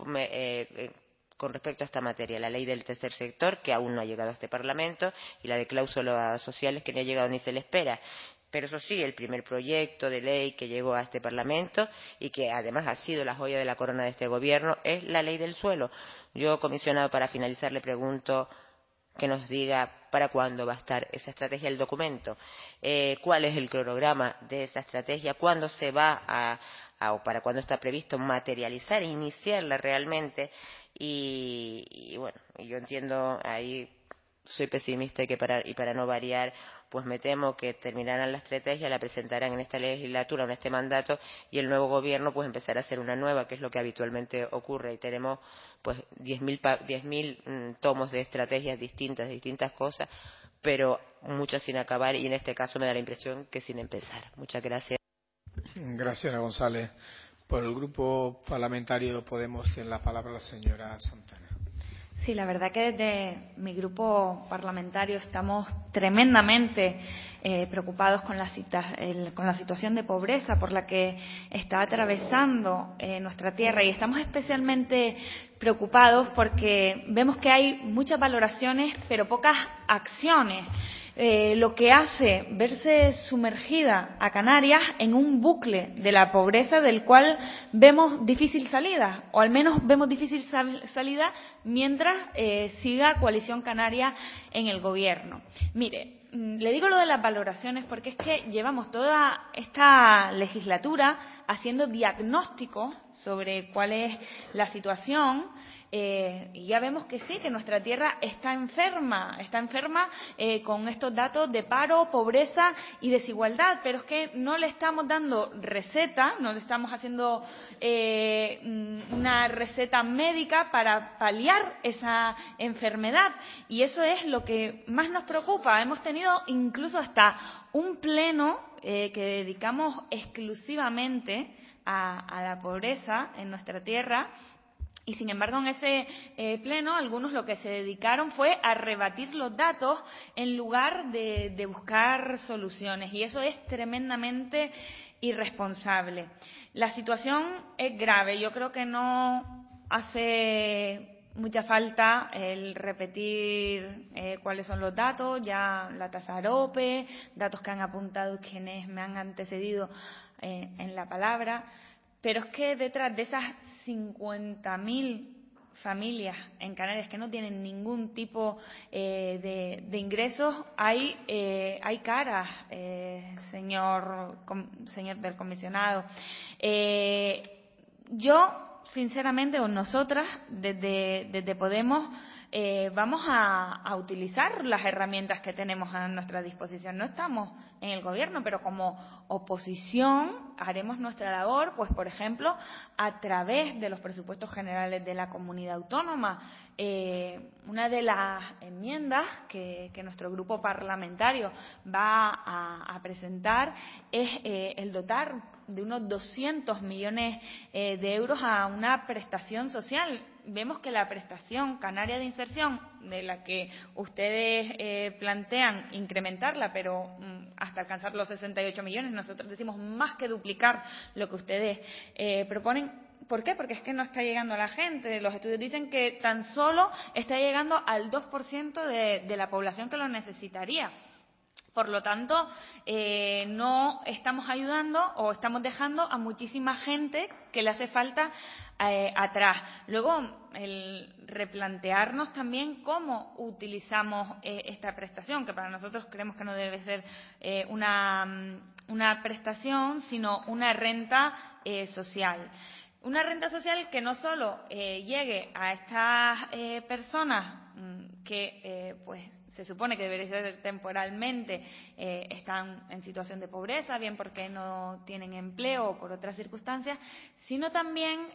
con respecto a esta materia: la ley del tercer sector, que aún no ha llegado a este Parlamento, y la de cláusulas sociales, que no ha llegado ni se le espera. Pero eso sí, el primer proyecto de ley que llegó a este Parlamento y que además ha sido la joya de la corona de este Gobierno es la ley del suelo. Yo, comisionado, para finalizar, le pregunto que nos diga para cuándo va a estar esa estrategia, el documento, cuál es el cronograma de esa estrategia, cuándo se va o para cuándo está previsto materializar e iniciarla realmente. Y bueno, yo entiendo, ahí soy pesimista y para no variar, pues me temo que terminarán la estrategia, la presentarán en esta legislatura, en este mandato, y el nuevo gobierno pues empezará a hacer una nueva, que es lo que habitualmente ocurre, y tenemos pues 10.000 tomos de estrategias distintas, de distintas cosas, pero muchas sin acabar, y en este caso me da la impresión que sin empezar. Muchas gracias. Gracias, Ana González. Por el Grupo Parlamentario Podemos tiene la palabra la señora Santana. Sí, la verdad que desde mi grupo parlamentario estamos tremendamente preocupados con la situación de pobreza por la que está atravesando nuestra tierra, y estamos especialmente preocupados porque vemos que hay muchas valoraciones pero pocas acciones. Lo que hace verse sumergida a Canarias en un bucle de la pobreza del cual vemos difícil salida, o al menos vemos difícil salida mientras siga Coalición Canaria en el Gobierno. Mire, le digo lo de las valoraciones porque es que llevamos toda esta legislatura haciendo diagnósticos sobre cuál es la situación. Y ya vemos que sí, que nuestra tierra está enferma con estos datos de paro, pobreza y desigualdad, pero es que no le estamos dando receta, no le estamos haciendo una receta médica para paliar esa enfermedad, y eso es lo que más nos preocupa. Hemos tenido incluso hasta un pleno que dedicamos exclusivamente a la pobreza en nuestra tierra. Y, sin embargo, en ese pleno, algunos lo que se dedicaron fue a rebatir los datos en lugar de buscar soluciones. Y eso es tremendamente irresponsable. La situación es grave. Yo creo que no hace mucha falta el repetir cuáles son los datos, ya la tasa AROPE, datos que han apuntado quienes me han antecedido en la palabra. Pero es que detrás de esas 50.000 familias en Canarias que no tienen ningún tipo de ingresos, hay caras, señor del comisionado. Yo sinceramente, o nosotras, desde Podemos, vamos a utilizar las herramientas que tenemos a nuestra disposición. No estamos en el Gobierno, pero como oposición haremos nuestra labor, pues, por ejemplo, a través de los presupuestos generales de la comunidad autónoma. Una de las enmiendas que nuestro grupo parlamentario va a presentar es el dotar de unos 200 millones de euros a una prestación social. Vemos que la prestación canaria de inserción, de la que ustedes plantean incrementarla, pero hasta alcanzar los 68 millones, nosotros decimos más que duplicar lo que ustedes proponen. ¿Por qué? Porque es que no está llegando a la gente. Los estudios dicen que tan solo está llegando al 2% de la población que lo necesitaría. Por lo tanto, no estamos ayudando o estamos dejando a muchísima gente que le hace falta atrás. Luego, el replantearnos también cómo utilizamos esta prestación, que para nosotros creemos que no debe ser una prestación, sino una renta social. Una renta social que no solo llegue a estas personas que pues se supone que debería ser temporalmente, están en situación de pobreza, bien porque no tienen empleo o por otras circunstancias, sino también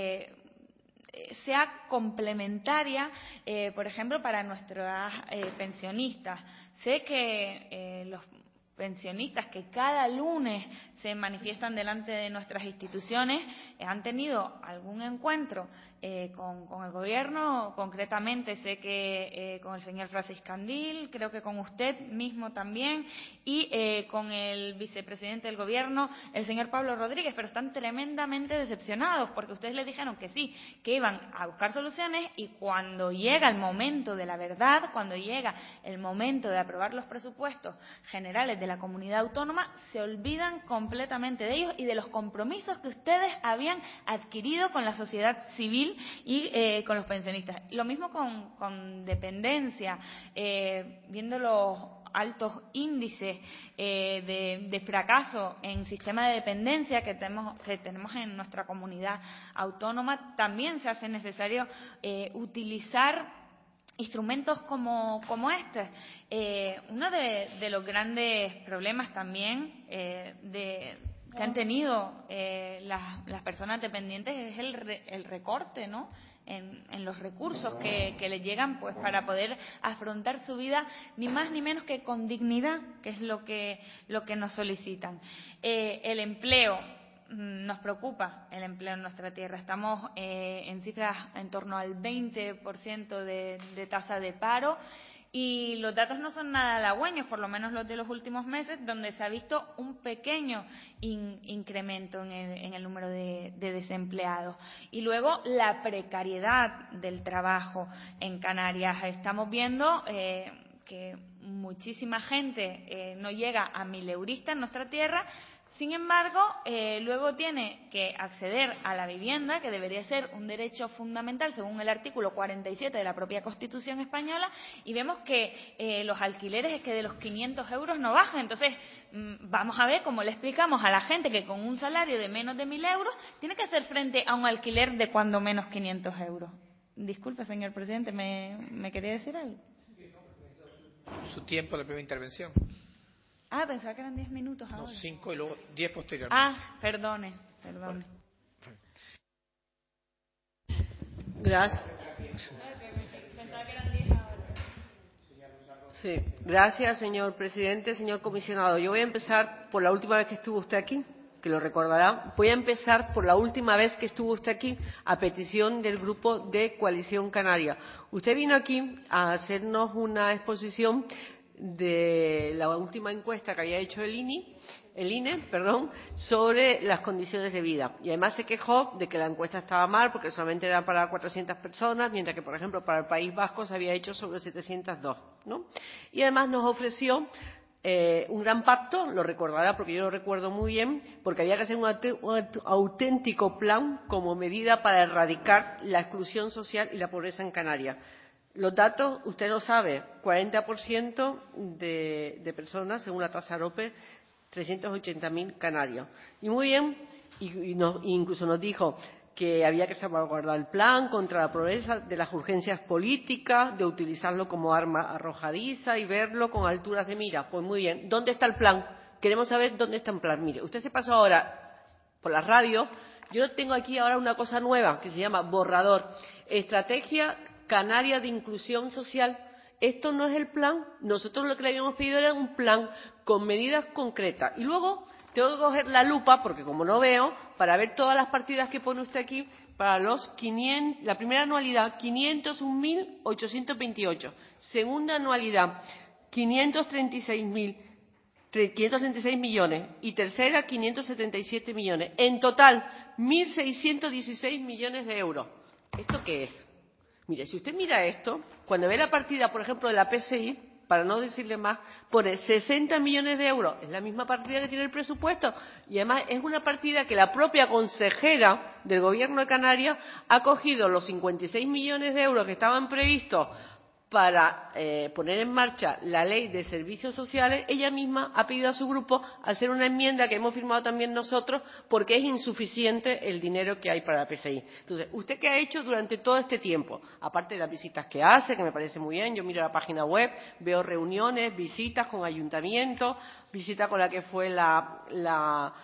sea complementaria, por ejemplo, para nuestras pensionistas. Sé que los pensionistas que cada lunes se manifiestan delante de nuestras instituciones han tenido algún encuentro con el Gobierno. Concretamente sé que con el señor Francis Candil, creo que con usted mismo también, y con el vicepresidente del Gobierno, el señor Pablo Rodríguez, pero están tremendamente decepcionados porque ustedes les dijeron que sí, que iban a buscar soluciones, y cuando llega el momento de la verdad, cuando llega el momento de aprobar los presupuestos generales de la comunidad autónoma, se olvidan completamente de ellos y de los compromisos que ustedes habían adquirido con la sociedad civil y con los pensionistas. Lo mismo con dependencia, viendo los altos índices de fracaso en sistema de dependencia que tenemos en nuestra comunidad autónoma, también se hace necesario utilizar instrumentos como este. Uno de los grandes problemas también que han tenido las personas dependientes es el recorte, ¿no?, en los recursos que les llegan, pues, para poder afrontar su vida ni más ni menos que con dignidad, que es lo que nos solicitan. El empleo. Nos preocupa el empleo en nuestra tierra. Estamos en cifras en torno al 20% de tasa de paro, y los datos no son nada halagüeños, por lo menos los de los últimos meses, donde se ha visto un pequeño incremento en el número de desempleados. Y luego la precariedad del trabajo en Canarias. Estamos viendo que muchísima gente no llega a 1.000 euristas en nuestra tierra. Sin embargo, luego tiene que acceder a la vivienda, que debería ser un derecho fundamental según el artículo 47 de la propia Constitución española, y vemos que los alquileres es que de los 500 euros no bajan. Entonces, vamos a ver cómo le explicamos a la gente que con un salario de menos de 1.000 euros tiene que hacer frente a un alquiler de cuando menos 500 euros. Disculpe, señor presidente, ¿me quería decir algo? Su tiempo de primera intervención. Ah, pensaba que eran 10 minutos ahora. No, 5 y luego 10 posteriormente. Ah, perdone. Vale. Gracias. Sí, gracias, señor presidente. Señor comisionado, yo voy a empezar por la última vez que estuvo usted aquí, que lo recordará. Voy a empezar por la última vez que estuvo usted aquí, a petición del Grupo de Coalición Canaria. Usted vino aquí a hacernos una exposición de la última encuesta que había hecho el INE, sobre las condiciones de vida. Y además se quejó de que la encuesta estaba mal porque solamente era para 400 personas, mientras que, por ejemplo, para el País Vasco se había hecho sobre 702, ¿no? Y además nos ofreció un gran pacto, lo recordará porque yo lo recuerdo muy bien, porque había que hacer un auténtico plan como medida para erradicar la exclusión social y la pobreza en Canarias. Los datos, usted lo sabe, 40% de personas, según la tasa AROPE, 380.000 canarios. Y muy bien, incluso nos dijo, que había que salvaguardar el plan contra la pobreza, de las urgencias políticas, de utilizarlo como arma arrojadiza y verlo con alturas de mira. Pues muy bien, ¿dónde está el plan? Queremos saber dónde está el plan. Mire, usted se pasó ahora por la radio. Yo tengo aquí ahora una cosa nueva que se llama borrador. Estrategia Canaria de Inclusión Social. Esto no es el plan. Nosotros lo que le habíamos pedido era un plan con medidas concretas. Y luego tengo que coger la lupa, porque como no veo, para ver todas las partidas que pone usted aquí para los 500, la primera anualidad 501.828, segunda anualidad 536 millones y tercera 577 millones. En total 1.616 millones de euros. ¿Esto qué es? Mire, si usted mira esto, cuando ve la partida, por ejemplo, de la PSI, para no decirle más, pone 60 millones de euros. Es la misma partida que tiene el presupuesto. Y además es una partida que la propia consejera del Gobierno de Canarias ha cogido los 56 millones de euros que estaban previstos para poner en marcha la ley de servicios sociales. Ella misma ha pedido a su grupo hacer una enmienda que hemos firmado también nosotros porque es insuficiente el dinero que hay para la PCI. Entonces, ¿usted qué ha hecho durante todo este tiempo? Aparte de las visitas que hace, que me parece muy bien, yo miro la página web, veo reuniones, visitas con ayuntamientos, visita con la que fue la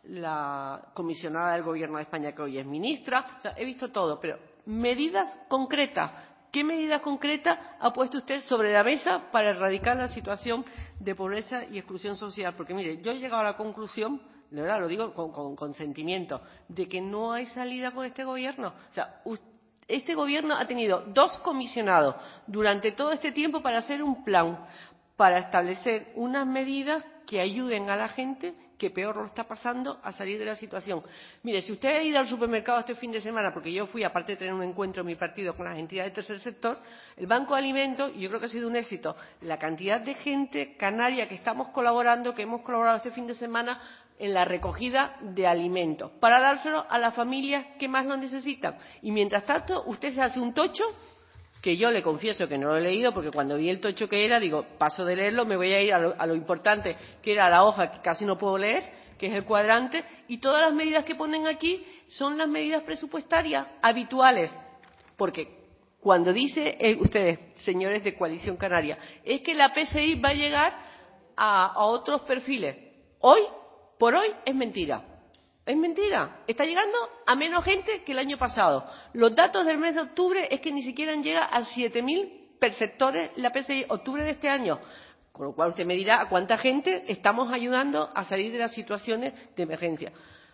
comisionada del Gobierno de España, que hoy es ministra. O sea, he visto todo, pero medidas concretas. ¿Qué medidas concretas ha puesto usted sobre la mesa para erradicar la situación de pobreza y exclusión social? Porque, mire, yo he llegado a la conclusión, de verdad lo digo con sentimiento, de que no hay salida con este gobierno. O sea, este gobierno ha tenido 2 comisionados durante todo este tiempo para hacer un plan, para establecer unas medidas que ayuden a la gente que peor lo está pasando a salir de la situación. Mire, si usted ha ido al supermercado este fin de semana, porque yo fui, aparte de tener un encuentro en mi partido con las entidades del tercer sector, el Banco de Alimentos, y yo creo que ha sido un éxito, la cantidad de gente canaria que estamos colaborando, que hemos colaborado este fin de semana en la recogida de alimentos, para dárselo a las familias que más lo necesitan. Y mientras tanto, usted se hace un tocho, que yo le confieso que no lo he leído, porque cuando vi el tocho que era, digo, paso de leerlo, me voy a ir a lo importante, que era la hoja que casi no puedo leer, que es el cuadrante, y todas las medidas que ponen aquí son las medidas presupuestarias habituales. Porque cuando dice ustedes, señores de Coalición Canaria, es que la PSI va a llegar a otros perfiles. Hoy, por hoy, es mentira. Es mentira. Está llegando a menos gente que el año pasado. Los datos del mes de octubre es que ni siquiera llega a 7.000 perceptores la PSI, octubre de este año. Con lo cual usted me dirá a cuánta gente estamos ayudando a salir de las situaciones de emergencia.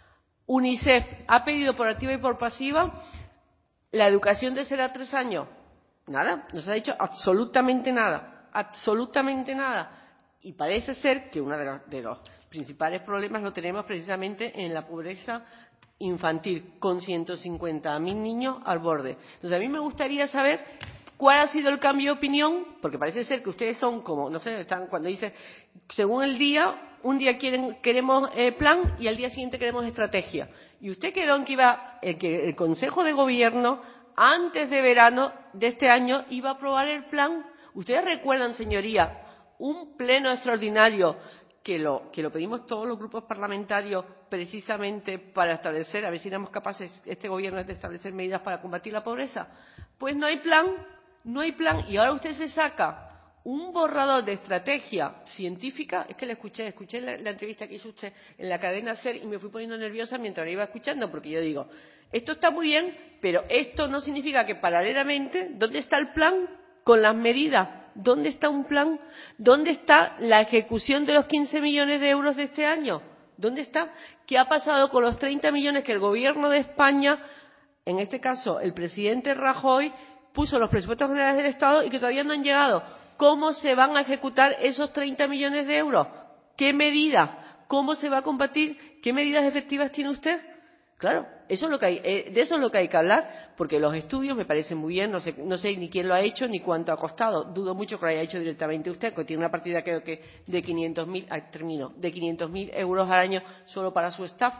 UNICEF ha pedido por activa y por pasiva la educación de 0 a 3 años. Nada, no se ha dicho absolutamente nada. Absolutamente nada. Y parece ser que uno de los principales problemas lo tenemos precisamente en la pobreza infantil, con 150.000 niños al borde. Entonces, a mí me gustaría saber cuál ha sido el cambio de opinión, porque parece ser que ustedes son como, no sé, están cuando dicen, según el día, un día queremos plan y al día siguiente queremos estrategia. Y usted quedó en que el Consejo de Gobierno, antes de verano de este año, iba a aprobar el plan. ¿Ustedes recuerdan, señoría, un pleno extraordinario que lo pedimos todos los grupos parlamentarios precisamente para establecer, a ver si éramos capaces, este gobierno, de establecer medidas para combatir la pobreza? Pues no hay plan, y ahora usted se saca un borrador de estrategia científica. Es que le escuché la entrevista que hizo usted en la cadena SER y me fui poniendo nerviosa mientras la iba escuchando, porque yo digo, esto está muy bien, pero esto no significa que paralelamente, ¿dónde está el plan con las medidas? ¿Dónde está un plan? ¿Dónde está la ejecución de los 15 millones de euros de este año? ¿Dónde está? ¿Qué ha pasado con los 30 millones que el Gobierno de España, en este caso el presidente Rajoy, puso en los presupuestos generales del Estado y que todavía no han llegado? ¿Cómo se van a ejecutar esos 30 millones de euros? ¿Qué medidas? ¿Cómo se va a combatir? ¿Qué medidas efectivas tiene usted? Claro, eso es lo que hay, de eso es lo que hay que hablar, porque los estudios me parecen muy bien, no sé ni quién lo ha hecho ni cuánto ha costado. Dudo mucho que lo haya hecho directamente usted, que tiene una partida, creo que de 500.000 euros al año solo para su staff,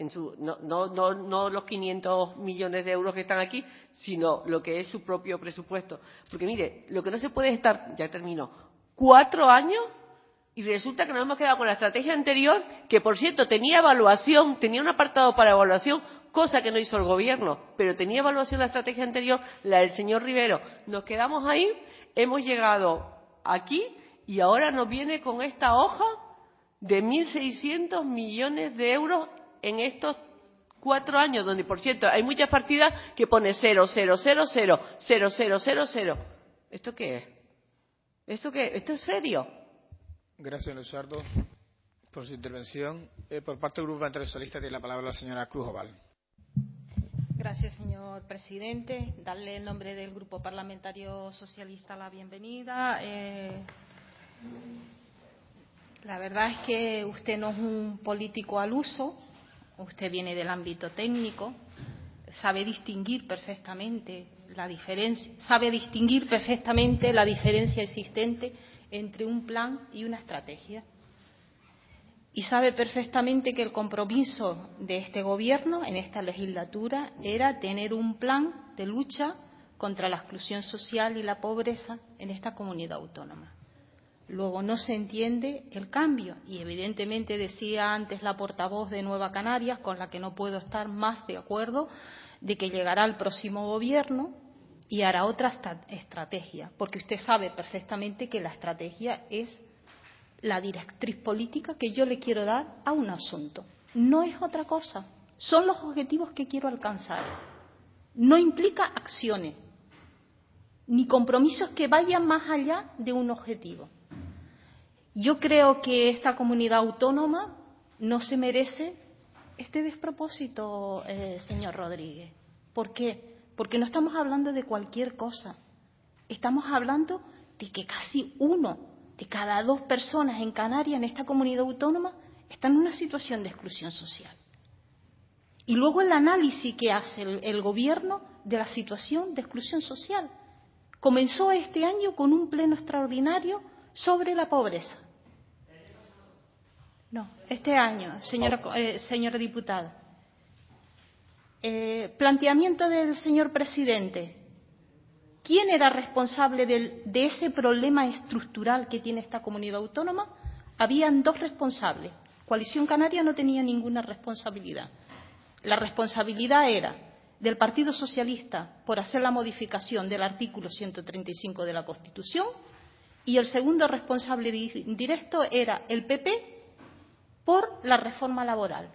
no los 500 millones de euros que están aquí, sino lo que es su propio presupuesto. Porque mire, lo que no se puede es estar, ya termino, 4 años y resulta que nos hemos quedado con la estrategia anterior, que por cierto tenía evaluación, tenía un apartado para evaluación cosa que no hizo el Gobierno, pero tenía evaluación la estrategia anterior, la del señor Rivero. Nos quedamos ahí, hemos llegado aquí y ahora nos viene con esta hoja de 1.600 millones de euros en estos 4 años, donde, por cierto, hay muchas partidas que pone 0, 0, 0, 0, 0, 0, 0, 0. ¿Esto qué es? ¿Esto qué es? ¿Esto es serio? Gracias, Luzardo, por su intervención. Por parte del Grupo Parlamentario Socialista tiene la palabra la señora Cruz Oval. Gracias, señor presidente. Darle en nombre del Grupo Parlamentario Socialista la bienvenida. La verdad es que usted no es un político al uso, usted viene del ámbito técnico, sabe distinguir perfectamente la diferencia existente entre un plan y una estrategia. Y sabe perfectamente que el compromiso de este Gobierno en esta legislatura era tener un plan de lucha contra la exclusión social y la pobreza en esta comunidad autónoma. Luego no se entiende el cambio y evidentemente decía antes la portavoz de Nueva Canarias, con la que no puedo estar más de acuerdo, de que llegará el próximo Gobierno y hará otra estrategia, porque usted sabe perfectamente que la estrategia es la directriz política que yo le quiero dar a un asunto. No es otra cosa, son los objetivos que quiero alcanzar. No implica acciones ni compromisos que vayan más allá de un objetivo. Yo creo que esta comunidad autónoma no se merece este despropósito, señor Rodríguez. ¿Por qué? Porque no estamos hablando de cualquier cosa. Estamos hablando de que casi 1 de cada 2 personas en Canarias, en esta comunidad autónoma, están en una situación de exclusión social. Y luego el análisis que hace el Gobierno de la situación de exclusión social. Comenzó este año con un pleno extraordinario sobre la pobreza. No, este año, señora diputada. Planteamiento del señor presidente. ¿Quién era responsable de ese problema estructural que tiene esta comunidad autónoma? Habían 2 responsables. Coalición Canaria no tenía ninguna responsabilidad. La responsabilidad era del Partido Socialista por hacer la modificación del artículo 135 de la Constitución y el segundo responsable directo era el PP por la reforma laboral.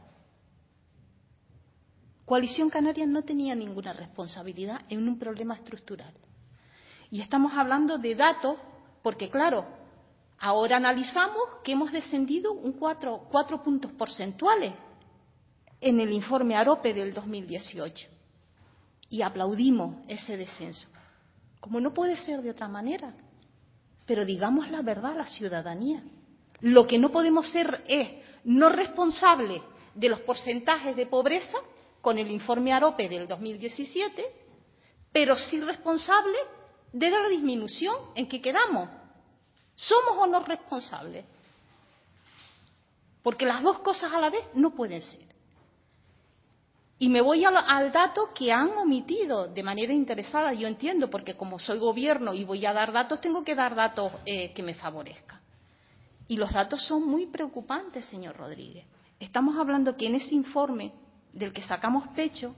Coalición Canaria no tenía ninguna responsabilidad en un problema estructural. Y estamos hablando de datos, porque claro, ahora analizamos que hemos descendido un 4 puntos porcentuales en el informe AROPE del 2018. Y aplaudimos ese descenso. Como no puede ser de otra manera. Pero digamos la verdad a la ciudadanía. Lo que no podemos ser es no responsables de los porcentajes de pobreza con el informe AROPE del 2017, pero sí responsables de la disminución en que quedamos. ¿Somos o no responsables? Porque las 2 cosas a la vez no pueden ser. Y me voy al dato que han omitido de manera interesada, yo entiendo, porque como soy Gobierno y voy a dar datos, tengo que dar datos que me favorezcan. Y los datos son muy preocupantes, señor Rodríguez. Estamos hablando que en ese informe del que sacamos pecho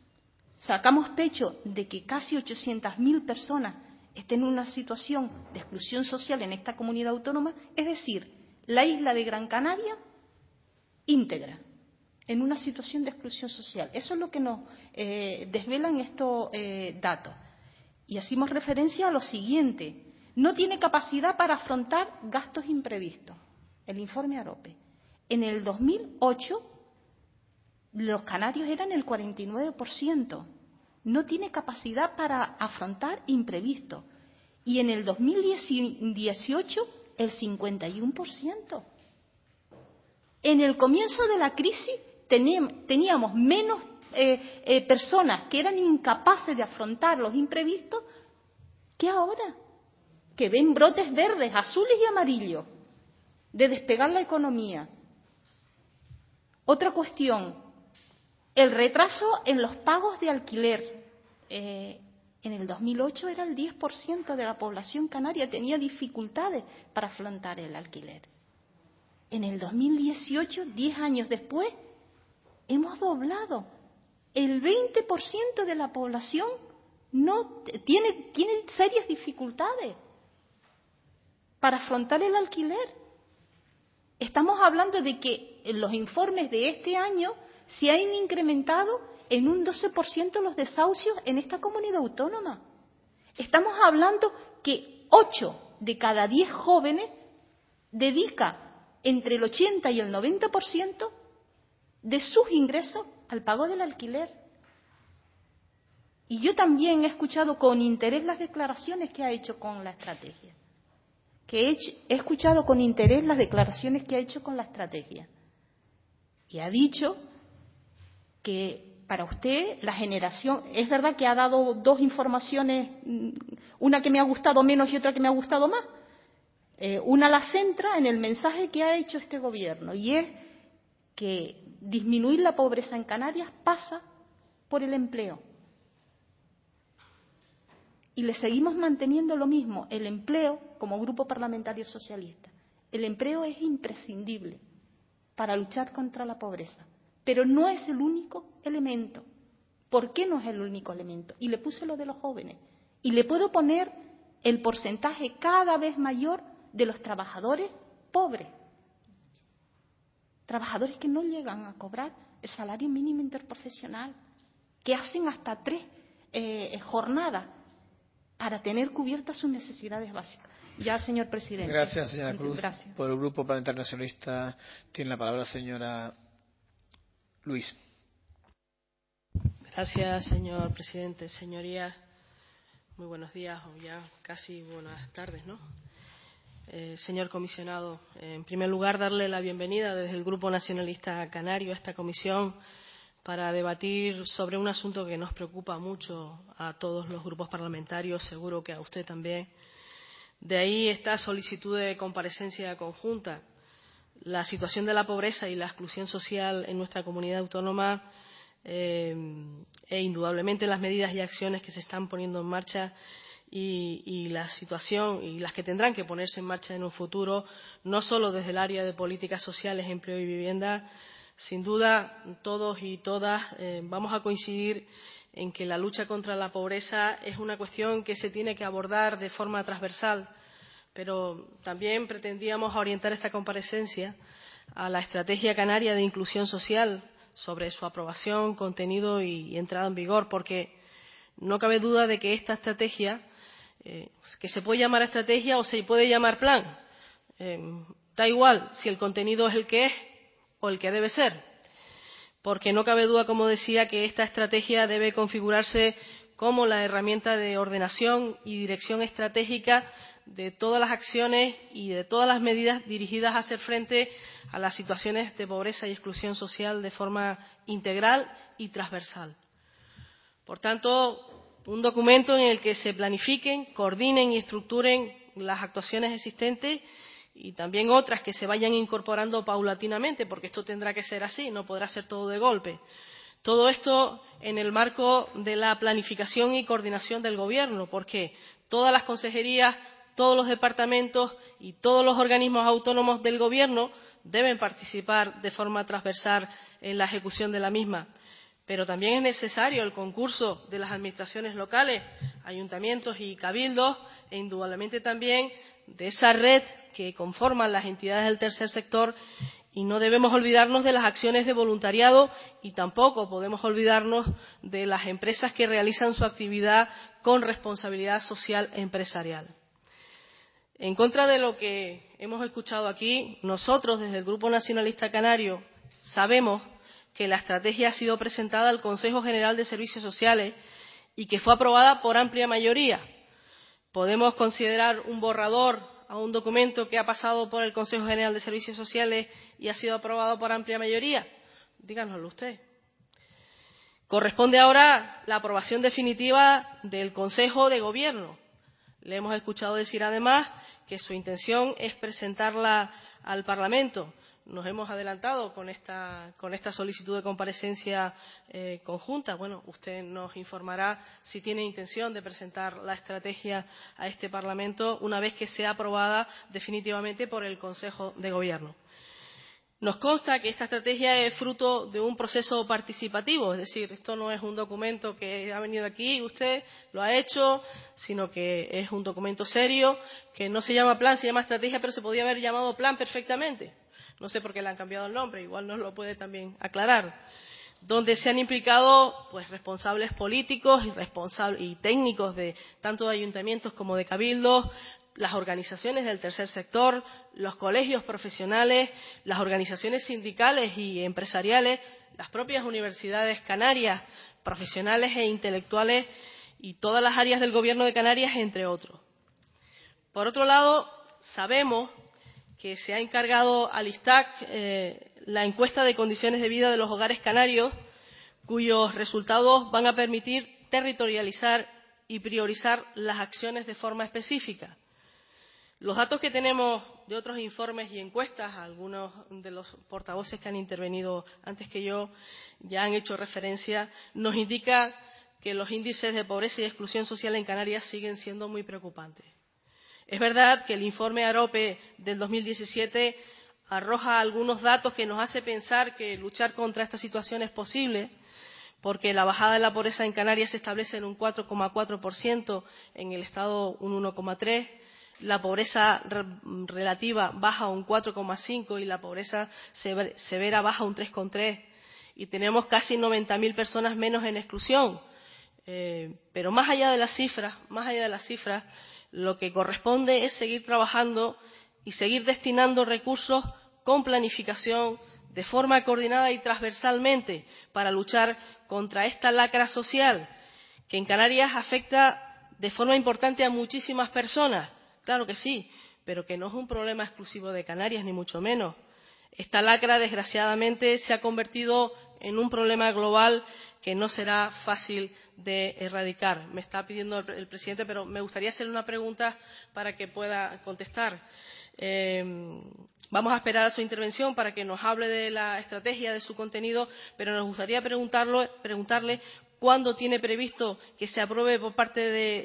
de que casi 800.000 personas estén en una situación de exclusión social en esta comunidad autónoma, es decir, la isla de Gran Canaria íntegra, en una situación de exclusión social. Eso es lo que nos desvelan estos datos. Y hacemos referencia a lo siguiente. No tiene capacidad para afrontar gastos imprevistos. El informe AROPE. En el 2008, los canarios eran el 49%. No tiene capacidad para afrontar imprevistos. Y en el 2018, el 51%. En el comienzo de la crisis teníamos menos personas que eran incapaces de afrontar los imprevistos que ahora, que ven brotes verdes, azules y amarillos de despegar la economía. Otra cuestión, el retraso en los pagos de alquiler. En el 2008 era el 10% de la población canaria, tenía dificultades para afrontar el alquiler. En el 2018, 10 años después, hemos doblado El 20% de la población no tiene serias dificultades para afrontar el alquiler. Estamos hablando de que en los informes de este año se han incrementado en un 12% los desahucios en esta comunidad autónoma. Estamos hablando que 8 de cada 10 jóvenes dedica entre el 80 y el 90% de sus ingresos al pago del alquiler. Y yo también he escuchado con interés las declaraciones que ha hecho con la estrategia. He escuchado con interés las declaraciones que ha hecho con la estrategia. Y ha dicho que para usted la generación, es verdad que ha dado dos informaciones, una que me ha gustado menos y otra que me ha gustado más. Una la centra en el mensaje que ha hecho este gobierno, y es que disminuir la pobreza en Canarias pasa por el empleo. Y le seguimos manteniendo lo mismo, el empleo, como Grupo Parlamentario Socialista. El empleo es imprescindible para luchar contra la pobreza, pero no es el único elemento. ¿Por qué no es el único elemento? Y le puse lo de los jóvenes. Y le puedo poner el porcentaje cada vez mayor de los trabajadores pobres. Trabajadores que no llegan a cobrar el salario mínimo interprofesional, que hacen hasta 3 jornadas para tener cubiertas sus necesidades básicas. Ya, señor presidente. Gracias, señora Cruz. Gracias. Por el Grupo Parlamentario Nacionalista tiene la palabra la señora Luis. Gracias, señor presidente. Señorías, muy buenos días o ya casi buenas tardes, ¿no? Señor comisionado, en primer lugar, darle la bienvenida desde el Grupo Nacionalista Canario a esta comisión para debatir sobre un asunto que nos preocupa mucho a todos los grupos parlamentarios, seguro que a usted también. De ahí esta solicitud de comparecencia conjunta. La situación de la pobreza y la exclusión social en nuestra comunidad autónoma e indudablemente las medidas y acciones que se están poniendo en marcha y la situación y las que tendrán que ponerse en marcha en un futuro, no solo desde el área de políticas sociales, empleo y vivienda. Sin duda, todos y todas vamos a coincidir en que la lucha contra la pobreza es una cuestión que se tiene que abordar de forma transversal, pero también pretendíamos orientar esta comparecencia a la Estrategia Canaria de Inclusión Social sobre su aprobación, contenido y entrada en vigor, porque no cabe duda de que esta estrategia, que se puede llamar estrategia o se puede llamar plan, da igual si el contenido es el que es o el que debe ser, porque no cabe duda, como decía, que esta estrategia debe configurarse como la herramienta de ordenación y dirección estratégica de todas las acciones y de todas las medidas dirigidas a hacer frente a las situaciones de pobreza y exclusión social de forma integral y transversal. Por tanto, un documento en el que se planifiquen, coordinen y estructuren las actuaciones existentes y también otras que se vayan incorporando paulatinamente, porque esto tendrá que ser así, no podrá ser todo de golpe. Todo esto en el marco de la planificación y coordinación del Gobierno, porque todas las consejerías, todos los departamentos y todos los organismos autónomos del Gobierno deben participar de forma transversal en la ejecución de la misma. Pero también es necesario el concurso de las administraciones locales, ayuntamientos y cabildos, e indudablemente también de esa red que conforman las entidades del tercer sector, y no debemos olvidarnos de las acciones de voluntariado y tampoco podemos olvidarnos de las empresas que realizan su actividad con responsabilidad social e empresarial. En contra de lo que hemos escuchado aquí, nosotros desde el Grupo Nacionalista Canario sabemos que la estrategia ha sido presentada al Consejo General de Servicios Sociales y que fue aprobada por amplia mayoría. ¿Podemos considerar un borrador a un documento que ha pasado por el Consejo General de Servicios Sociales y ha sido aprobado por amplia mayoría? Díganoslo usted. Corresponde ahora la aprobación definitiva del Consejo de Gobierno. Le hemos escuchado decir además que su intención es presentarla al Parlamento. Nos hemos adelantado con esta solicitud de comparecencia conjunta. Bueno, usted nos informará si tiene intención de presentar la estrategia a este Parlamento una vez que sea aprobada definitivamente por el Consejo de Gobierno. Nos consta que esta estrategia es fruto de un proceso participativo, es decir, esto no es un documento que ha venido aquí, usted lo ha hecho, sino que es un documento serio, que no se llama plan, se llama estrategia, pero se podía haber llamado plan perfectamente. No sé por qué le han cambiado el nombre, igual nos lo puede también aclarar. Donde se han implicado pues responsables políticos y técnicos de tanto de ayuntamientos como de cabildos, las organizaciones del tercer sector, los colegios profesionales, las organizaciones sindicales y empresariales, las propias universidades canarias, profesionales e intelectuales y todas las áreas del Gobierno de Canarias, entre otros. Por otro lado, sabemos que se ha encargado al ISTAC la encuesta de condiciones de vida de los hogares canarios, cuyos resultados van a permitir territorializar y priorizar las acciones de forma específica. Los datos que tenemos de otros informes y encuestas, algunos de los portavoces que han intervenido antes que yo ya han hecho referencia, nos indica que los índices de pobreza y exclusión social en Canarias siguen siendo muy preocupantes. Es verdad que el informe AROPE del 2017 arroja algunos datos que nos hace pensar que luchar contra esta situación es posible, porque la bajada de la pobreza en Canarias se establece en un 4,4%, en el Estado un 1,3%, la pobreza relativa baja un 4,5% y la pobreza severa baja un 3,3%. Y tenemos casi 90.000 personas menos en exclusión. Pero más allá de las cifras, lo que corresponde es seguir trabajando y seguir destinando recursos con planificación, de forma coordinada y transversalmente, para luchar contra esta lacra social que en Canarias afecta de forma importante a muchísimas personas. Claro que sí, pero que no es un problema exclusivo de Canarias, ni mucho menos. Esta lacra, desgraciadamente, se ha convertido en un problema global que no será fácil de erradicar. Me está pidiendo el presidente, pero me gustaría hacerle una pregunta para que pueda contestar. Vamos a esperar a su intervención para que nos hable de la estrategia, de su contenido, pero nos gustaría preguntarle cuándo tiene previsto que se apruebe por parte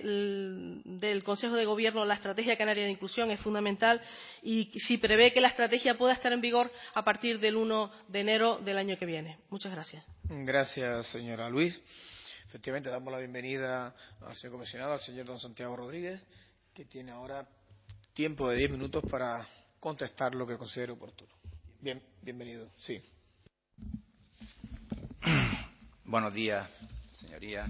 del Consejo de Gobierno la Estrategia Canaria de Inclusión, es fundamental, y si prevé que la estrategia pueda estar en vigor a partir del 1 de enero del año que viene. Muchas gracias. Gracias, señora Luis. Efectivamente, damos la bienvenida al señor comisionado, al señor don Santiago Rodríguez, que tiene ahora tiempo de 10 minutos para contestar lo que considere oportuno. Bienvenido. Sí. Buenos días, señorías.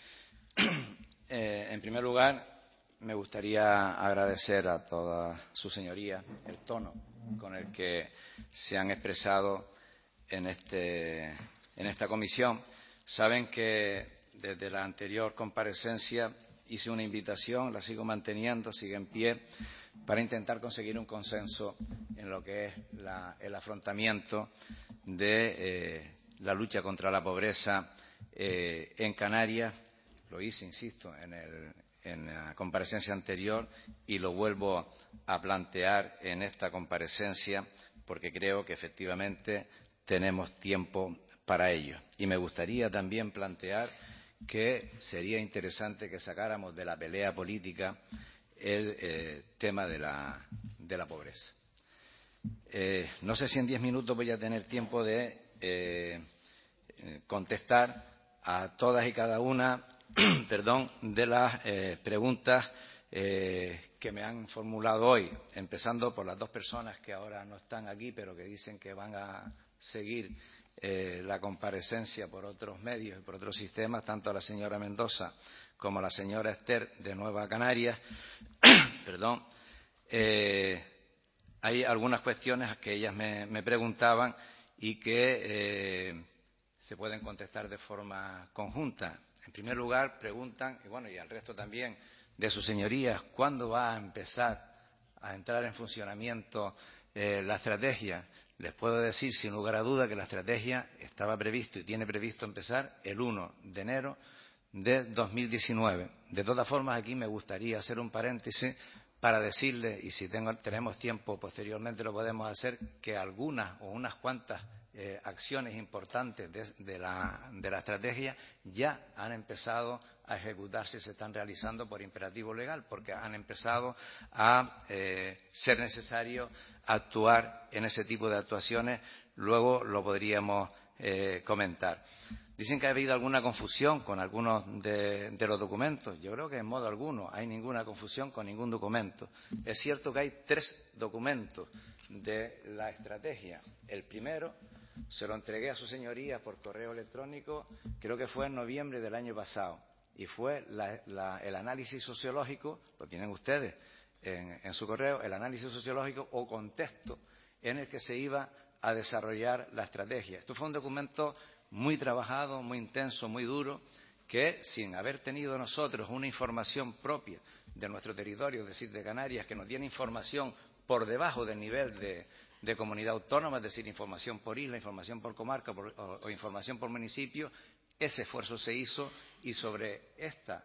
En primer lugar, me gustaría agradecer a todas sus señorías el tono con el que se han expresado en esta comisión. Saben que desde la anterior comparecencia hice una invitación, la sigo manteniendo, sigue en pie, para intentar conseguir un consenso en lo que es el afrontamiento de la lucha contra la pobreza en Canarias. Lo hice, insisto, en la comparecencia anterior y lo vuelvo a plantear en esta comparecencia porque creo que efectivamente tenemos tiempo para ello. Y me gustaría también plantear que sería interesante que sacáramos de la pelea política el tema de la pobreza. No sé si en 10 minutos voy a tener tiempo de contestar a todas y cada una de las preguntas que me han formulado hoy, empezando por las dos personas que ahora no están aquí, pero que dicen que van a seguir la comparecencia por otros medios y por otros sistemas, tanto la señora Mendoza como la señora Esther de Nueva Canarias. Hay algunas cuestiones que ellas me preguntaban y que se pueden contestar de forma conjunta. En primer lugar, preguntan, y al resto también de sus señorías, ¿cuándo va a empezar a entrar en funcionamiento la estrategia? Les puedo decir sin lugar a duda que la estrategia estaba previsto y tiene previsto empezar el 1 de enero de 2019. De todas formas, aquí me gustaría hacer un paréntesis para decirle, y si tenemos tiempo posteriormente lo podemos hacer, que algunas o unas cuantas acciones importantes de la estrategia ya han empezado a ejecutarse y se están realizando por imperativo legal, porque han empezado a ser necesario actuar en ese tipo de actuaciones. Luego lo podríamos comentar. Dicen que ha habido alguna confusión con algunos de los documentos. Yo creo que en modo alguno hay ninguna confusión con ningún documento. Es cierto que hay 3 documentos de la estrategia. El primero se lo entregué a su señoría por correo electrónico, creo que fue en noviembre del año pasado, y fue el análisis sociológico, lo tienen ustedes en su correo, el análisis sociológico o contexto en el que se iba a desarrollar la estrategia. Esto fue un documento muy trabajado, muy intenso, muy duro, que sin haber tenido nosotros una información propia de nuestro territorio, es decir, de Canarias, que nos tiene información por debajo del nivel de comunidad autónoma, es decir, información por isla, información por comarca o información por municipio, ese esfuerzo se hizo y sobre esta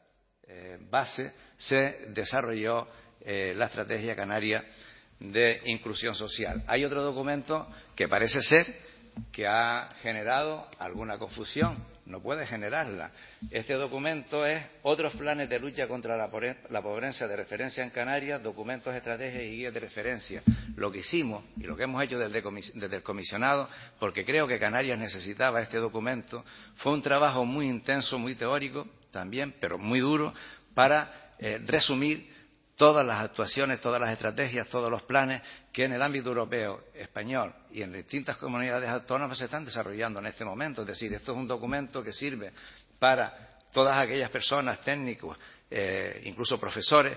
base se desarrolló la Estrategia Canaria de Inclusión Social. Hay otro documento que parece ser que ha generado alguna confusión. No puede generarla. Este documento es Otros planes de lucha contra la pobreza de referencia en Canarias, documentos, estrategias y guías de referencia. Lo que hicimos y lo que hemos hecho desde el comisionado, porque creo que Canarias necesitaba este documento, fue un trabajo muy intenso, muy teórico también, pero muy duro, para resumir todas las actuaciones, todas las estrategias, todos los planes que en el ámbito europeo, español y en distintas comunidades autónomas se están desarrollando en este momento. Es decir, esto es un documento que sirve para todas aquellas personas, técnicos, incluso profesores,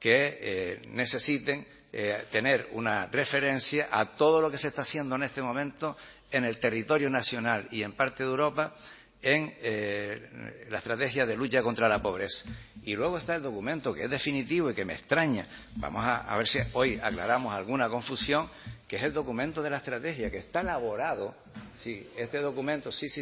que necesiten tener una referencia a todo lo que se está haciendo en este momento en el territorio nacional y en parte de Europa en la estrategia de lucha contra la pobreza. Y luego está el documento que es definitivo y que me extraña, vamos a ver si hoy aclaramos alguna confusión, que es el documento de la estrategia, que está elaborado, sí, este documento, sí,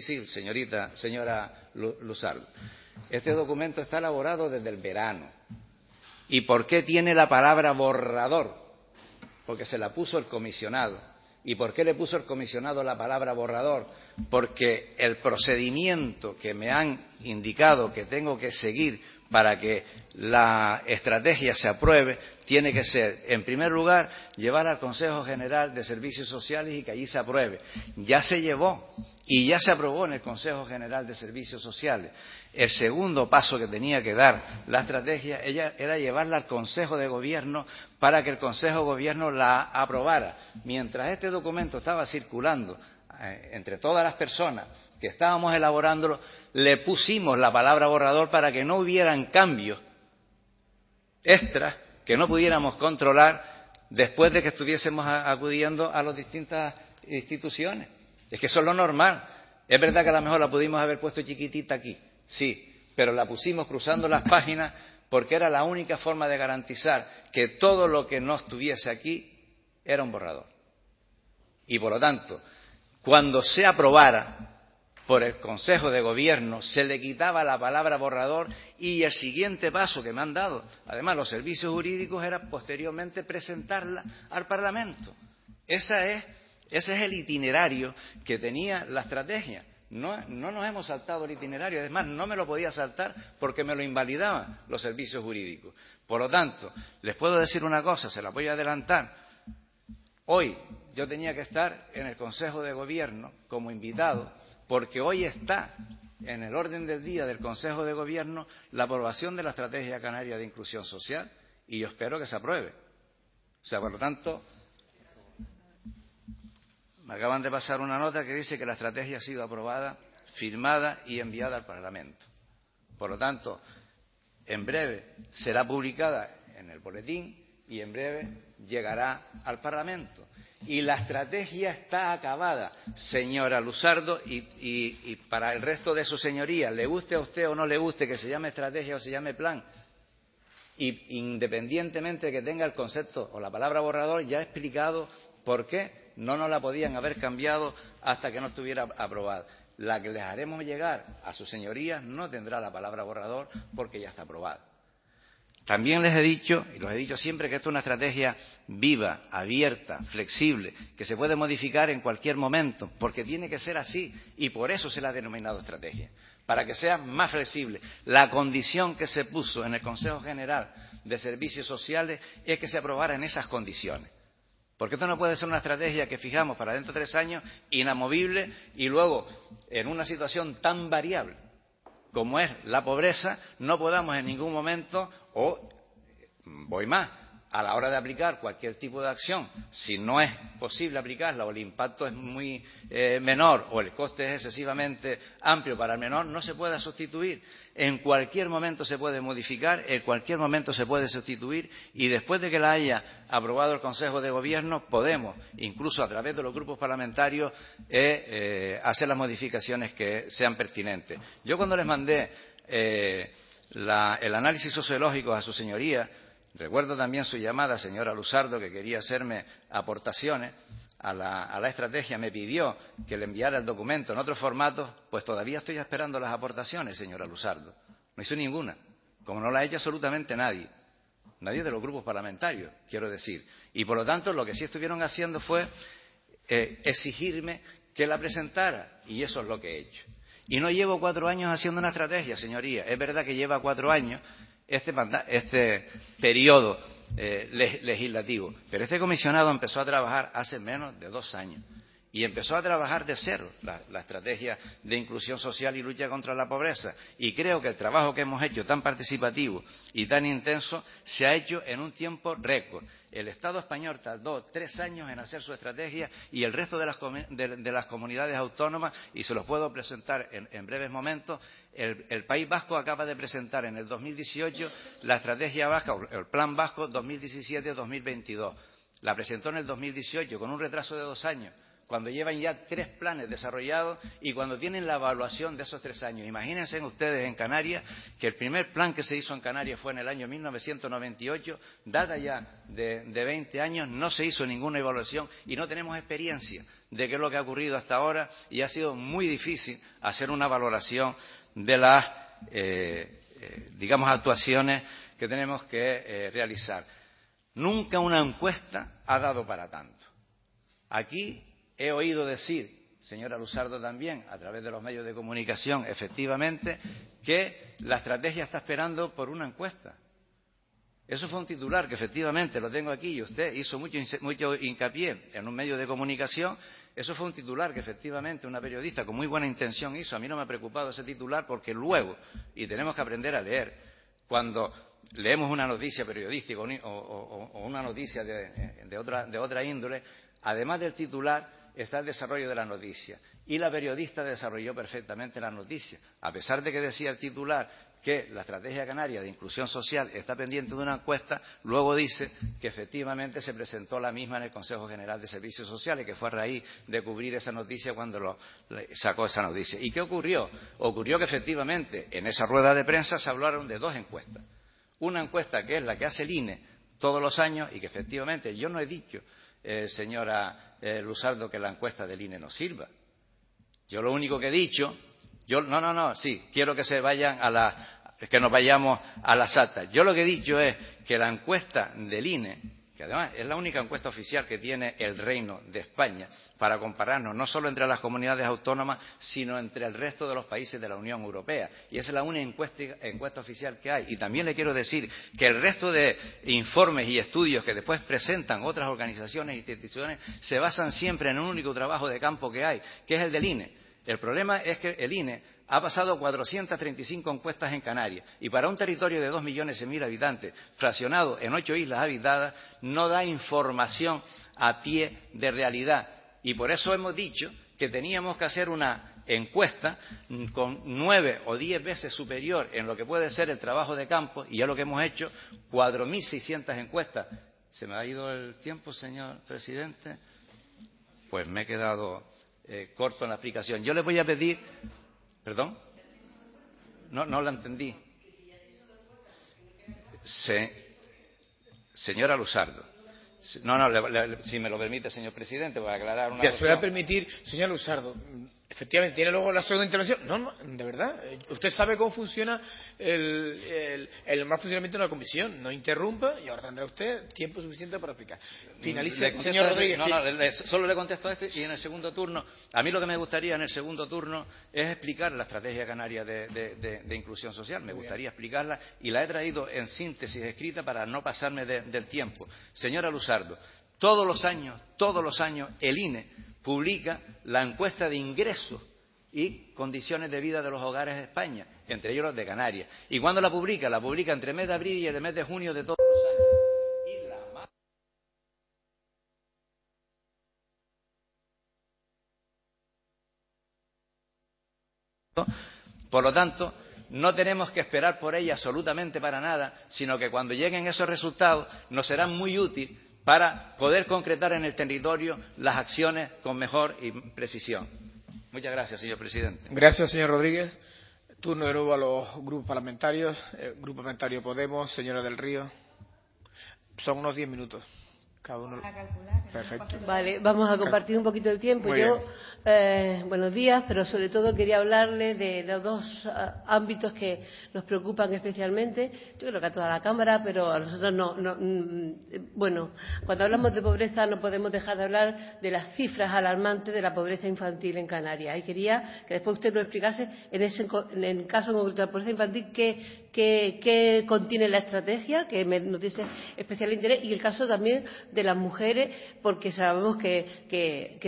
señora Luzardo, este documento está elaborado desde el verano. ¿Y por qué tiene la palabra borrador? Porque se la puso el comisionado. ¿Y por qué le puso el comisionado la palabra borrador? Porque el procedimiento que me han indicado que tengo que seguir para que la estrategia se apruebe tiene que ser, en primer lugar, llevar al Consejo General de Servicios Sociales y que allí se apruebe. Ya se llevó y ya se aprobó en el Consejo General de Servicios Sociales. El segundo paso que tenía que dar la estrategia era llevarla al Consejo de Gobierno para que el Consejo de Gobierno la aprobara. Mientras este documento estaba circulando entre todas las personas que estábamos elaborándolo, le pusimos la palabra borrador para que no hubieran cambios extras que no pudiéramos controlar después de que estuviésemos acudiendo a las distintas instituciones. Es que eso es lo normal. Es verdad que a lo mejor la pudimos haber puesto chiquitita aquí, sí, pero la pusimos cruzando las páginas porque era la única forma de garantizar que todo lo que no estuviese aquí era un borrador. Y por lo tanto, cuando se aprobara por el Consejo de Gobierno, se le quitaba la palabra borrador y el siguiente paso que me han dado, además los servicios jurídicos, era posteriormente presentarla al Parlamento. Ese es el itinerario que tenía la estrategia. No nos hemos saltado el itinerario, además no me lo podía saltar porque me lo invalidaban los servicios jurídicos. Por lo tanto, les puedo decir una cosa, se la voy a adelantar. Hoy yo tenía que estar en el Consejo de Gobierno como invitado, porque hoy está en el orden del día del Consejo de Gobierno la aprobación de la Estrategia Canaria de Inclusión Social y yo espero que se apruebe. O sea, por lo tanto, me acaban de pasar una nota que dice que la estrategia ha sido aprobada, firmada y enviada al Parlamento. Por lo tanto, en breve será publicada en el boletín y en breve llegará al Parlamento. Y la estrategia está acabada, señora Luzardo, y para el resto de sus señorías, le guste a usted o no le guste que se llame estrategia o se llame plan, y independientemente de que tenga el concepto o la palabra borrador, ya he explicado por qué no nos la podían haber cambiado hasta que no estuviera aprobada. La que les haremos llegar a sus señorías no tendrá la palabra borrador porque ya está aprobada. también les he dicho, y los he dicho siempre, que esto es una estrategia viva, abierta, flexible, que se puede modificar en cualquier momento, porque tiene que ser así, y por eso se la ha denominado estrategia, para que sea más flexible. La condición que se puso en el Consejo General de Servicios Sociales es que se aprobara en esas condiciones. Porque esto no puede ser una estrategia que fijamos para dentro de 3 años, inamovible, y luego, en una situación tan variable como es la pobreza, no podamos en ningún momento, o voy más, a la hora de aplicar cualquier tipo de acción, si no es posible aplicarla o el impacto es muy menor o el coste es excesivamente amplio para el menor, no se pueda sustituir. En cualquier momento se puede modificar, en cualquier momento se puede sustituir, y después de que la haya aprobado el Consejo de Gobierno podemos, incluso a través de los grupos parlamentarios, hacer las modificaciones que sean pertinentes. Yo cuando les mandé el análisis sociológico a su señoría, recuerdo también su llamada, señora Lusardo, que quería hacerme aportaciones a la estrategia, me pidió que le enviara el documento en otro formato, pues todavía estoy esperando las aportaciones, señora Lusardo. No hizo ninguna, como no la ha hecho absolutamente nadie de los grupos parlamentarios, quiero decir. Y por lo tanto, lo que sí estuvieron haciendo fue exigirme que la presentara, y eso es lo que he hecho. Y no llevo 4 años haciendo una estrategia, señoría. Es verdad que lleva 4 años este periodo legislativo, pero este comisionado empezó a trabajar hace menos de 2 años y empezó a trabajar de cero la estrategia de inclusión social y lucha contra la pobreza, y creo que el trabajo que hemos hecho tan participativo y tan intenso se ha hecho en un tiempo récord. El Estado español tardó 3 años en hacer su estrategia y el resto de las comunidades autónomas, y se los puedo presentar en breves momentos. El País Vasco acaba de presentar en el 2018 la estrategia vasca, el Plan Vasco 2017-2022. La presentó en el 2018 con un retraso de 2 años, cuando llevan ya 3 planes desarrollados y cuando tienen la evaluación de esos 3 años. Imagínense ustedes en Canarias que el primer plan que se hizo en Canarias fue en el año 1998, data ya de 20 años, no se hizo ninguna evaluación y no tenemos experiencia de qué es lo que ha ocurrido hasta ahora, y ha sido muy difícil hacer una valoración de las, actuaciones que tenemos que realizar. Nunca una encuesta ha dado para tanto. Aquí he oído decir, señora Lusardo también, a través de los medios de comunicación, efectivamente, que la estrategia está esperando por una encuesta. Eso fue un titular que efectivamente lo tengo aquí, y usted hizo mucho hincapié en un medio de comunicación. Eso fue un titular que efectivamente una periodista con muy buena intención hizo. A mí no me ha preocupado ese titular, porque luego, y tenemos que aprender a leer, cuando leemos una noticia periodística o una noticia de otra índole, además del titular está el desarrollo de la noticia, y la periodista desarrolló perfectamente la noticia. A pesar de que decía el titular que la estrategia canaria de inclusión social está pendiente de una encuesta, luego dice que efectivamente se presentó la misma en el Consejo General de Servicios Sociales, que fue a raíz de cubrir esa noticia cuando sacó esa noticia. ¿Y qué ocurrió? Ocurrió que efectivamente en esa rueda de prensa se hablaron de 2 encuestas. Una encuesta que es la que hace el INE todos los años, y que efectivamente yo no he dicho, señora Lusardo, que la encuesta del INE no sirva. Yo lo único que he dicho, quiero que se vayan que nos vayamos a las actas. Yo lo que he dicho es que la encuesta del INE, que además es la única encuesta oficial que tiene el Reino de España para compararnos no solo entre las comunidades autónomas, sino entre el resto de los países de la Unión Europea. Y esa es la única encuesta oficial que hay. Y también le quiero decir que el resto de informes y estudios que después presentan otras organizaciones e instituciones se basan siempre en un único trabajo de campo que hay, que es el del INE. El problema es que el INE ha pasado 435 encuestas en Canarias, y para un territorio de 2.100.000 habitantes, fraccionado en 8 islas habitadas, no da información a pie de realidad. Y por eso hemos dicho que teníamos que hacer una encuesta con 9 o 10 veces superior en lo que puede ser el trabajo de campo, y ya lo que hemos hecho, 4.600 encuestas. ¿Se me ha ido el tiempo, señor presidente? Pues me he quedado corto en la explicación. Yo les voy a pedir... ¿Perdón? No la entendí. Señora Lusardo. Si me lo permite, señor presidente, para aclarar una cuestión. Se me va a permitir, señor Lusardo, Efectivamente, tiene luego la segunda intervención. No, no, de verdad. Usted sabe cómo funciona el mal funcionamiento de la comisión. No interrumpa y ahora tendrá usted tiempo suficiente para explicar. Finalice, señor Rodríguez. Solo le contesto a este y en el segundo turno. A mí lo que me gustaría en el segundo turno es explicar la estrategia canaria de inclusión social. Me gustaría explicarla y la he traído en síntesis escrita para no pasarme del tiempo. Señora Lusardo, todos los años el INE publica la encuesta de ingresos y condiciones de vida de los hogares de España, entre ellos los de Canarias. ¿Y cuándo la publica? La publica entre el mes de abril y el mes de junio de todos los años. Por lo tanto, no tenemos que esperar por ella absolutamente para nada, sino que cuando lleguen esos resultados nos serán muy útiles para poder concretar en el territorio las acciones con mejor precisión. Muchas gracias, señor presidente. Gracias, señor Rodríguez. Turno de nuevo a los grupos parlamentarios. Grupo Parlamentario Podemos, señora del Río. Son unos 10 minutos. Cada uno. Perfecto. Vale, vamos a compartir un poquito el tiempo. Buenos días, pero sobre todo quería hablarles de los dos ámbitos que nos preocupan especialmente. Yo creo que a toda la Cámara, pero a nosotros no. Bueno, cuando hablamos de pobreza no podemos dejar de hablar de las cifras alarmantes de la pobreza infantil en Canarias. Y quería que después usted nos explicase, en el caso concreto de la pobreza infantil, qué contiene la estrategia, que nos dice especial interés, y el caso también de las mujeres, porque sabemos que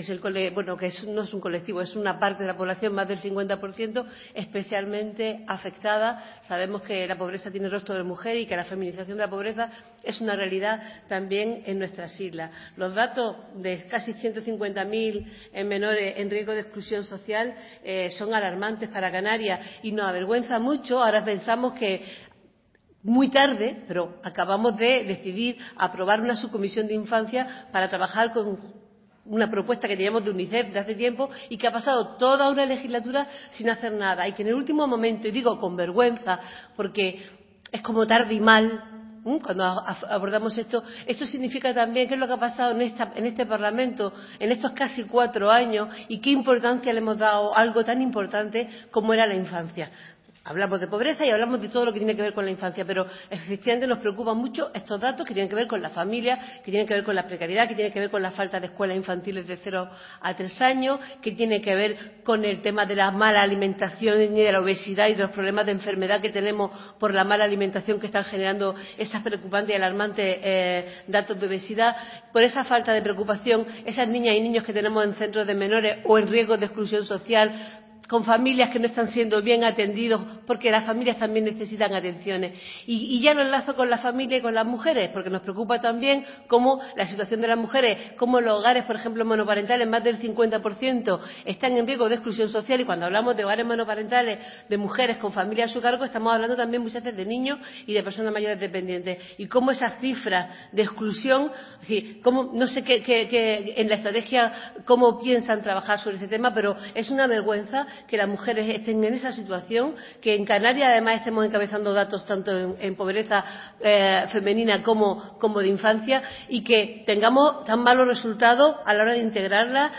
no es un colectivo, es una parte de la población, más del 50%, especialmente afectada. Sabemos que la pobreza tiene rostro de mujer y que la feminización de la pobreza es una realidad también en nuestras islas. Los datos de casi 150.000 menores en riesgo de exclusión social son alarmantes para Canarias y nos avergüenza mucho. Ahora pensamos que muy tarde, pero acabamos de decidir aprobar una subcomisión de infancia para trabajar con una propuesta que teníamos de UNICEF de hace tiempo y que ha pasado toda una legislatura sin hacer nada, y que en el último momento, y digo con vergüenza porque es como tarde y mal cuando abordamos esto significa también qué es lo que ha pasado en este Parlamento en estos casi 4 años y qué importancia le hemos dado a algo tan importante como era la infancia. Hablamos de pobreza y hablamos de todo lo que tiene que ver con la infancia, pero efectivamente nos preocupan mucho estos datos que tienen que ver con la familia, que tienen que ver con la precariedad, que tienen que ver con la falta de escuelas infantiles de 0 a 3 años, que tiene que ver con el tema de la mala alimentación y de la obesidad y de los problemas de enfermedad que tenemos por la mala alimentación que están generando esas preocupantes y alarmantes datos de obesidad. Por esa falta de preocupación, esas niñas y niños que tenemos en centros de menores o en riesgo de exclusión social, con familias que no están siendo bien atendidos, porque las familias también necesitan atenciones. Y ya lo enlazo con la familia y con las mujeres, porque nos preocupa también cómo la situación de las mujeres, cómo los hogares, por ejemplo, monoparentales, más del 50% están en riesgo de exclusión social, y cuando hablamos de hogares monoparentales, de mujeres con familia a su cargo, estamos hablando también muchas veces de niños y de personas mayores dependientes. Y cómo esas cifras de exclusión, no sé qué en la estrategia cómo piensan trabajar sobre ese tema, pero es una vergüenza que las mujeres estén en esa situación, que en Canarias además estemos encabezando datos tanto en pobreza femenina como de infancia, y que tengamos tan malos resultados a la hora de integrarla,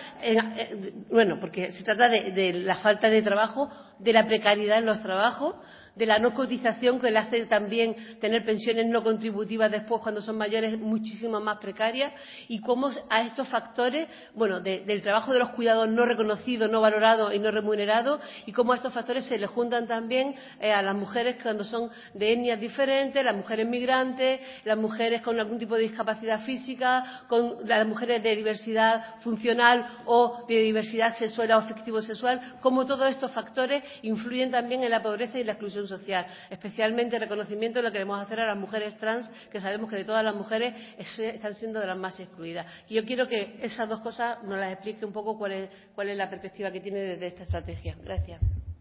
porque se trata de la falta de trabajo, de la precariedad en los trabajos, de la no cotización que le hace también tener pensiones no contributivas después cuando son mayores muchísimo más precarias, y cómo a estos factores, del trabajo de los cuidados no reconocido, no valorado y no remunerado, y cómo a estos factores se les juntan también a las mujeres cuando son de etnias diferentes, las mujeres migrantes, las mujeres con algún tipo de discapacidad física, con las mujeres de diversidad funcional o de diversidad sexual o afectivo-sexual, cómo todos estos factores influyen también en la pobreza y la exclusión social. Especialmente reconocimiento lo queremos hacer a las mujeres trans, que sabemos que de todas las mujeres están siendo de las más excluidas. Y yo quiero que esas dos cosas nos las explique un poco cuál es la perspectiva que tiene desde esta estrategia. Gracias.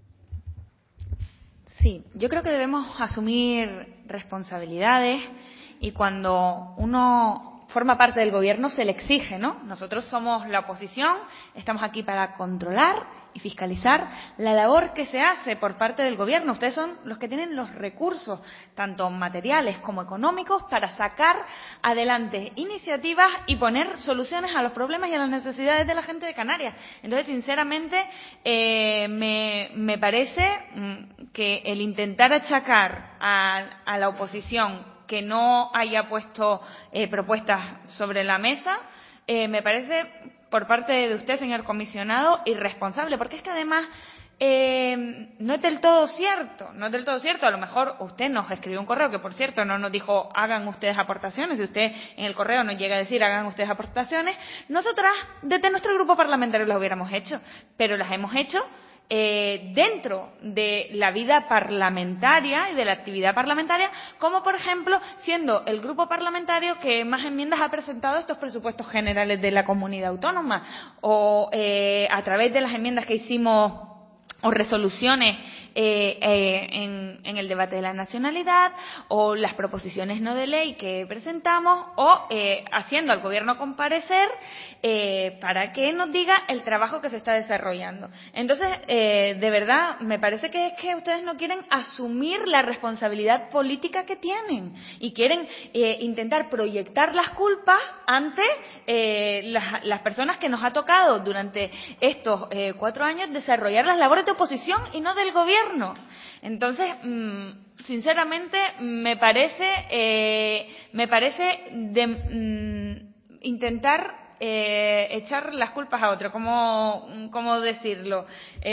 Sí, yo creo que debemos asumir responsabilidades, y cuando uno forma parte del gobierno se le exige, ¿no? Nosotros somos la oposición, estamos aquí para controlar y fiscalizar la labor que se hace por parte del Gobierno. Ustedes son los que tienen los recursos, tanto materiales como económicos, para sacar adelante iniciativas y poner soluciones a los problemas y a las necesidades de la gente de Canarias. Entonces, sinceramente, me parece que el intentar achacar a la oposición que no haya puesto propuestas sobre la mesa, me parece, por parte de usted, señor comisionado, irresponsable, porque es que además no es del todo cierto, no es del todo cierto. A lo mejor usted nos escribió un correo que, por cierto, no nos dijo hagan ustedes aportaciones. Si usted en el correo nos llega a decir hagan ustedes aportaciones, nosotras desde nuestro grupo parlamentario las hubiéramos hecho, pero las hemos hecho dentro de la vida parlamentaria y de la actividad parlamentaria, como por ejemplo siendo el grupo parlamentario que más enmiendas ha presentado estos presupuestos generales de la comunidad autónoma, o a través de las enmiendas que hicimos o resoluciones en el debate de la nacionalidad, o las proposiciones no de ley que presentamos, o haciendo al Gobierno comparecer para que nos diga el trabajo que se está desarrollando. Entonces, de verdad, me parece que es que ustedes no quieren asumir la responsabilidad política que tienen y quieren intentar proyectar las culpas ante las personas que nos ha tocado durante estos 4 años desarrollar las labores de oposición y no del Gobierno. Entonces, sinceramente, me parece intentar echar las culpas a otro. ¿Cómo decirlo?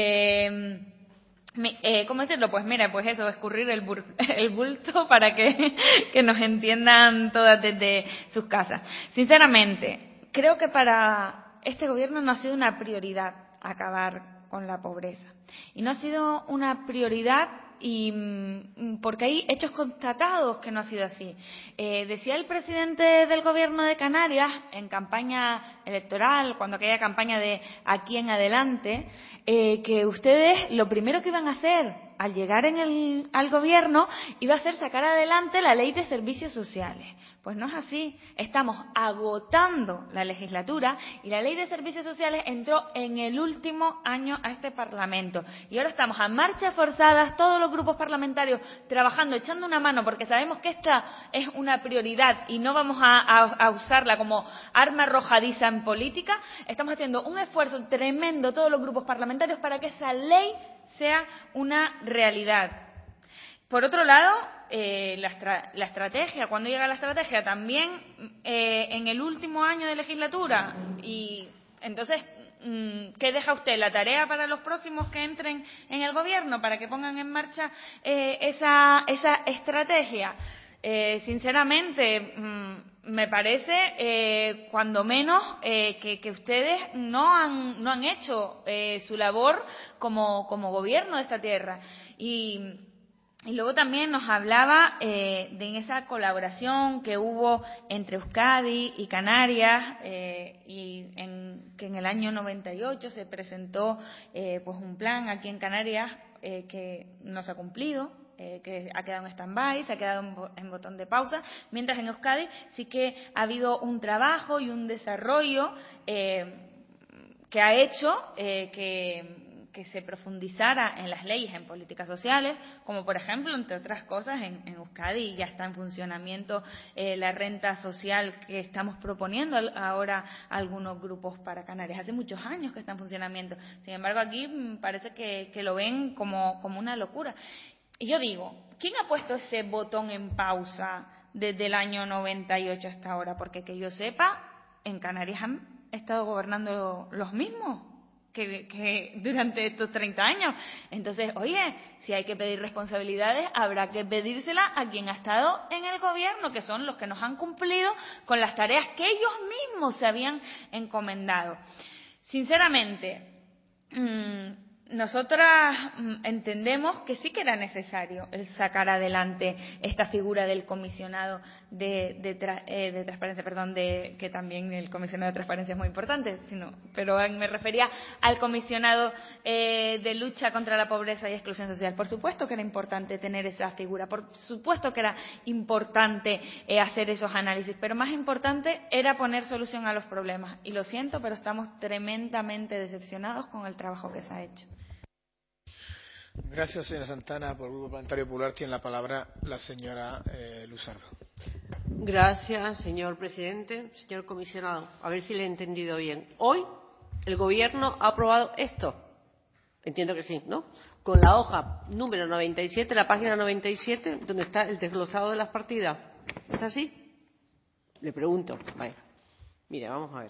¿Cómo decirlo? Pues mira, pues eso, escurrir el bulto para que nos entiendan todas desde sus casas. Sinceramente, creo que para este Gobierno no ha sido una prioridad acabar con la pobreza. Y no ha sido una prioridad porque hay hechos constatados que no ha sido así. Decía el presidente del Gobierno de Canarias en campaña electoral, cuando aquella campaña de aquí en adelante, que ustedes lo primero que iban a hacer al llegar al Gobierno iba a ser sacar adelante la Ley de Servicios Sociales. Pues no es así. Estamos agotando la legislatura y la Ley de Servicios Sociales entró en el último año a este Parlamento. Y ahora estamos a marchas forzadas, todos los grupos parlamentarios trabajando, echando una mano, porque sabemos que esta es una prioridad y no vamos a usarla como arma arrojadiza en política. Estamos haciendo un esfuerzo tremendo todos los grupos parlamentarios para que esa ley sea una realidad. Por otro lado, la estrategia, cuando llega la estrategia, también en el último año de legislatura. Y entonces, ¿qué deja usted? ¿La tarea para los próximos que entren en el Gobierno para que pongan en marcha esa estrategia? Sinceramente, me parece, cuando menos, que ustedes no han hecho su labor como Gobierno de esta tierra. Y luego también nos hablaba de esa colaboración que hubo entre Euskadi y Canarias, que en el año 98 se presentó pues un plan aquí en Canarias que no se ha cumplido, que ha quedado en stand-by, se ha quedado en botón de pausa, mientras en Euskadi sí que ha habido un trabajo y un desarrollo que ha hecho que se profundizara en las leyes, en políticas sociales, como por ejemplo, entre otras cosas, en Euskadi ya está en funcionamiento la renta social que estamos proponiendo ahora algunos grupos para Canarias. Hace muchos años que está en funcionamiento. Sin embargo, aquí parece que lo ven como una locura. Y yo digo, ¿quién ha puesto ese botón en pausa desde el año 98 hasta ahora? Porque que yo sepa, en Canarias han estado gobernando los mismos que durante estos 30 años. Entonces, oye, si hay que pedir responsabilidades, habrá que pedírselas a quien ha estado en el Gobierno, que son los que nos han cumplido con las tareas que ellos mismos se habían encomendado. Sinceramente, Nosotras entendemos que sí que era necesario el sacar adelante esta figura del comisionado de transparencia, que también el comisionado de transparencia es muy importante, pero me refería al comisionado de lucha contra la pobreza y exclusión social. Por supuesto que era importante tener esa figura, por supuesto que era importante hacer esos análisis, pero más importante era poner solución a los problemas. Y lo siento, pero estamos tremendamente decepcionados con el trabajo que se ha hecho. Gracias, señora Santana. Por el Grupo Parlamentario Popular tiene la palabra la señora Luzardo. Gracias, señor presidente. Señor comisionado, a ver si le he entendido bien. Hoy el Gobierno ha aprobado esto. Entiendo que sí, ¿no? Con la hoja número 97, la página 97, donde está el desglosado de las partidas. ¿Es así? Le pregunto. Vale. Mire, vamos a ver.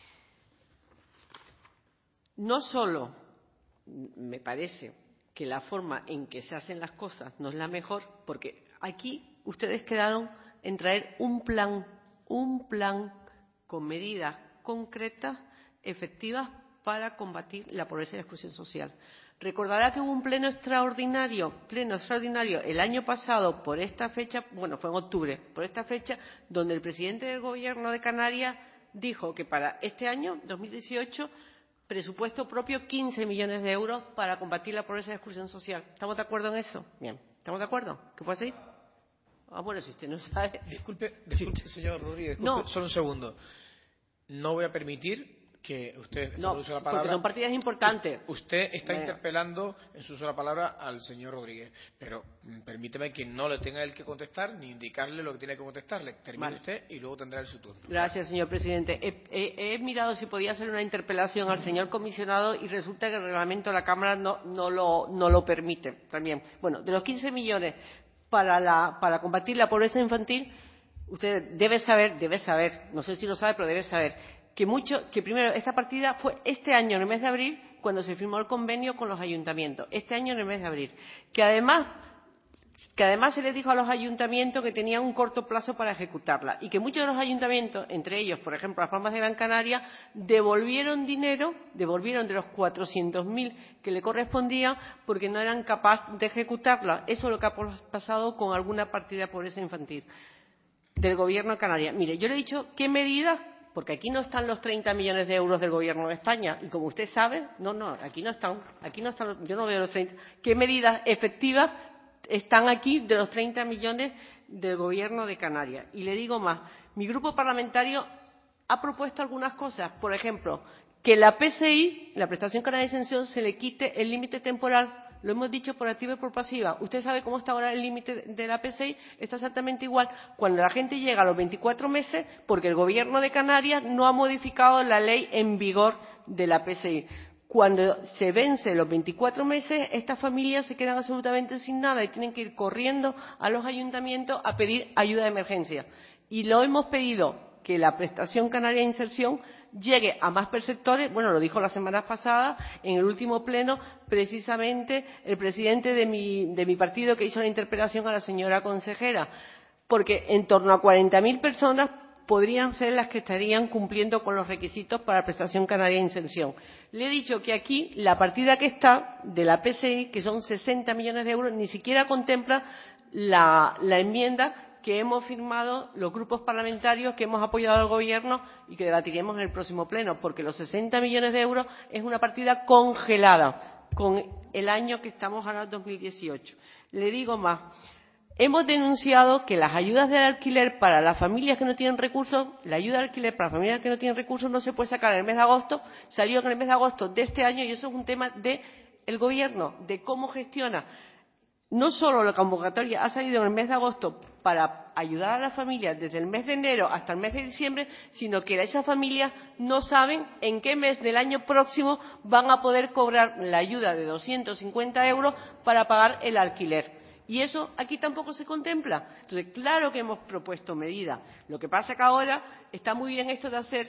No solo me parece que la forma en que se hacen las cosas no es la mejor, porque aquí ustedes quedaron en traer un plan con medidas concretas, efectivas, para combatir la pobreza y la exclusión social. Recordará que hubo un pleno extraordinario el año pasado por esta fecha, bueno, fue en octubre, por esta fecha, donde el presidente del Gobierno de Canarias dijo que para este año, 2018, presupuesto propio 15 millones de euros para combatir la pobreza y la exclusión social. ¿Estamos de acuerdo en eso? Bien. ¿Estamos de acuerdo? ¿Que fue así? Bueno, si usted no sabe... Disculpe, señor Rodríguez, no. Solo un segundo. No voy a permitir que usted no, use la palabra. Porque son partidas importantes. Usted está interpelando en su sola palabra al señor Rodríguez, pero permíteme que no le tenga él que contestar ni indicarle lo que tiene que contestarle. Termine usted y luego tendrá su turno. Gracias, señor presidente. He mirado si podía hacer una interpelación al señor comisionado y resulta que el reglamento de la Cámara no lo permite también. Bueno, de los 15 millones para combatir la pobreza infantil, usted debe saber, no sé si lo sabe, pero debe saber que primero esta partida fue este año en el mes de abril cuando se firmó el convenio con los ayuntamientos, este año en el mes de abril, que además se les dijo a los ayuntamientos que tenían un corto plazo para ejecutarla y que muchos de los ayuntamientos, entre ellos, por ejemplo, Las Palmas de Gran Canaria, devolvieron de los 400.000 que le correspondían porque no eran capaces de ejecutarla. Eso es lo que ha pasado con alguna partida de pobreza infantil del Gobierno de Canarias. Mire, yo le he dicho qué medidas, porque aquí no están los 30 millones de euros del Gobierno de España y como usted sabe, aquí no están, yo no veo los 30. ¿Qué medidas efectivas están aquí de los 30 millones del Gobierno de Canarias? Y le digo más, mi grupo parlamentario ha propuesto algunas cosas, por ejemplo, que la PCI, la prestación canaria de exención, se le quite el límite temporal. Lo hemos dicho por activa y por pasiva. Usted sabe cómo está ahora el límite de la PCI, está exactamente igual. Cuando la gente llega a los 24 meses, porque el Gobierno de Canarias no ha modificado la ley en vigor de la PCI. Cuando se vencen los 24 meses, estas familias se quedan absolutamente sin nada y tienen que ir corriendo a los ayuntamientos a pedir ayuda de emergencia. Y lo hemos pedido, que la prestación canaria de inserción llegue a más perceptores. Bueno, lo dijo la semana pasada en el último pleno precisamente el presidente de mi partido, que hizo la interpelación a la señora consejera, porque en torno a 40.000 personas podrían ser las que estarían cumpliendo con los requisitos para la prestación canaria de inserción. Le he dicho que aquí la partida que está de la PCI, que son 60 millones de euros, ni siquiera contempla la enmienda que hemos firmado los grupos parlamentarios, que hemos apoyado al Gobierno y que debatiremos en el próximo pleno, porque los 60 millones de euros es una partida congelada con el año que estamos ahora, 2018. Le digo más. Hemos denunciado que las ayudas del alquiler para las familias que no tienen recursos, la ayuda de alquiler para las familias que no tienen recursos no se puede sacar en el mes de agosto, salió en el mes de agosto de este año y eso es un tema del Gobierno, de cómo gestiona. No solo la convocatoria ha salido en el mes de agosto para ayudar a las familias desde el mes de enero hasta el mes de diciembre, sino que esas familias no saben en qué mes del año próximo van a poder cobrar la ayuda de 250 euros para pagar el alquiler. Y eso aquí tampoco se contempla. Entonces, claro que hemos propuesto medidas. Lo que pasa es que ahora está muy bien esto de hacer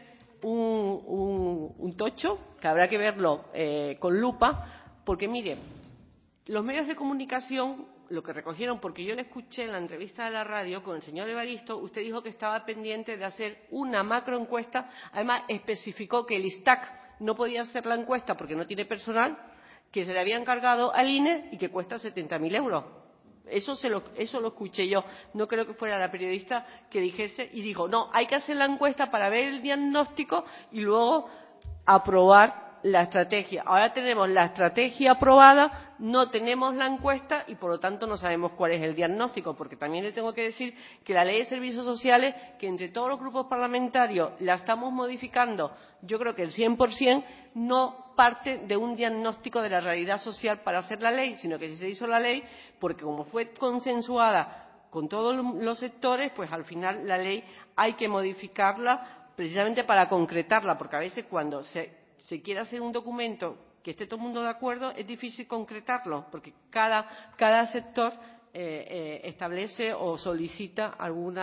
un tocho, que habrá que verlo con lupa, porque mire, los medios de comunicación lo que recogieron, porque yo le escuché en la entrevista de la radio con el señor Evaristo, usted dijo que estaba pendiente de hacer una macroencuesta, además especificó que el ISTAC no podía hacer la encuesta porque no tiene personal que se le había encargado al INE y que cuesta 70.000 euros. Eso lo escuché yo. No creo que fuera la periodista que dijese y dijo, no, hay que hacer la encuesta para ver el diagnóstico y luego aprobar la estrategia. Ahora tenemos la estrategia aprobada, no tenemos la encuesta y por lo tanto no sabemos cuál es el diagnóstico, porque también le tengo que decir que la Ley de Servicios Sociales, que entre todos los grupos parlamentarios la estamos modificando, yo creo que el 100% no parte de un diagnóstico de la realidad social para hacer la ley, sino que si se hizo la ley, porque como fue consensuada con todos los sectores, pues al final la ley hay que modificarla precisamente para concretarla, porque a veces cuando se quiere hacer un documento que esté todo el mundo de acuerdo, es difícil concretarlo, porque cada sector establece o solicita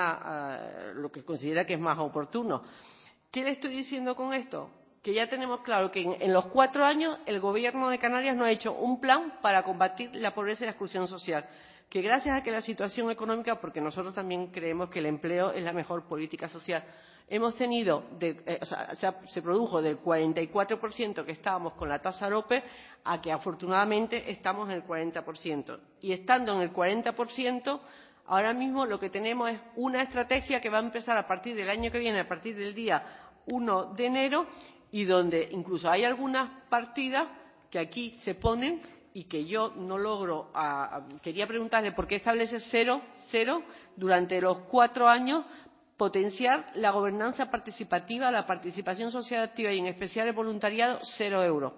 lo que considera que es más oportuno. ¿Qué le estoy diciendo con esto? Que ya tenemos claro que en los 4 años el Gobierno de Canarias no ha hecho un plan para combatir la pobreza y la exclusión social, que gracias a que la situación económica, porque nosotros también creemos que el empleo es la mejor política social, hemos tenido, se produjo del 44% que estábamos con la tasa AROPE a que afortunadamente estamos en el 40%. Y estando en el 40%, ahora mismo lo que tenemos es una estrategia que va a empezar a partir del año que viene, a partir del día 1 de enero, y donde incluso hay algunas partidas que aquí se ponen y que yo no logro. Quería preguntarle por qué establece cero durante los 4 años. Potenciar la gobernanza participativa, la participación social activa y en especial el voluntariado, 0 euros.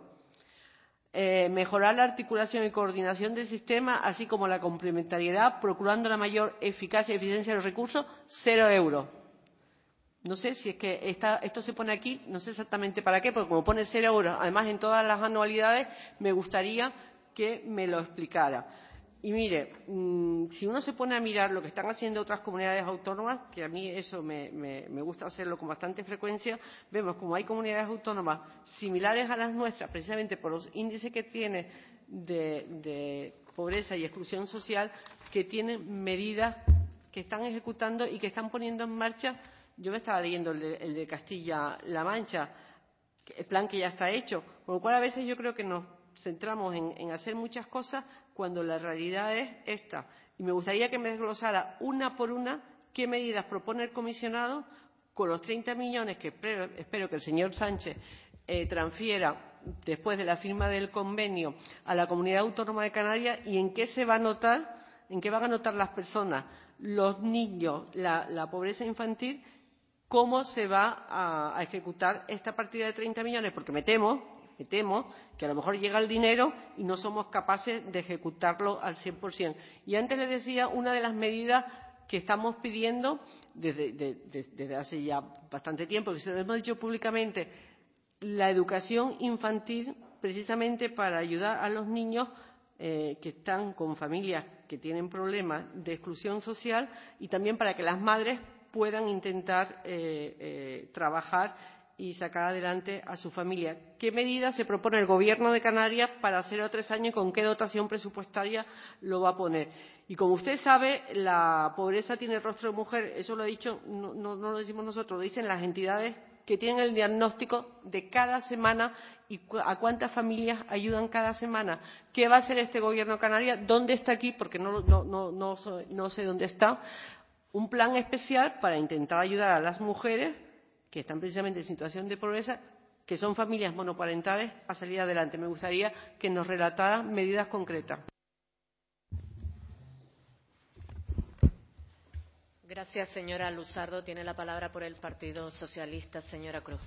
Mejorar la articulación y coordinación del sistema, así como la complementariedad, procurando la mayor eficacia y eficiencia de los recursos, 0 euros. No sé si es que esto se pone aquí, no sé exactamente para qué, porque como pone 0 euros, además en todas las anualidades, me gustaría que me lo explicara. Y mire, si uno se pone a mirar lo que están haciendo otras comunidades autónomas, que a mí eso me gusta hacerlo con bastante frecuencia, vemos como hay comunidades autónomas similares a las nuestras, precisamente por los índices que tiene de pobreza y exclusión social, que tienen medidas que están ejecutando y que están poniendo en marcha. Yo me estaba leyendo el de Castilla-La Mancha, el plan que ya está hecho, con lo cual a veces yo creo que nos centramos en hacer muchas cosas cuando la realidad es esta. Y me gustaría que me desglosara una por una qué medidas propone el comisionado con los 30 millones que espero que el señor Sánchez transfiera después de la firma del convenio a la Comunidad Autónoma de Canarias y en qué se va a notar, en qué van a notar las personas, los niños, la pobreza infantil, cómo se va a ejecutar esta partida de 30 millones, porque me temo que a lo mejor llega el dinero y no somos capaces de ejecutarlo al 100%. Y antes le decía una de las medidas que estamos pidiendo desde hace ya bastante tiempo, que se lo hemos dicho públicamente, la educación infantil, precisamente para ayudar a los niños que están con familias que tienen problemas de exclusión social y también para que las madres puedan intentar trabajar y sacar adelante a su familia. ¿Qué medidas se propone el Gobierno de Canarias para 0 a 3 años y con qué dotación presupuestaria lo va a poner? Y como usted sabe, la pobreza tiene rostro de mujer. Eso lo he dicho, no lo decimos nosotros, lo dicen las entidades que tienen el diagnóstico de cada semana y a cuántas familias ayudan cada semana. ¿Qué va a hacer este Gobierno de Canarias? ¿Dónde está aquí? Porque no sé dónde está. Un plan especial para intentar ayudar a las mujeres que están precisamente en situación de pobreza, que son familias monoparentales, a salir adelante. Me gustaría que nos relatara medidas concretas. Gracias, señora Luzardo. Tiene la palabra por el Partido Socialista, señora Cruz.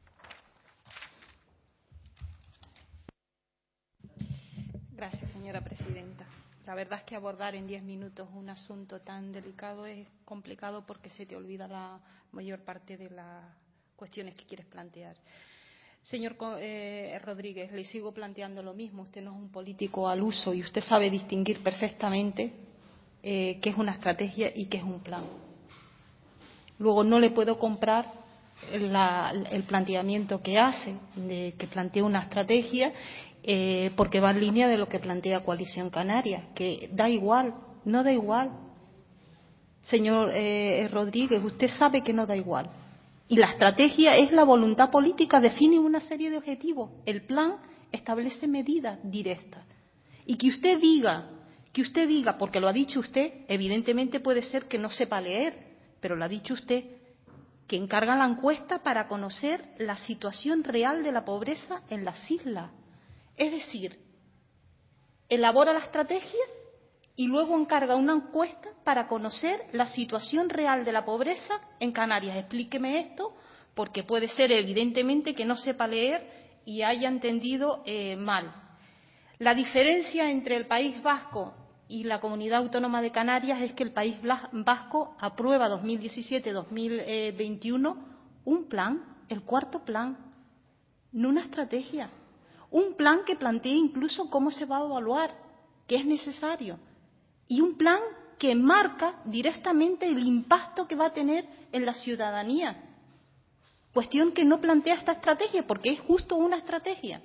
Gracias, señora presidenta. La verdad es que abordar en 10 minutos un asunto tan delicado es complicado porque se te olvida la mayor parte de las cuestiones que quieres plantear. Señor Rodríguez, le sigo planteando lo mismo. Usted no es un político al uso y usted sabe distinguir perfectamente qué es una estrategia y qué es un plan. Luego, no le puedo comprar el planteamiento que hace, de que plantea una estrategia porque va en línea de lo que plantea Coalición Canaria, que da igual, no da igual. Señor Rodríguez, usted sabe que no da igual. Y la estrategia es la voluntad política, define una serie de objetivos. El plan establece medidas directas. Y que usted diga, porque lo ha dicho usted, evidentemente puede ser que no sepa leer, pero lo ha dicho usted, que encarga la encuesta para conocer la situación real de la pobreza en las islas. Es decir, elabora la estrategia y luego encarga una encuesta para conocer la situación real de la pobreza en Canarias. Explíqueme esto, porque puede ser evidentemente que no sepa leer y haya entendido mal. La diferencia entre el País Vasco y la Comunidad Autónoma de Canarias es que el País Vasco aprueba 2017-2021 un plan, el cuarto plan, no una estrategia. Un plan que plantea incluso cómo se va a evaluar, que es necesario. Y un plan que marca directamente el impacto que va a tener en la ciudadanía. Cuestión que no plantea esta estrategia, porque es justo una estrategia.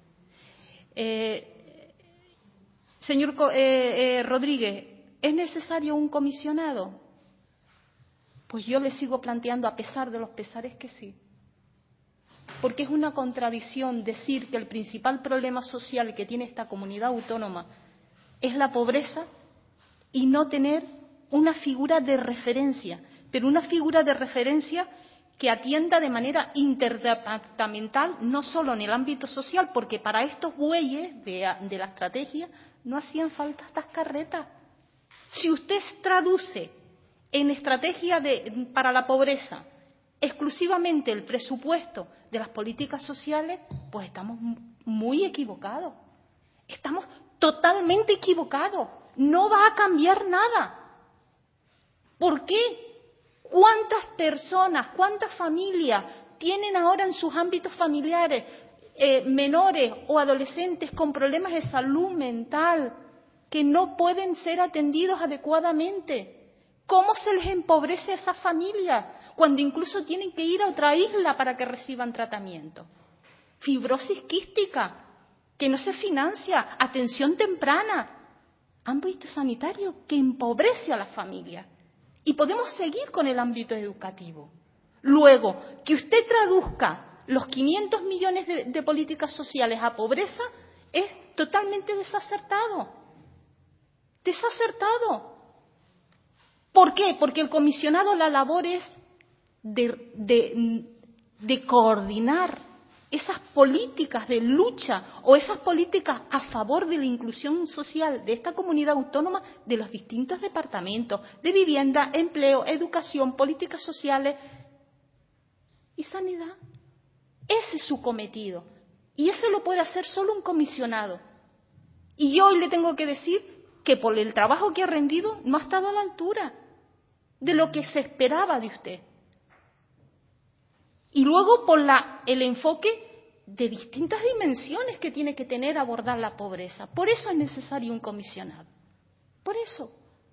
Señor Rodríguez, ¿es necesario un comisionado? Pues yo le sigo planteando, a pesar de los pesares, que sí. Porque es una contradicción decir que el principal problema social que tiene esta comunidad autónoma es la pobreza y no tener una figura de referencia, pero una figura de referencia que atienda de manera interdepartamental, no solo en el ámbito social, porque para estos bueyes de la estrategia no hacían falta estas carretas. Si usted traduce en estrategia para la pobreza exclusivamente el presupuesto de las políticas sociales, pues estamos muy equivocados. Estamos totalmente equivocados. No va a cambiar nada. ¿Por qué? ¿Cuántas personas, cuántas familias tienen ahora en sus ámbitos familiares menores o adolescentes con problemas de salud mental que no pueden ser atendidos adecuadamente? ¿Cómo se les empobrece a esas familias cuando incluso tienen que ir a otra isla para que reciban tratamiento? Fibrosis quística, que no se financia, atención temprana, ámbito sanitario que empobrece a las familias. Y podemos seguir con el ámbito educativo. Luego, que usted traduzca los 500 millones de políticas sociales a pobreza es totalmente desacertado. Desacertado. ¿Por qué? Porque el comisionado, la labor es de coordinar esas políticas de lucha o esas políticas a favor de la inclusión social de esta comunidad autónoma de los distintos departamentos de vivienda, empleo, educación, políticas sociales y sanidad. Ese es su cometido. Y eso lo puede hacer solo un comisionado. Y yo hoy le tengo que decir que por el trabajo que ha rendido no ha estado a la altura de lo que se esperaba de usted. Y luego por el enfoque de distintas dimensiones que tiene que tener abordar la pobreza. Por eso es necesario un comisionado. Por eso.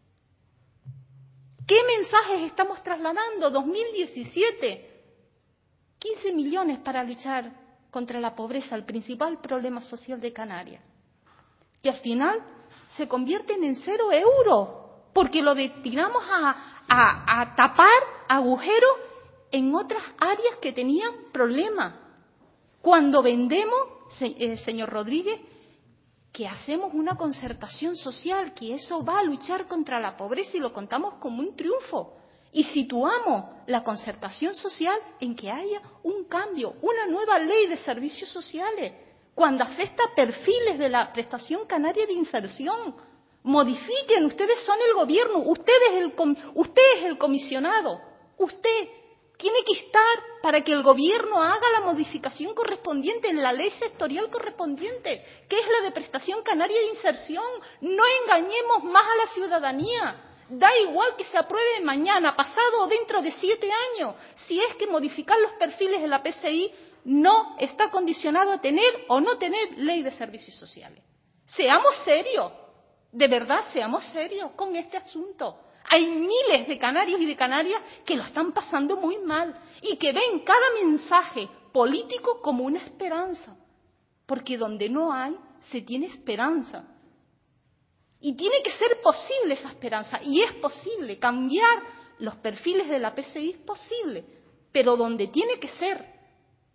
¿Qué mensajes estamos trasladando? 2017, 15 millones para luchar contra la pobreza, el principal problema social de Canarias. Que al final se convierten en 0 euros, porque lo destinamos a tapar agujeros en otras áreas que tenían problemas. Cuando vendemos, señor Rodríguez, que hacemos una concertación social, que eso va a luchar contra la pobreza y lo contamos como un triunfo. Y situamos la concertación social en que haya un cambio, una nueva ley de servicios sociales, cuando afecta a perfiles de la prestación canaria de inserción. Modifiquen, ustedes son el gobierno, usted es el comisionado, usted tiene que estar para que el gobierno haga la modificación correspondiente en la ley sectorial correspondiente, que es la de prestación canaria de inserción. No engañemos más a la ciudadanía. Da igual que se apruebe mañana, pasado o dentro de 7 años, si es que modificar los perfiles de la PCI no está condicionado a tener o no tener ley de servicios sociales. Seamos serios, de verdad, seamos serios con este asunto. Hay miles de canarios y de canarias que lo están pasando muy mal y que ven cada mensaje político como una esperanza, porque donde no hay, se tiene esperanza. Y tiene que ser posible esa esperanza, y es posible cambiar los perfiles de la PCI, es posible, pero donde tiene que ser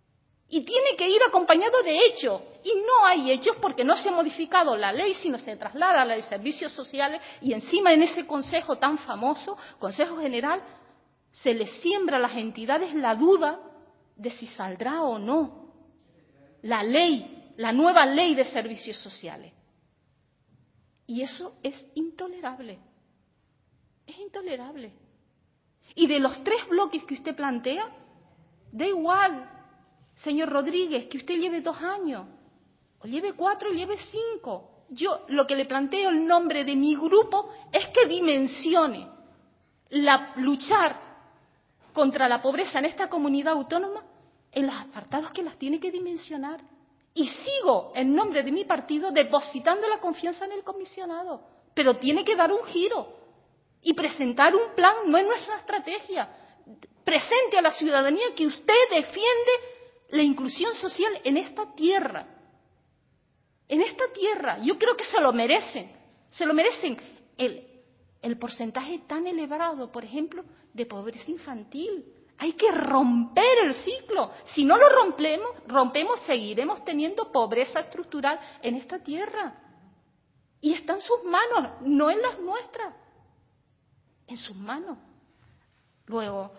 Y tiene que ir acompañado de hechos. Y no hay hechos porque no se ha modificado la ley, sino se traslada a la de servicios sociales y encima en ese consejo tan famoso, Consejo General, se les siembra a las entidades la duda de si saldrá o no la ley, la nueva ley de servicios sociales. Y eso es intolerable. Es intolerable. Y de los 3 bloques que usted plantea, da igual, señor Rodríguez, que usted lleve 2 años, o lleve 4, o lleve 5. Yo lo que le planteo en nombre de mi grupo es que dimensione luchar contra la pobreza en esta comunidad autónoma en los apartados que las tiene que dimensionar. Y sigo, en nombre de mi partido, depositando la confianza en el comisionado. Pero tiene que dar un giro y presentar un plan, no es nuestra estrategia. Presente a la ciudadanía que usted defiende la inclusión social en esta tierra. En esta tierra. Yo creo que se lo merecen. Se lo merecen. El porcentaje tan elevado, por ejemplo, de pobreza infantil. Hay que romper el ciclo. Si no lo rompemos, seguiremos teniendo pobreza estructural en esta tierra. Y está en sus manos, no en las nuestras. En sus manos. Luego,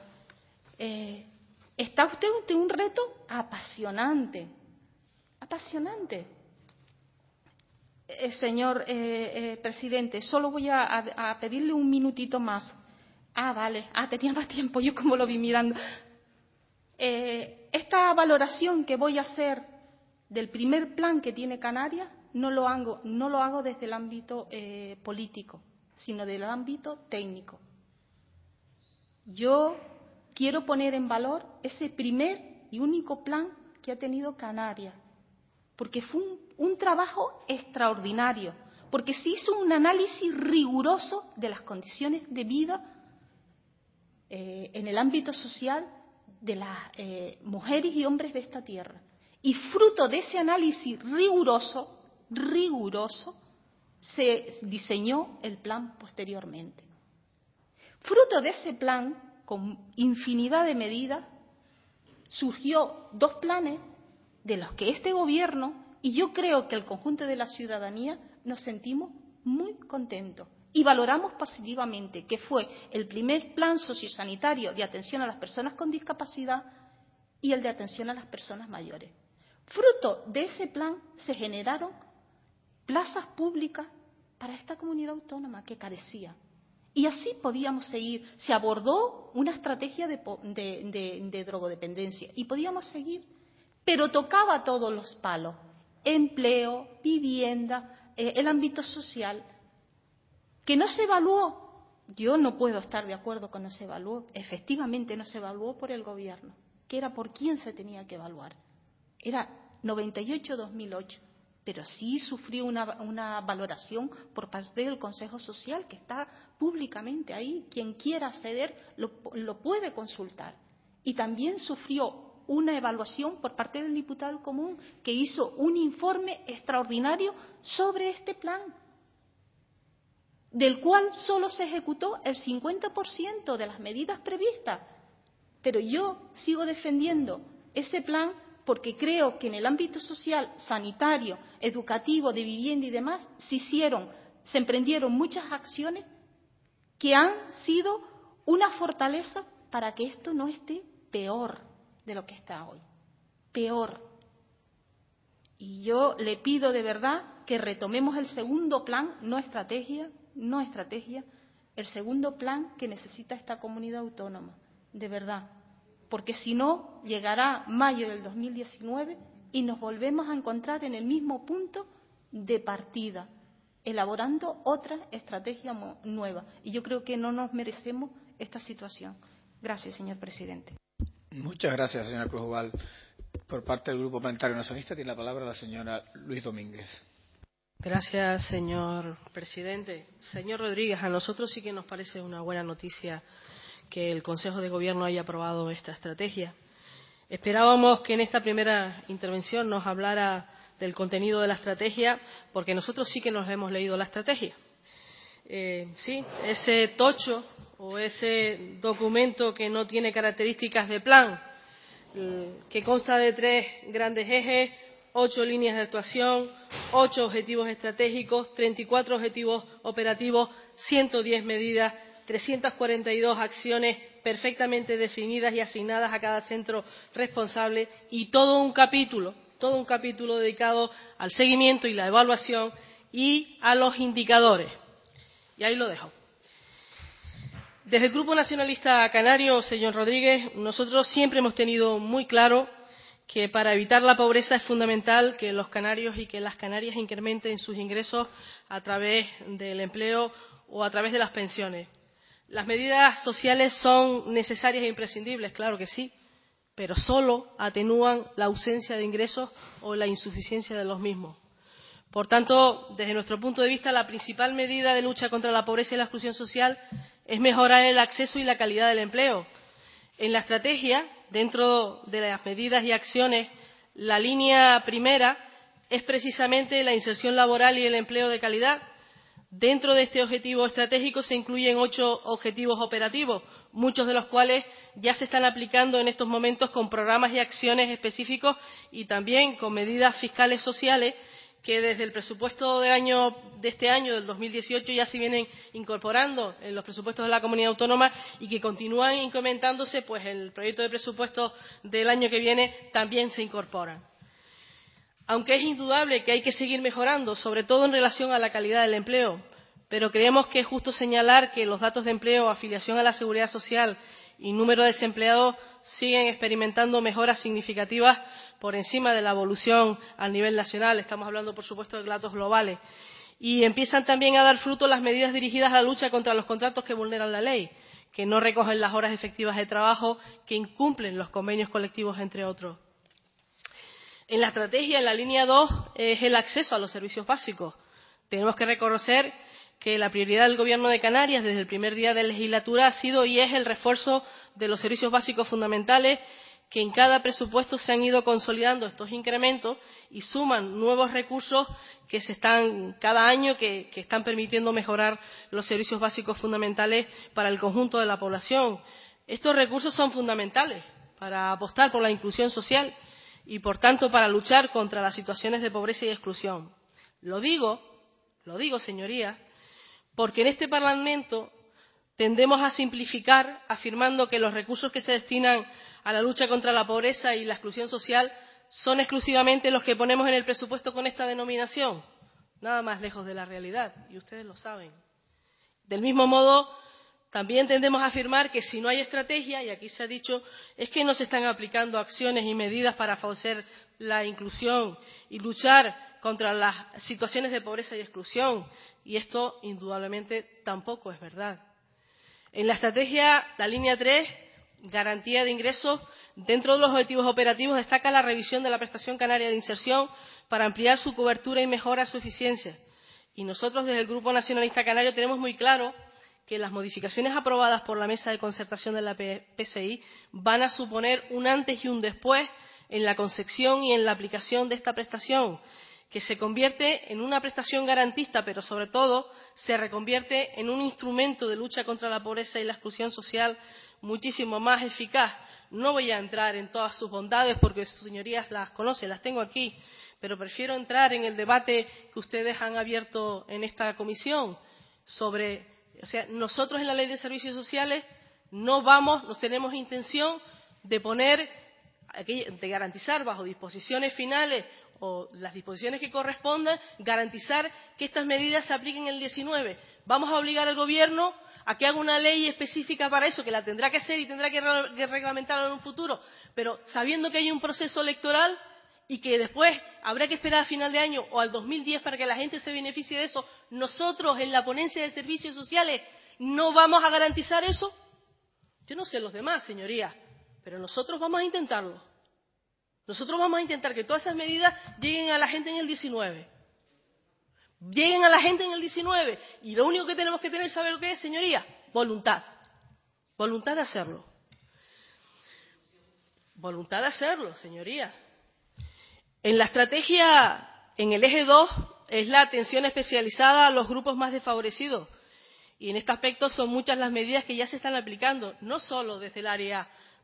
está usted ante un reto apasionante. Apasionante. Señor presidente, solo voy a pedirle un minutito más. Vale. Tenía más tiempo, yo como lo vi mirando. Esta valoración que voy a hacer del primer plan que tiene Canarias no lo hago desde el ámbito político, sino del ámbito técnico. Yo quiero poner en valor ese primer y único plan que ha tenido Canarias, porque fue un trabajo extraordinario, porque se hizo un análisis riguroso de las condiciones de vida en el ámbito social de las mujeres y hombres de esta tierra. Y fruto de ese análisis riguroso, se diseñó el plan posteriormente. Fruto de ese plan, con infinidad de medidas, surgió 2 planes de los que este gobierno y yo creo que el conjunto de la ciudadanía nos sentimos muy contentos y valoramos positivamente, que fue el primer plan sociosanitario de atención a las personas con discapacidad y el de atención a las personas mayores. Fruto de ese plan se generaron plazas públicas para esta comunidad autónoma que carecía. Y así podíamos seguir. Se abordó una estrategia de drogodependencia y podíamos seguir, pero tocaba todos los palos: empleo, vivienda, el ámbito social, que no se evaluó. Yo no puedo estar de acuerdo con no se evaluó. Efectivamente no se evaluó por el gobierno, que era por quién se tenía que evaluar. Era 98-2008. Pero sí sufrió una valoración por parte del Consejo Social, que está públicamente ahí. Quien quiera acceder lo puede consultar. Y también sufrió una evaluación por parte del diputado común, que hizo un informe extraordinario sobre este plan, del cual solo se ejecutó el 50% de las medidas previstas. Pero yo sigo defendiendo ese plan porque creo que en el ámbito social, sanitario, educativo, de vivienda y demás, se emprendieron muchas acciones que han sido una fortaleza para que esto no esté peor de lo que está hoy. Peor. Y yo le pido de verdad que retomemos el segundo plan, no estrategia, el segundo plan que necesita esta comunidad autónoma, de verdad. Porque si no, llegará mayo del 2019 y nos volvemos a encontrar en el mismo punto de partida, elaborando otra estrategia nueva. Y yo creo que no nos merecemos esta situación. Gracias, señor presidente. Muchas gracias, señora Cruzval. Por parte del Grupo Parlamentario Nacionalista tiene la palabra la señora Luis Domínguez. Gracias, señor presidente. Señor Rodríguez, a nosotros sí que nos parece una buena noticia que el Consejo de Gobierno haya aprobado esta estrategia. Esperábamos que en esta primera intervención nos hablara del contenido de la estrategia, porque nosotros sí que nos hemos leído la estrategia. Sí, ese tocho o ese documento que no tiene características de plan, que consta de 3 grandes ejes, 8 líneas de actuación, 8 objetivos estratégicos, 34 objetivos operativos, 110 medidas, 342 acciones perfectamente definidas y asignadas a cada centro responsable y todo un capítulo dedicado al seguimiento y la evaluación y a los indicadores. Y ahí lo dejo. Desde el Grupo Nacionalista Canario, señor Rodríguez, nosotros siempre hemos tenido muy claro que para evitar la pobreza es fundamental que los canarios y que las canarias incrementen sus ingresos a través del empleo o a través de las pensiones. Las medidas sociales son necesarias e imprescindibles, claro que sí, pero solo atenúan la ausencia de ingresos o la insuficiencia de los mismos. Por tanto, desde nuestro punto de vista, la principal medida de lucha contra la pobreza y la exclusión social es mejorar el acceso y la calidad del empleo. En la estrategia, dentro de las medidas y acciones, la línea primera es precisamente la inserción laboral y el empleo de calidad. Dentro de este objetivo estratégico se incluyen 8 objetivos operativos, muchos de los cuales ya se están aplicando en estos momentos con programas y acciones específicos y también con medidas fiscales sociales que desde el presupuesto de este año, del 2018, ya se vienen incorporando en los presupuestos de la comunidad autónoma y que continúan incrementándose, pues en el proyecto de presupuesto del año que viene también se incorporan. Aunque es indudable que hay que seguir mejorando, sobre todo en relación a la calidad del empleo, pero creemos que es justo señalar que los datos de empleo, afiliación a la seguridad social y número de desempleados siguen experimentando mejoras significativas por encima de la evolución a nivel nacional. Estamos hablando, por supuesto, de datos globales. Y empiezan también a dar fruto las medidas dirigidas a la lucha contra los contratos que vulneran la ley, que no recogen las horas efectivas de trabajo, que incumplen los convenios colectivos, entre otros. En la estrategia, en la línea 2, es el acceso a los servicios básicos. Tenemos que reconocer que la prioridad del Gobierno de Canarias desde el primer día de legislatura ha sido y es el refuerzo de los servicios básicos fundamentales, que en cada presupuesto se han ido consolidando estos incrementos y suman nuevos recursos que se están cada año que están permitiendo mejorar los servicios básicos fundamentales para el conjunto de la población. Estos recursos son fundamentales para apostar por la inclusión social y, por tanto, para luchar contra las situaciones de pobreza y exclusión. Lo digo, señorías, porque en este Parlamento tendemos a simplificar afirmando que los recursos que se destinan a la lucha contra la pobreza y la exclusión social son exclusivamente los que ponemos en el presupuesto con esta denominación. Nada más lejos de la realidad, y ustedes lo saben. Del mismo modo, también tendemos a afirmar que si no hay estrategia, y aquí se ha dicho, es que no se están aplicando acciones y medidas para favorecer la inclusión y luchar contra las situaciones de pobreza y exclusión, y esto indudablemente tampoco es verdad. En la estrategia, la línea 3, garantía de ingresos, dentro de los objetivos operativos destaca la revisión de la prestación canaria de inserción para ampliar su cobertura y mejorar su eficiencia. Y nosotros desde el Grupo Nacionalista Canario tenemos muy claro que las modificaciones aprobadas por la Mesa de Concertación de la PSI van a suponer un antes y un después en la concepción y en la aplicación de esta prestación, que se convierte en una prestación garantista, pero sobre todo se reconvierte en un instrumento de lucha contra la pobreza y la exclusión social muchísimo más eficaz. No voy a entrar en todas sus bondades porque sus señorías las conocen, las tengo aquí, pero prefiero entrar en el debate que ustedes han abierto en esta comisión sobre, nosotros en la Ley de Servicios Sociales no tenemos intención de garantizar bajo disposiciones finales o las disposiciones que correspondan, garantizar que estas medidas se apliquen en el 19. Vamos a obligar al Gobierno a que haga una ley específica para eso, que la tendrá que hacer y tendrá que reglamentarlo en un futuro, pero sabiendo que hay un proceso electoral y que después habrá que esperar a final de año o al 2010 para que la gente se beneficie de eso. Nosotros en la ponencia de servicios sociales no vamos a garantizar eso. Yo no sé los demás, señorías, pero nosotros vamos a intentarlo. Nosotros vamos a intentar que todas esas medidas lleguen a la gente en el 19. Lleguen a la gente en el 19. Y lo único que tenemos que tener, ¿sabe lo que es, señorías? Voluntad. Voluntad de hacerlo. Voluntad de hacerlo, señorías. En la estrategia, en el eje 2, es la atención especializada a los grupos más desfavorecidos. Y en este aspecto son muchas las medidas que ya se están aplicando, no solo desde el área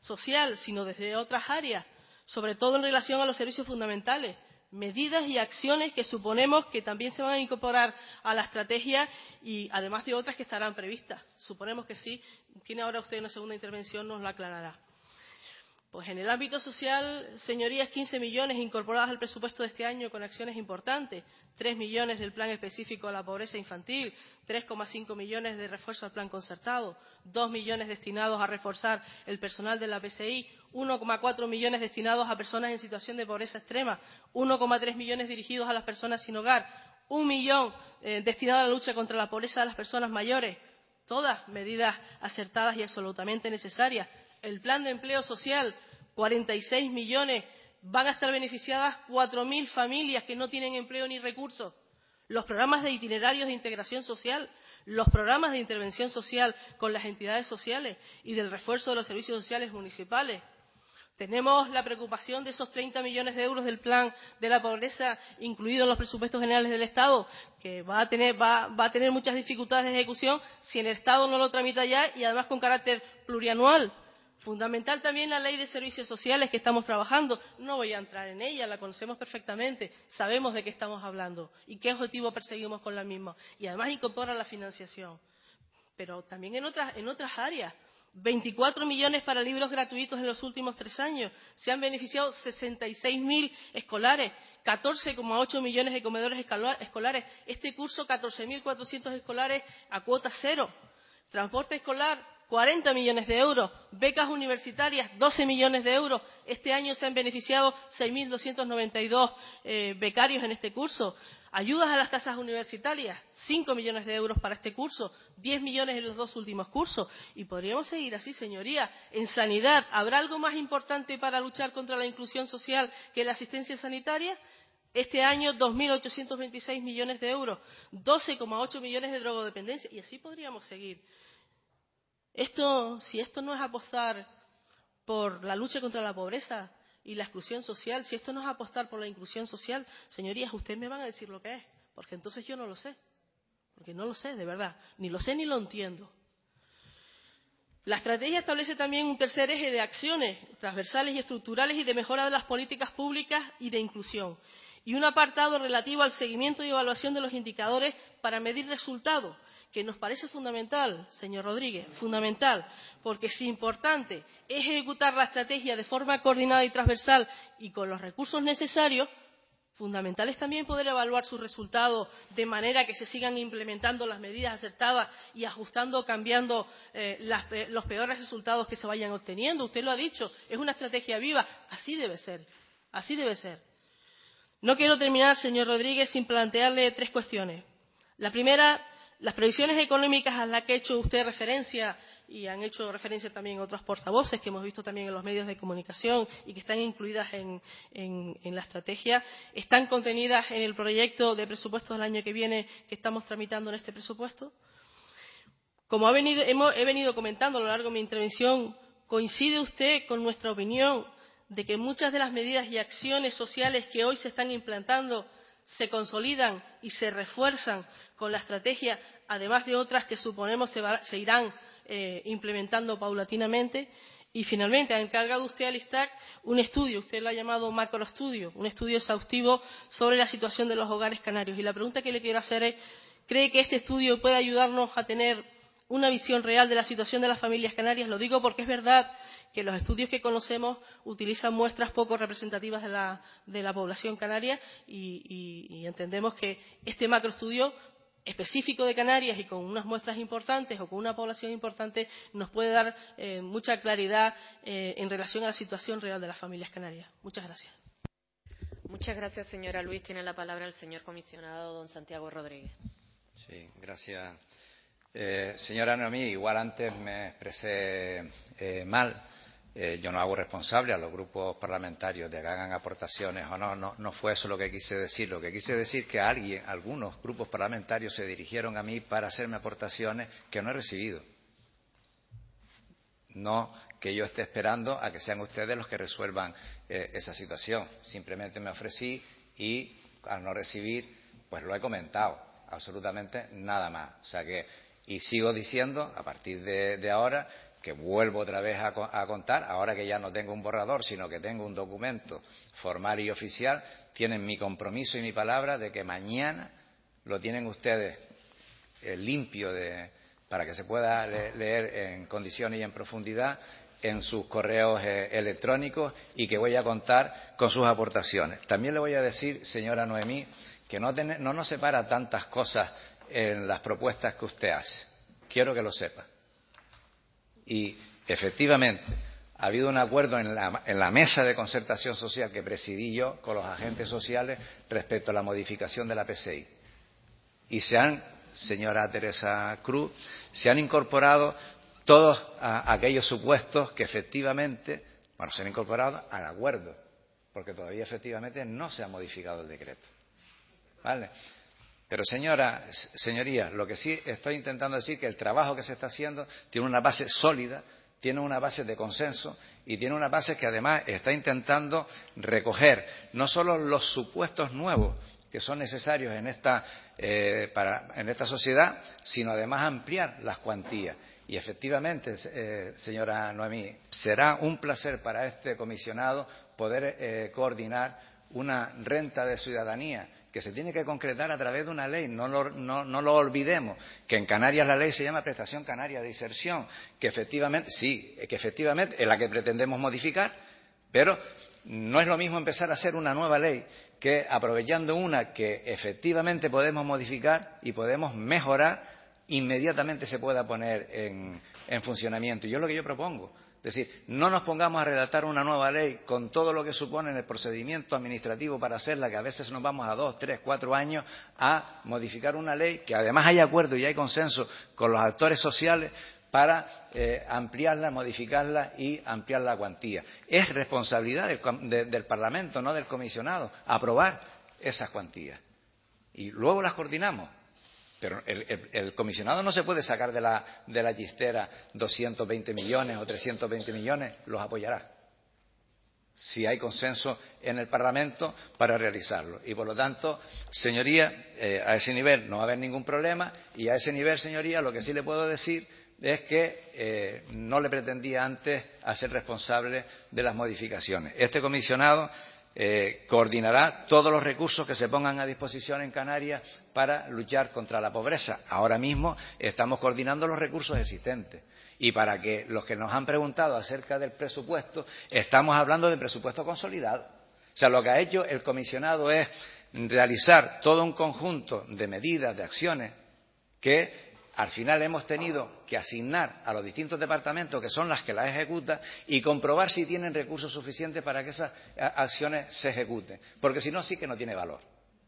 social, sino desde otras áreas, sobre todo en relación a los servicios fundamentales. Medidas y acciones que suponemos que también se van a incorporar a la estrategia y además de otras que estarán previstas. Suponemos que sí. Tiene ahora usted una segunda intervención, nos la aclarará. Pues en el ámbito social, señorías, 15 millones incorporados al presupuesto de este año con acciones importantes, 3 millones del plan específico a la pobreza infantil, 3,5 millones de refuerzo al plan concertado, 2 millones destinados a reforzar el personal de la PSI, 1,4 millones destinados a personas en situación de pobreza extrema, 1,3 millones dirigidos a las personas sin hogar, 1 millón destinado a la lucha contra la pobreza de las personas mayores. Todas medidas acertadas y absolutamente necesarias. El plan de empleo social, 46 millones, van a estar beneficiadas 4.000 familias que no tienen empleo ni recursos. Los programas de itinerarios de integración social, los programas de intervención social con las entidades sociales y del refuerzo de los servicios sociales municipales. Tenemos la preocupación de esos 30 millones de euros del plan de la pobreza incluido en los presupuestos generales del Estado, que va a tener muchas dificultades de ejecución si el Estado no lo tramita ya y además con carácter plurianual. Fundamental también la ley de servicios sociales que estamos trabajando. No voy a entrar en ella, la conocemos perfectamente, sabemos de qué estamos hablando y qué objetivo perseguimos con la misma. Y además incorpora la financiación. Pero también en otras áreas. 24 millones para libros gratuitos en los últimos 3 años. Se han beneficiado 66.000 escolares, 14,8 millones de comedores escolares. Este curso, 14.400 escolares a cuota cero. Transporte escolar, 40 millones de euros. Becas universitarias, 12 millones de euros. Este año se han beneficiado 6.292 becarios en este curso. Ayudas a las tasas universitarias, 5 millones de euros para este curso, 10 millones en los 2 últimos cursos. Y podríamos seguir así, señoría. En sanidad, ¿habrá algo más importante para luchar contra la inclusión social que la asistencia sanitaria? Este año, 2.826 millones de euros, 12,8 millones de drogodependencia. Y así podríamos seguir. Si esto no es apostar por la lucha contra la pobreza y la exclusión social, si esto no es apostar por la inclusión social, señorías, ustedes me van a decir lo que es, porque entonces yo no lo sé, porque no lo sé, de verdad, ni lo sé ni lo entiendo. La estrategia establece también un tercer eje de acciones transversales y estructurales y de mejora de las políticas públicas y de inclusión, y un apartado relativo al seguimiento y evaluación de los indicadores para medir resultados, que nos parece fundamental, señor Rodríguez, fundamental, porque si importante es ejecutar la estrategia de forma coordinada y transversal y con los recursos necesarios, fundamental es también poder evaluar sus resultados de manera que se sigan implementando las medidas acertadas y ajustando o cambiando los peores resultados que se vayan obteniendo. Usted lo ha dicho, es una estrategia viva, así debe ser, así debe ser. No quiero terminar, señor Rodríguez, sin plantearle 3 cuestiones. La primera, las previsiones económicas a las que ha hecho usted referencia y han hecho referencia también otros portavoces que hemos visto también en los medios de comunicación y que están incluidas en la estrategia, están contenidas en el proyecto de presupuesto del año que viene que estamos tramitando en este presupuesto. Como he venido comentando a lo largo de mi intervención, ¿coincide usted con nuestra opinión de que muchas de las medidas y acciones sociales que hoy se están implantando se consolidan y se refuerzan con la estrategia, además de otras que suponemos se irán implementando paulatinamente? Y finalmente, ha encargado usted al ISTAC un estudio, usted lo ha llamado macroestudio, un estudio exhaustivo sobre la situación de los hogares canarios. Y la pregunta que le quiero hacer es, ¿cree que este estudio puede ayudarnos a tener una visión real de la situación de las familias canarias? Lo digo porque es verdad que los estudios que conocemos utilizan muestras poco representativas de la población canaria y entendemos que este macroestudio específico de Canarias y con unas muestras importantes o con una población importante nos puede dar mucha claridad en relación a la situación real de las familias canarias. Muchas gracias. Muchas gracias, señora Luis. Tiene la palabra el señor comisionado don Santiago Rodríguez. Sí, gracias. Señora Noemí, igual antes me expresé mal. Yo no hago responsable a los grupos parlamentarios de que hagan aportaciones o no fue eso lo que quise decir. Lo que quise decir que algunos grupos parlamentarios se dirigieron a mí para hacerme aportaciones que no he recibido. No que yo esté esperando a que sean ustedes los que resuelvan esa situación. Simplemente me ofrecí y al no recibir, pues lo he comentado, absolutamente nada más. O sea que Y sigo diciendo, a partir de ahora, que vuelvo otra vez a contar, ahora que ya no tengo un borrador, sino que tengo un documento formal y oficial, tienen mi compromiso y mi palabra de que mañana lo tienen ustedes limpio para que se pueda leer en condiciones y en profundidad en sus correos electrónicos, y que voy a contar con sus aportaciones. También le voy a decir, señora Noemí, que no nos separa tantas cosas en las propuestas que usted hace. Quiero que lo sepa. Y efectivamente ha habido un acuerdo en la mesa de concertación social que presidí yo con los agentes sociales respecto a la modificación de la PSI. Y señora Teresa Cruz, se han incorporado todos aquellos supuestos que efectivamente, se han incorporado al acuerdo, porque todavía efectivamente no se ha modificado el decreto. ¿Vale? Pero señorías, lo que sí estoy intentando decir es que el trabajo que se está haciendo tiene una base sólida, tiene una base de consenso y tiene una base que además está intentando recoger no solo los supuestos nuevos que son necesarios en esta sociedad, sino además ampliar las cuantías. Y efectivamente, señora Noemí, será un placer para este comisionado poder coordinar una renta de ciudadanía que se tiene que concretar a través de una ley. No lo olvidemos, que en Canarias la ley se llama Prestación Canaria de Inserción, que efectivamente es la que pretendemos modificar, pero no es lo mismo empezar a hacer una nueva ley que, aprovechando una que efectivamente podemos modificar y podemos mejorar, inmediatamente se pueda poner en funcionamiento. Y yo es lo que yo propongo. Es decir, no nos pongamos a redactar una nueva ley con todo lo que supone en el procedimiento administrativo para hacerla, que a veces nos vamos a 2, 3, 4 años a modificar una ley que además hay acuerdo y hay consenso con los actores sociales para ampliarla, modificarla y ampliar la cuantía. Es responsabilidad del Parlamento, no del comisionado, aprobar esas cuantías. Y luego las coordinamos. Pero el comisionado no se puede sacar de la chistera 220 millones o 320 millones, los apoyará si hay consenso en el Parlamento para realizarlo. Y por lo tanto, señoría, a ese nivel no va a haber ningún problema, y a ese nivel, señoría, lo que sí le puedo decir es que no le pretendía antes hacer responsable de las modificaciones. Este comisionado coordinará todos los recursos que se pongan a disposición en Canarias para luchar contra la pobreza. Ahora mismo estamos coordinando los recursos existentes. Y para que los que nos han preguntado acerca del presupuesto, estamos hablando de presupuesto consolidado. O sea, lo que ha hecho el comisionado es realizar todo un conjunto de medidas, de acciones, que al final hemos tenido que asignar a los distintos departamentos, que son las que las ejecutan, y comprobar si tienen recursos suficientes para que esas acciones se ejecuten. Porque si no, sí que no tiene valor.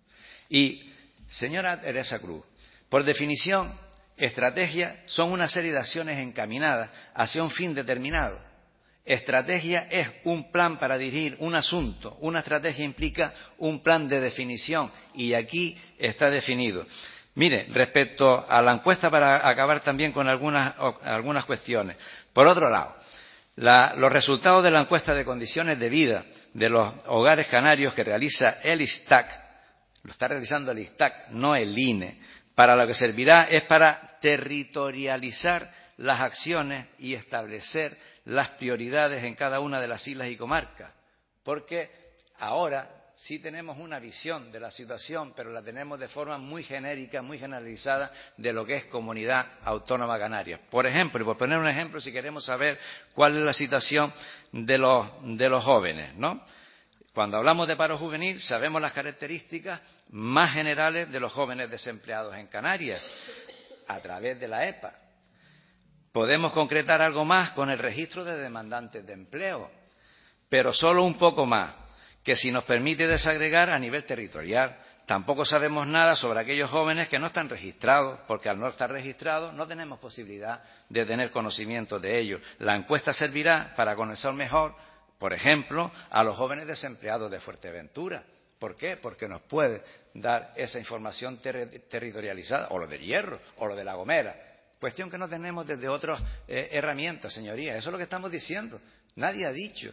Y, señora Teresa Cruz, por definición, estrategia son una serie de acciones encaminadas hacia un fin determinado. Estrategia es un plan para dirigir un asunto. Una estrategia implica un plan de definición, y aquí está definido. Mire, respecto a la encuesta, para acabar también con algunas cuestiones. Por otro lado, los resultados de la encuesta de condiciones de vida de los hogares canarios que realiza el ISTAC, lo está realizando el ISTAC, no el INE, para lo que servirá es para territorializar las acciones y establecer las prioridades en cada una de las islas y comarcas. Porque ahora sí tenemos una visión de la situación, pero la tenemos de forma muy genérica, muy generalizada, de lo que es Comunidad Autónoma Canaria. Por ejemplo, y por poner un ejemplo, si queremos saber cuál es la situación de los jóvenes, ¿no? Cuando hablamos de paro juvenil, sabemos las características más generales de los jóvenes desempleados en Canarias, a través de la EPA. Podemos concretar algo más con el registro de demandantes de empleo, pero solo un poco más, que si nos permite desagregar a nivel territorial. Tampoco sabemos nada sobre aquellos jóvenes que no están registrados, porque al no estar registrados no tenemos posibilidad de tener conocimiento de ellos. La encuesta servirá para conocer mejor, por ejemplo, a los jóvenes desempleados de Fuerteventura. ¿Por qué? Porque nos puede dar esa información territorializada, o lo de Hierro, o lo de La Gomera. Cuestión que no tenemos desde otras herramientas, señorías. Eso es lo que estamos diciendo. Nadie ha dicho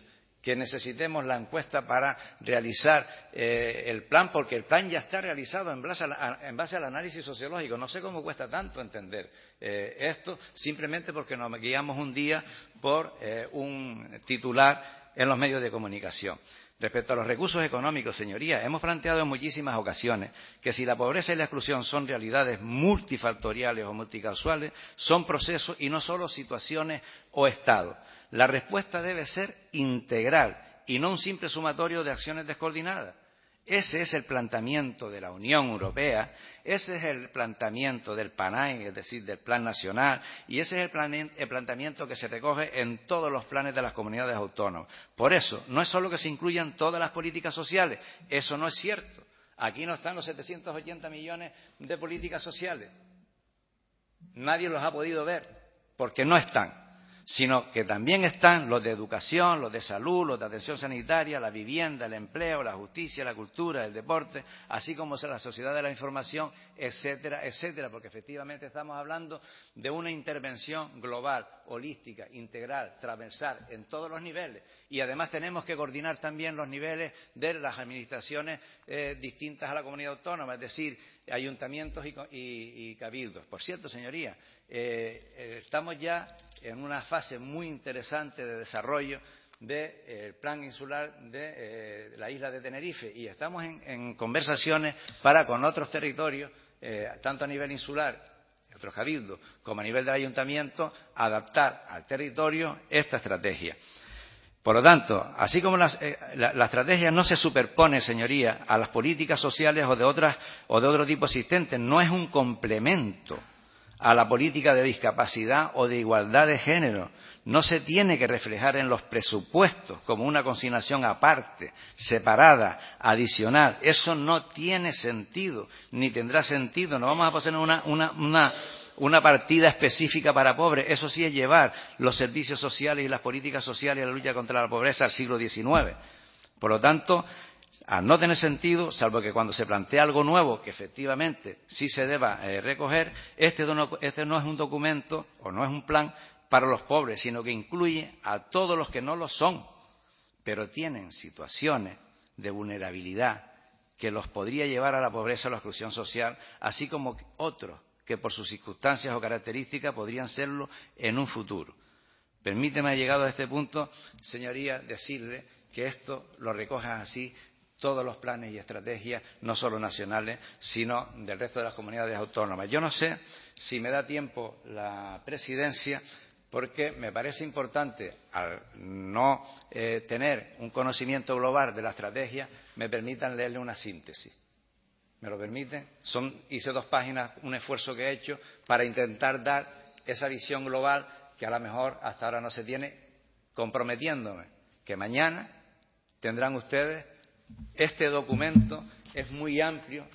que necesitemos la encuesta para realizar el plan, porque el plan ya está realizado en base al análisis sociológico. No sé cómo cuesta tanto entender esto, simplemente porque nos guiamos un día por un titular en los medios de comunicación. Respecto a los recursos económicos, señorías, hemos planteado en muchísimas ocasiones que si la pobreza y la exclusión son realidades multifactoriales o multicausales, son procesos y no solo situaciones o estados. La respuesta debe ser integral y no un simple sumatorio de acciones descoordinadas. Ese es el planteamiento de la Unión Europea, ese es el planteamiento del PANAI, es decir, del Plan Nacional, y ese es el planteamiento que se recoge en todos los planes de las comunidades autónomas. Por eso, no es solo que se incluyan todas las políticas sociales, eso no es cierto. Aquí no están los 780 millones de políticas sociales. Nadie los ha podido ver, porque no están. Sino que también están los de educación, los de salud, los de atención sanitaria, la vivienda, el empleo, la justicia, la cultura, el deporte, así como la sociedad de la información, etcétera, etcétera, porque efectivamente estamos hablando de una intervención global, holística, integral, transversal, en todos los niveles. Y además tenemos que coordinar también los niveles de las administraciones distintas a la comunidad autónoma, es decir, ayuntamientos y cabildos. Por cierto, señorías, estamos ya en una fase muy interesante de desarrollo del plan insular de la isla de Tenerife y estamos en conversaciones para con otros territorios, tanto a nivel insular, otros cabildos, como a nivel del ayuntamiento, adaptar al territorio esta estrategia. Por lo tanto, así como la estrategia no se superpone, señoría, a las políticas sociales o de otro tipo existentes, no es un complemento a la política de discapacidad o de igualdad de género, no se tiene que reflejar en los presupuestos como una consignación aparte, separada, adicional. Eso no tiene sentido, ni tendrá sentido. No vamos a poner una partida específica para pobres. Eso sí es llevar los servicios sociales y las políticas sociales y la lucha contra la pobreza al siglo XIX. Por lo tanto, al no tener sentido, salvo que cuando se plantea algo nuevo, que efectivamente sí se deba recoger, este no es un documento o no es un plan para los pobres, sino que incluye a todos los que no lo son, pero tienen situaciones de vulnerabilidad que los podría llevar a la pobreza o la exclusión social, así como otros que por sus circunstancias o características podrían serlo en un futuro. Permíteme, llegado a este punto, señoría, decirle que esto lo recojan así todos los planes y estrategias, no solo nacionales, sino del resto de las comunidades autónomas. Yo no sé si me da tiempo la presidencia, porque me parece importante, al no tener un conocimiento global de la estrategia, me permitan leerle una síntesis. ¿Me lo permiten? Hice 2 páginas, un esfuerzo que he hecho para intentar dar esa visión global que a lo mejor hasta ahora no se tiene, comprometiéndome que mañana tendrán ustedes. Este documento es muy amplio,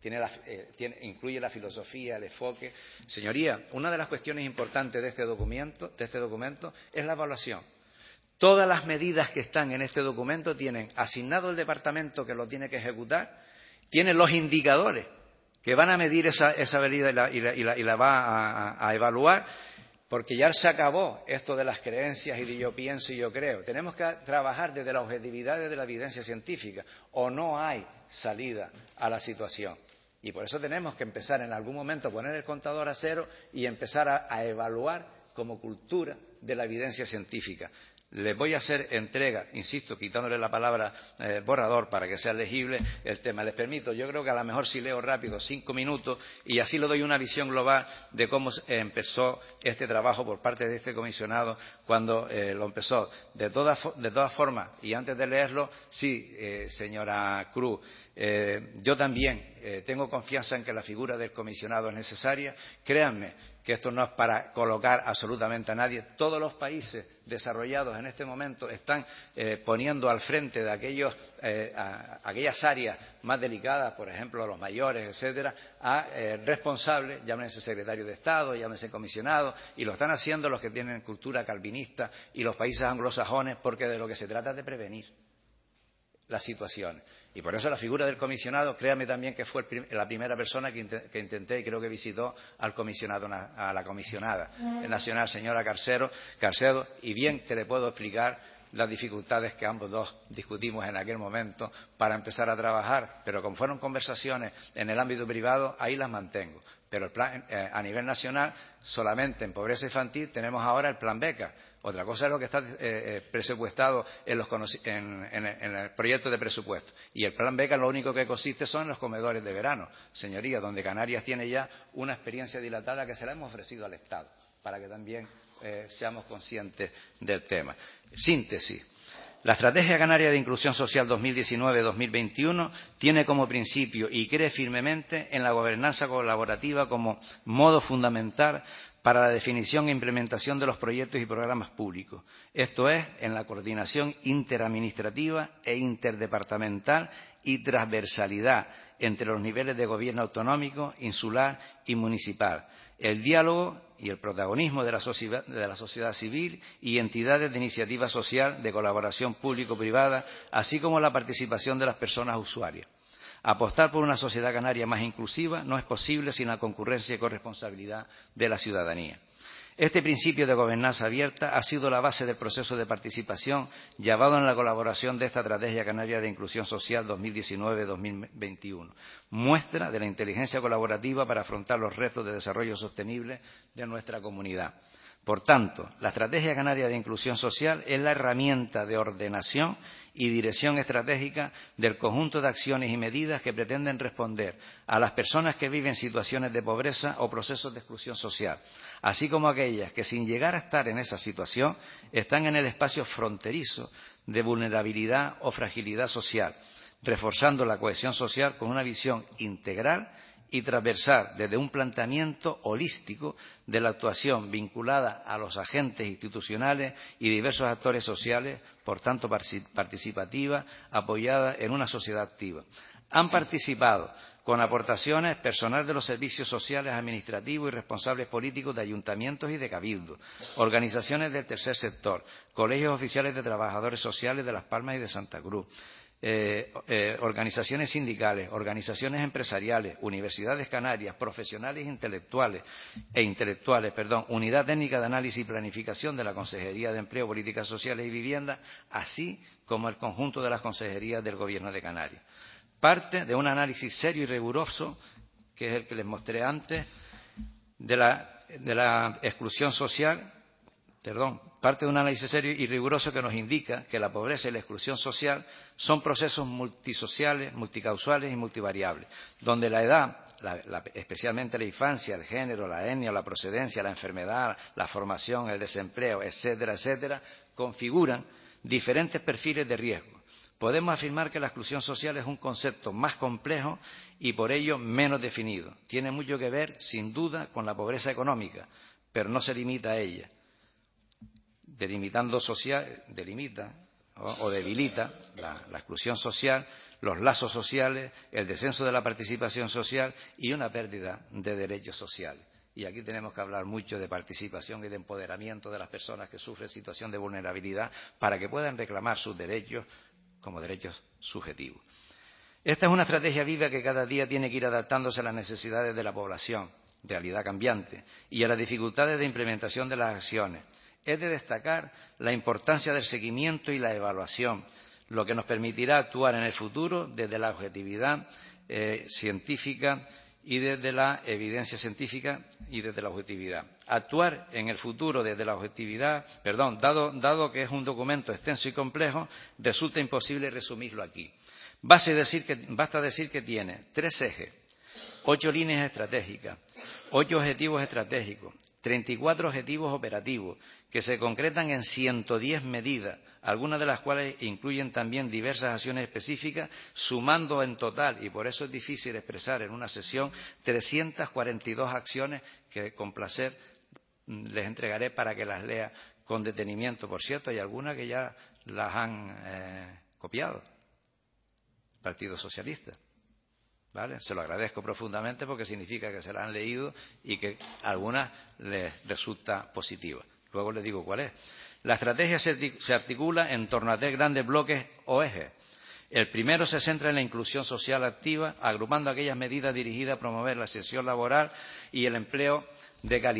incluye la filosofía, el enfoque. Señoría, una de las cuestiones importantes de este documento es la evaluación. Todas las medidas que están en este documento tienen asignado el departamento que lo tiene que ejecutar, tienen los indicadores que van a medir esa medida y la va a evaluar. Porque ya se acabó esto de las creencias y de yo pienso y yo creo. Tenemos que trabajar desde la objetividad, desde la evidencia científica, o no hay salida a la situación. Y por eso tenemos que empezar en algún momento a poner el contador a cero y empezar a evaluar como cultura de la evidencia científica. Les voy a hacer entrega, insisto, quitándole la palabra borrador para que sea legible el tema. Les permito, yo creo que a lo mejor si leo rápido 5 minutos y así le doy una visión global de cómo empezó este trabajo por parte de este comisionado cuando lo empezó. De todas formas, y antes de leerlo, sí, señora Cruz, yo también tengo confianza en que la figura del comisionado es necesaria. Créanme que esto no es para colocar absolutamente a nadie. Todos los países desarrollados en este momento están poniendo al frente de aquellas áreas más delicadas, por ejemplo, a los mayores, etcétera, a responsables, llámense secretario de Estado, llámense comisionado, y lo están haciendo los que tienen cultura calvinista y los países anglosajones, porque de lo que se trata es de prevenir las situaciones. Y por eso la figura del comisionado, créame también que fue la primera persona que intenté y creo que visitó al comisionado, a la comisionada nacional, señora Carcedo, y bien que le puedo explicar las dificultades que ambos dos discutimos en aquel momento para empezar a trabajar, pero como fueron conversaciones en el ámbito privado, ahí las mantengo. Pero el plan, a nivel nacional, solamente en pobreza infantil tenemos ahora el plan beca. Otra cosa es lo que está presupuestado en el proyecto de presupuesto. Y el plan beca lo único que consiste son en los comedores de verano, señorías, donde Canarias tiene ya una experiencia dilatada que se la hemos ofrecido al Estado, para que también seamos conscientes del tema. Síntesis. La Estrategia Canaria de Inclusión Social 2019-2021 tiene como principio y cree firmemente en la gobernanza colaborativa como modo fundamental para la definición e implementación de los proyectos y programas públicos. Esto es, en la coordinación interadministrativa e interdepartamental y transversalidad entre los niveles de gobierno autonómico, insular y municipal. El diálogo y el protagonismo de la sociedad civil y entidades de iniciativa social de colaboración público-privada, así como la participación de las personas usuarias. Apostar por una sociedad canaria más inclusiva no es posible sin la concurrencia y corresponsabilidad de la ciudadanía. Este principio de gobernanza abierta ha sido la base del proceso de participación llevado en la colaboración de esta Estrategia Canaria de Inclusión Social 2019-2021, muestra de la inteligencia colaborativa para afrontar los retos de desarrollo sostenible de nuestra comunidad. Por tanto, la Estrategia Canaria de Inclusión Social es la herramienta de ordenación y dirección estratégica del conjunto de acciones y medidas que pretenden responder a las personas que viven situaciones de pobreza o procesos de exclusión social, así como aquellas que, sin llegar a estar en esa situación, están en el espacio fronterizo de vulnerabilidad o fragilidad social, reforzando la cohesión social con una visión integral y transversal desde un planteamiento holístico de la actuación vinculada a los agentes institucionales y diversos actores sociales, por tanto participativa, apoyada en una sociedad activa. Han participado con aportaciones personal de los servicios sociales, administrativos y responsables políticos de ayuntamientos y de cabildos, organizaciones del tercer sector, colegios oficiales de trabajadores sociales de Las Palmas y de Santa Cruz, organizaciones sindicales, organizaciones empresariales, universidades canarias, profesionales intelectuales, Unidad Técnica de Análisis y Planificación de la Consejería de Empleo, Políticas Sociales y Vivienda, así como el conjunto de las consejerías del Gobierno de Canarias. Parte de un análisis serio y riguroso, que es el que les mostré antes, de la exclusión social, parte de un análisis serio y riguroso que nos indica que la pobreza y la exclusión social son procesos multisociales, multicausales y multivariables, donde la edad, especialmente la infancia, el género, la etnia, la procedencia, la enfermedad, la formación, el desempleo, etcétera, etcétera, configuran diferentes perfiles de riesgo. Podemos afirmar que la exclusión social es un concepto más complejo y por ello menos definido. Tiene mucho que ver, sin duda, con la pobreza económica, pero no se limita a ella. Delimita o debilita la exclusión social, los lazos sociales, el descenso de la participación social y una pérdida de derechos sociales. Y aquí tenemos que hablar mucho de participación y de empoderamiento de las personas que sufren situación de vulnerabilidad para que puedan reclamar sus derechos como derechos subjetivos. Esta es una estrategia viva que cada día tiene que ir adaptándose a las necesidades de la población, realidad cambiante, y a las dificultades de implementación de las acciones. Es de destacar la importancia del seguimiento y la evaluación, lo que nos permitirá actuar en el futuro desde la objetividad científica y desde la evidencia científica y desde la objetividad. Actuar en el futuro desde la objetividad, dado que es un documento extenso y complejo, resulta imposible resumirlo aquí. Basta decir que tiene 3 ejes, 8 líneas estratégicas, 8 objetivos estratégicos, 34 objetivos operativos que se concretan en 110 medidas, algunas de las cuales incluyen también diversas acciones específicas, sumando en total, y por eso es difícil expresar en una sesión, 342 acciones que con placer les entregaré para que las lea con detenimiento. Por cierto, hay algunas que ya las han copiado, Partido Socialista. ¿Vale? Se lo agradezco profundamente porque significa que se la han leído y que a algunas les resulta positiva. Luego les digo cuál es. La estrategia se articula en torno a 3 grandes bloques o ejes. El primero se centra en la inclusión social activa, agrupando aquellas medidas dirigidas a promover la inserción laboral y el empleo de calidad.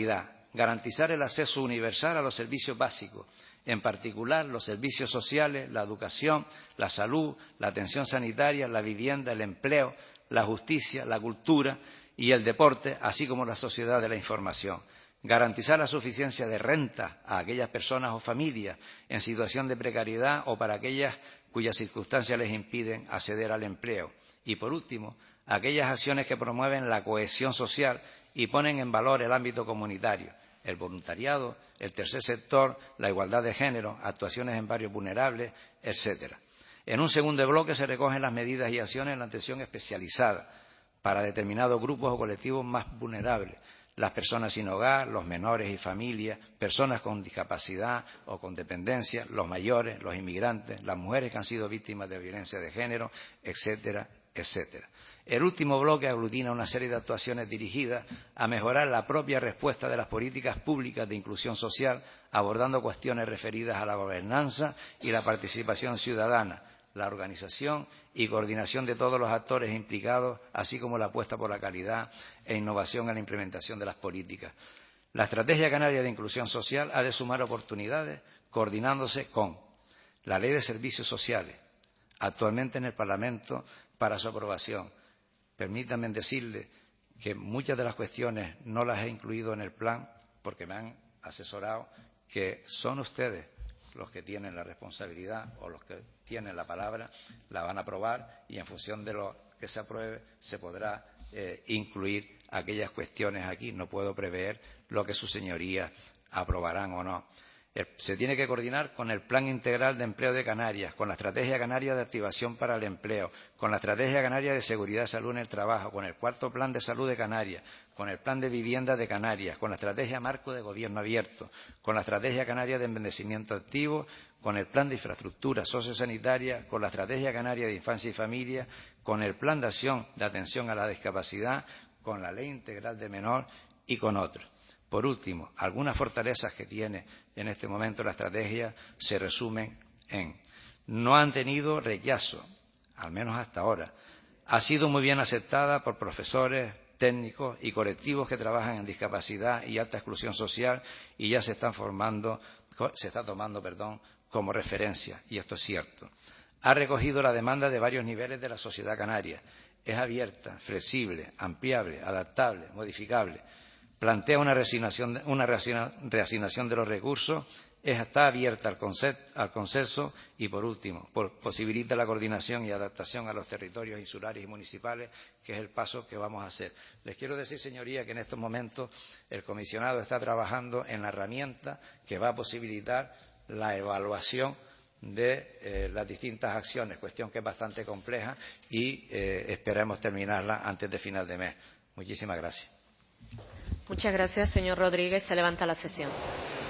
garantizar el acceso universal a los servicios básicos, en particular los servicios sociales, la educación, la salud, la atención sanitaria, la vivienda, el empleo, la justicia, la cultura y el deporte, así como la sociedad de la información. Garantizar la suficiencia de renta a aquellas personas o familias en situación de precariedad o para aquellas cuyas circunstancias les impiden acceder al empleo. Y, por último, aquellas acciones que promueven la cohesión social y ponen en valor el ámbito comunitario, el voluntariado, el tercer sector, la igualdad de género, actuaciones en barrios vulnerables, etcétera. En un segundo bloque se recogen las medidas y acciones en la atención especializada para determinados grupos o colectivos más vulnerables, las personas sin hogar, los menores y familias, personas con discapacidad o con dependencia, los mayores, los inmigrantes, las mujeres que han sido víctimas de violencia de género, etcétera, etcétera. El último bloque aglutina una serie de actuaciones dirigidas a mejorar la propia respuesta de las políticas públicas de inclusión social, abordando cuestiones referidas a la gobernanza y la participación ciudadana, la organización y coordinación de todos los actores implicados, así como la apuesta por la calidad e innovación en la implementación de las políticas. La Estrategia Canaria de Inclusión Social ha de sumar oportunidades coordinándose con la Ley de Servicios Sociales, actualmente en el Parlamento para su aprobación. Permítanme decirle que muchas de las cuestiones no las he incluido en el plan porque me han asesorado que son ustedes los que tienen la responsabilidad o los que tienen la palabra, la van a aprobar y en función de lo que se apruebe se podrá incluir aquellas cuestiones aquí. No puedo prever lo que sus señorías aprobarán o no. Se tiene que coordinar con el Plan Integral de Empleo de Canarias, con la Estrategia Canaria de Activación para el Empleo, con la Estrategia Canaria de Seguridad y Salud en el Trabajo, con el Cuarto Plan de Salud de Canarias, con el Plan de Vivienda de Canarias, con la Estrategia Marco de Gobierno Abierto, con la Estrategia Canaria de Envejecimiento Activo, con el Plan de Infraestructura Sociosanitaria, con la Estrategia Canaria de Infancia y Familia, con el Plan de Acción de Atención a la Discapacidad, con la Ley Integral de Menor y con otros. Por último, algunas fortalezas que tiene en este momento la estrategia se resumen en: no han tenido rechazo, al menos hasta ahora. Ha sido muy bien aceptada por profesores, técnicos y colectivos que trabajan en discapacidad y alta exclusión social y ya se está tomando como referencia, y esto es cierto. Ha recogido la demanda de varios niveles de la sociedad canaria. Es abierta, flexible, ampliable, adaptable, modificable. Plantea una reasignación de los recursos, está abierta al consenso y, por último, posibilita la coordinación y adaptación a los territorios insulares y municipales, que es el paso que vamos a hacer. Les quiero decir, señoría, que en estos momentos el comisionado está trabajando en la herramienta que va a posibilitar la evaluación de las distintas acciones, cuestión que es bastante compleja y esperamos terminarla antes de final de mes. Muchísimas gracias. Muchas gracias, señor Rodríguez. Se levanta la sesión.